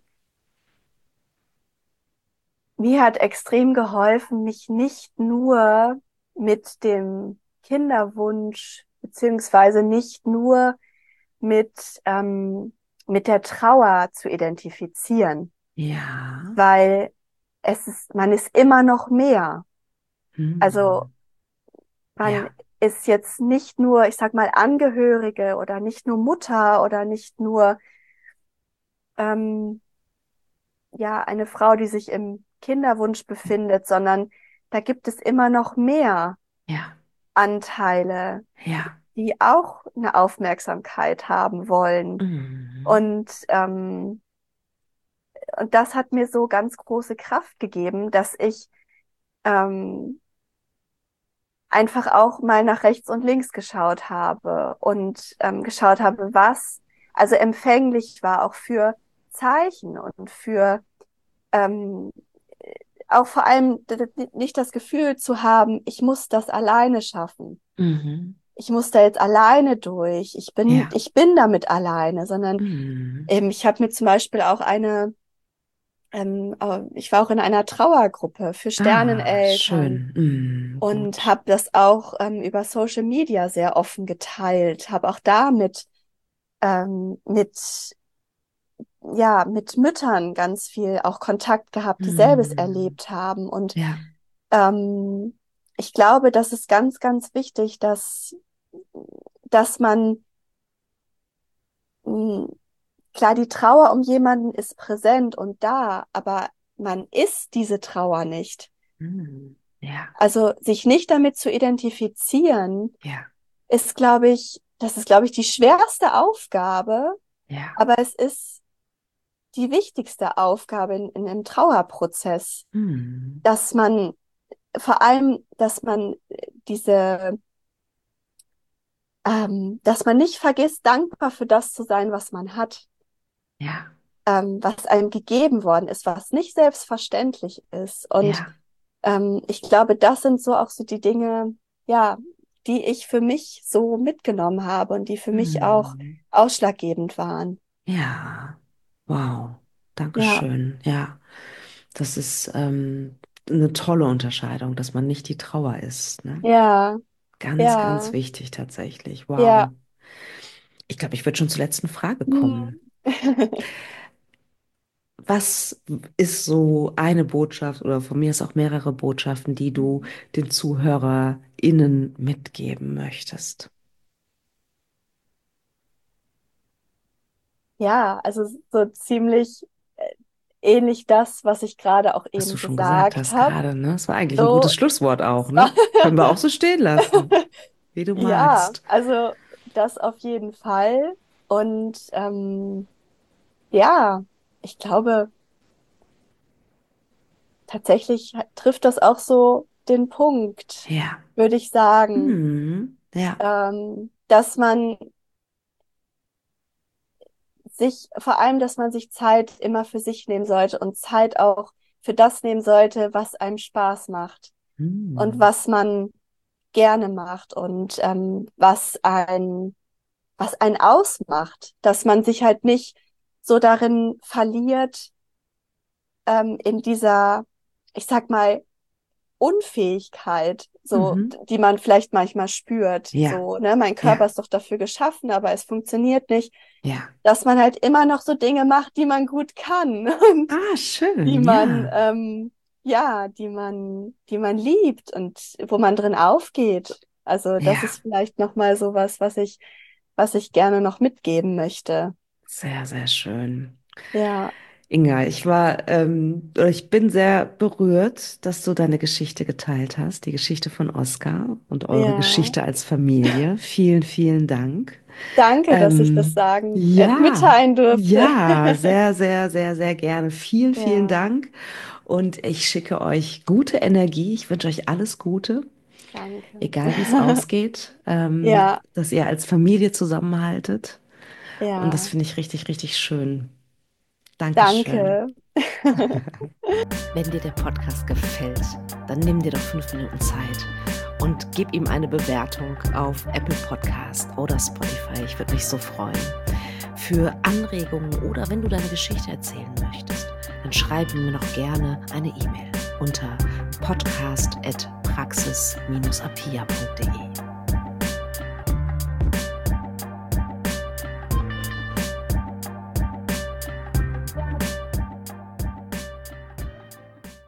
Mir hat extrem geholfen, mich nicht nur mit dem Kinderwunsch beziehungsweise nicht nur mit, ähm, mit der Trauer zu identifizieren, Ja. weil es ist, man ist immer noch mehr. Also Hm. man Ja. ist jetzt nicht nur, ich sag mal, Angehörige oder nicht nur Mutter oder nicht nur ähm, ja eine Frau, die sich im Kinderwunsch befindet, sondern da gibt es immer noch mehr Ja, Anteile, ja. die auch eine Aufmerksamkeit haben wollen. Mhm. Und, ähm, und das hat mir so ganz große Kraft gegeben, dass ich ähm, einfach auch mal nach rechts und links geschaut habe und ähm, geschaut habe, was also empfänglich war auch für Zeichen und für ähm, auch vor allem d- d- nicht das Gefühl zu haben, ich muss das alleine schaffen. Mhm. Ich muss da jetzt alleine durch. Ich bin, Ja. ich bin damit alleine, sondern Mhm. ähm, ich habe mir zum Beispiel auch eine, ähm, äh, ich war auch in einer Trauergruppe für Ah, Sterneneltern schön. Mhm. und Gut. habe das auch ähm, über Social Media sehr offen geteilt, habe auch damit ähm, mit ja mit Müttern ganz viel auch Kontakt gehabt, die selbes Mhm. erlebt haben und Ja. ähm, ich glaube, das ist ganz, ganz wichtig, dass dass man mh, klar, die Trauer um jemanden ist präsent und da, aber man ist diese Trauer nicht. Mhm. Ja. Also sich nicht damit zu identifizieren, Ja. ist, glaube ich, das ist, glaube ich, die schwerste Aufgabe, Ja. aber es ist die wichtigste Aufgabe in, in einem Trauerprozess, Mhm. dass man vor allem, dass man diese, ähm, dass man nicht vergisst, dankbar für das zu sein, was man hat, Ja. ähm, was einem gegeben worden ist, was nicht selbstverständlich ist. Und Ja. ähm, ich glaube, das sind so auch so die Dinge, ja, die ich für mich so mitgenommen habe und die für mich auch Mhm. ausschlaggebend waren. Ja. Wow. Ja, Dankeschön. Ja. Das ist ähm, eine tolle Unterscheidung, dass man nicht die Trauer ist. Ne? ja, Ganz, ganz ja, wichtig tatsächlich. Wow. ja. Ich glaube, ich würde schon zur letzten Frage kommen. Hm. Was ist so eine Botschaft oder von mir ist auch mehrere Botschaften, die du den ZuhörerInnen mitgeben möchtest? Ja, also so ziemlich äh, ähnlich das, was ich gerade auch Was du eben schon gesagt gesagt hast habe. gerade, ne? Das war eigentlich ein So, gutes Schlusswort auch, das war ne? Können wir auch so stehen lassen, wie du ja, magst. also das auf jeden Fall. Und ähm, ja, ich glaube, tatsächlich trifft das auch so den Punkt, Ja. würde ich sagen, Hm. Ja. ähm, dass man sich, vor allem, dass man sich Zeit immer für sich nehmen sollte und Zeit auch für das nehmen sollte, was einem Spaß macht und Hm. was man gerne macht und ähm, was ein, was einen ausmacht, dass man sich halt nicht so darin verliert, ähm, in dieser, ich sag mal, Unfähigkeit, so, Mhm. die man vielleicht manchmal spürt, Ja. so, ne, mein Körper Ja. ist doch dafür geschaffen, aber es funktioniert nicht, Ja. dass man halt immer noch so Dinge macht, die man gut kann und Ah, die schön. man, Ja. ähm, ja, die man, die man liebt und wo man drin aufgeht. Also das Ja. ist vielleicht noch mal sowas, was ich, was ich gerne noch mitgeben möchte. Sehr, sehr schön. Ja, Inga, ich war, ähm, oder ich bin sehr berührt, dass du deine Geschichte geteilt hast, die Geschichte von Oskar und eure ja. Geschichte als Familie. Vielen, vielen Dank. Danke, dass ich das Ähm, sagen, äh, ja, mitteilen durfte. ja, sehr, sehr, sehr, sehr gerne. Vielen, vielen Ja, Dank. Und ich schicke euch gute Energie. Ich wünsche euch alles Gute, danke. egal wie es ausgeht, ähm, Ja, dass ihr als Familie zusammenhaltet. Und das ja, finde ich richtig, richtig schön. Dankeschön. danke. Wenn dir der Podcast gefällt, dann nimm dir doch fünf Minuten Zeit und gib ihm eine Bewertung auf Apple Podcast oder Spotify. Ich würde mich so freuen. Für Anregungen oder wenn du deine Geschichte erzählen möchtest, dann schreib mir noch gerne eine E-Mail unter podcast at praxis apia punkt de.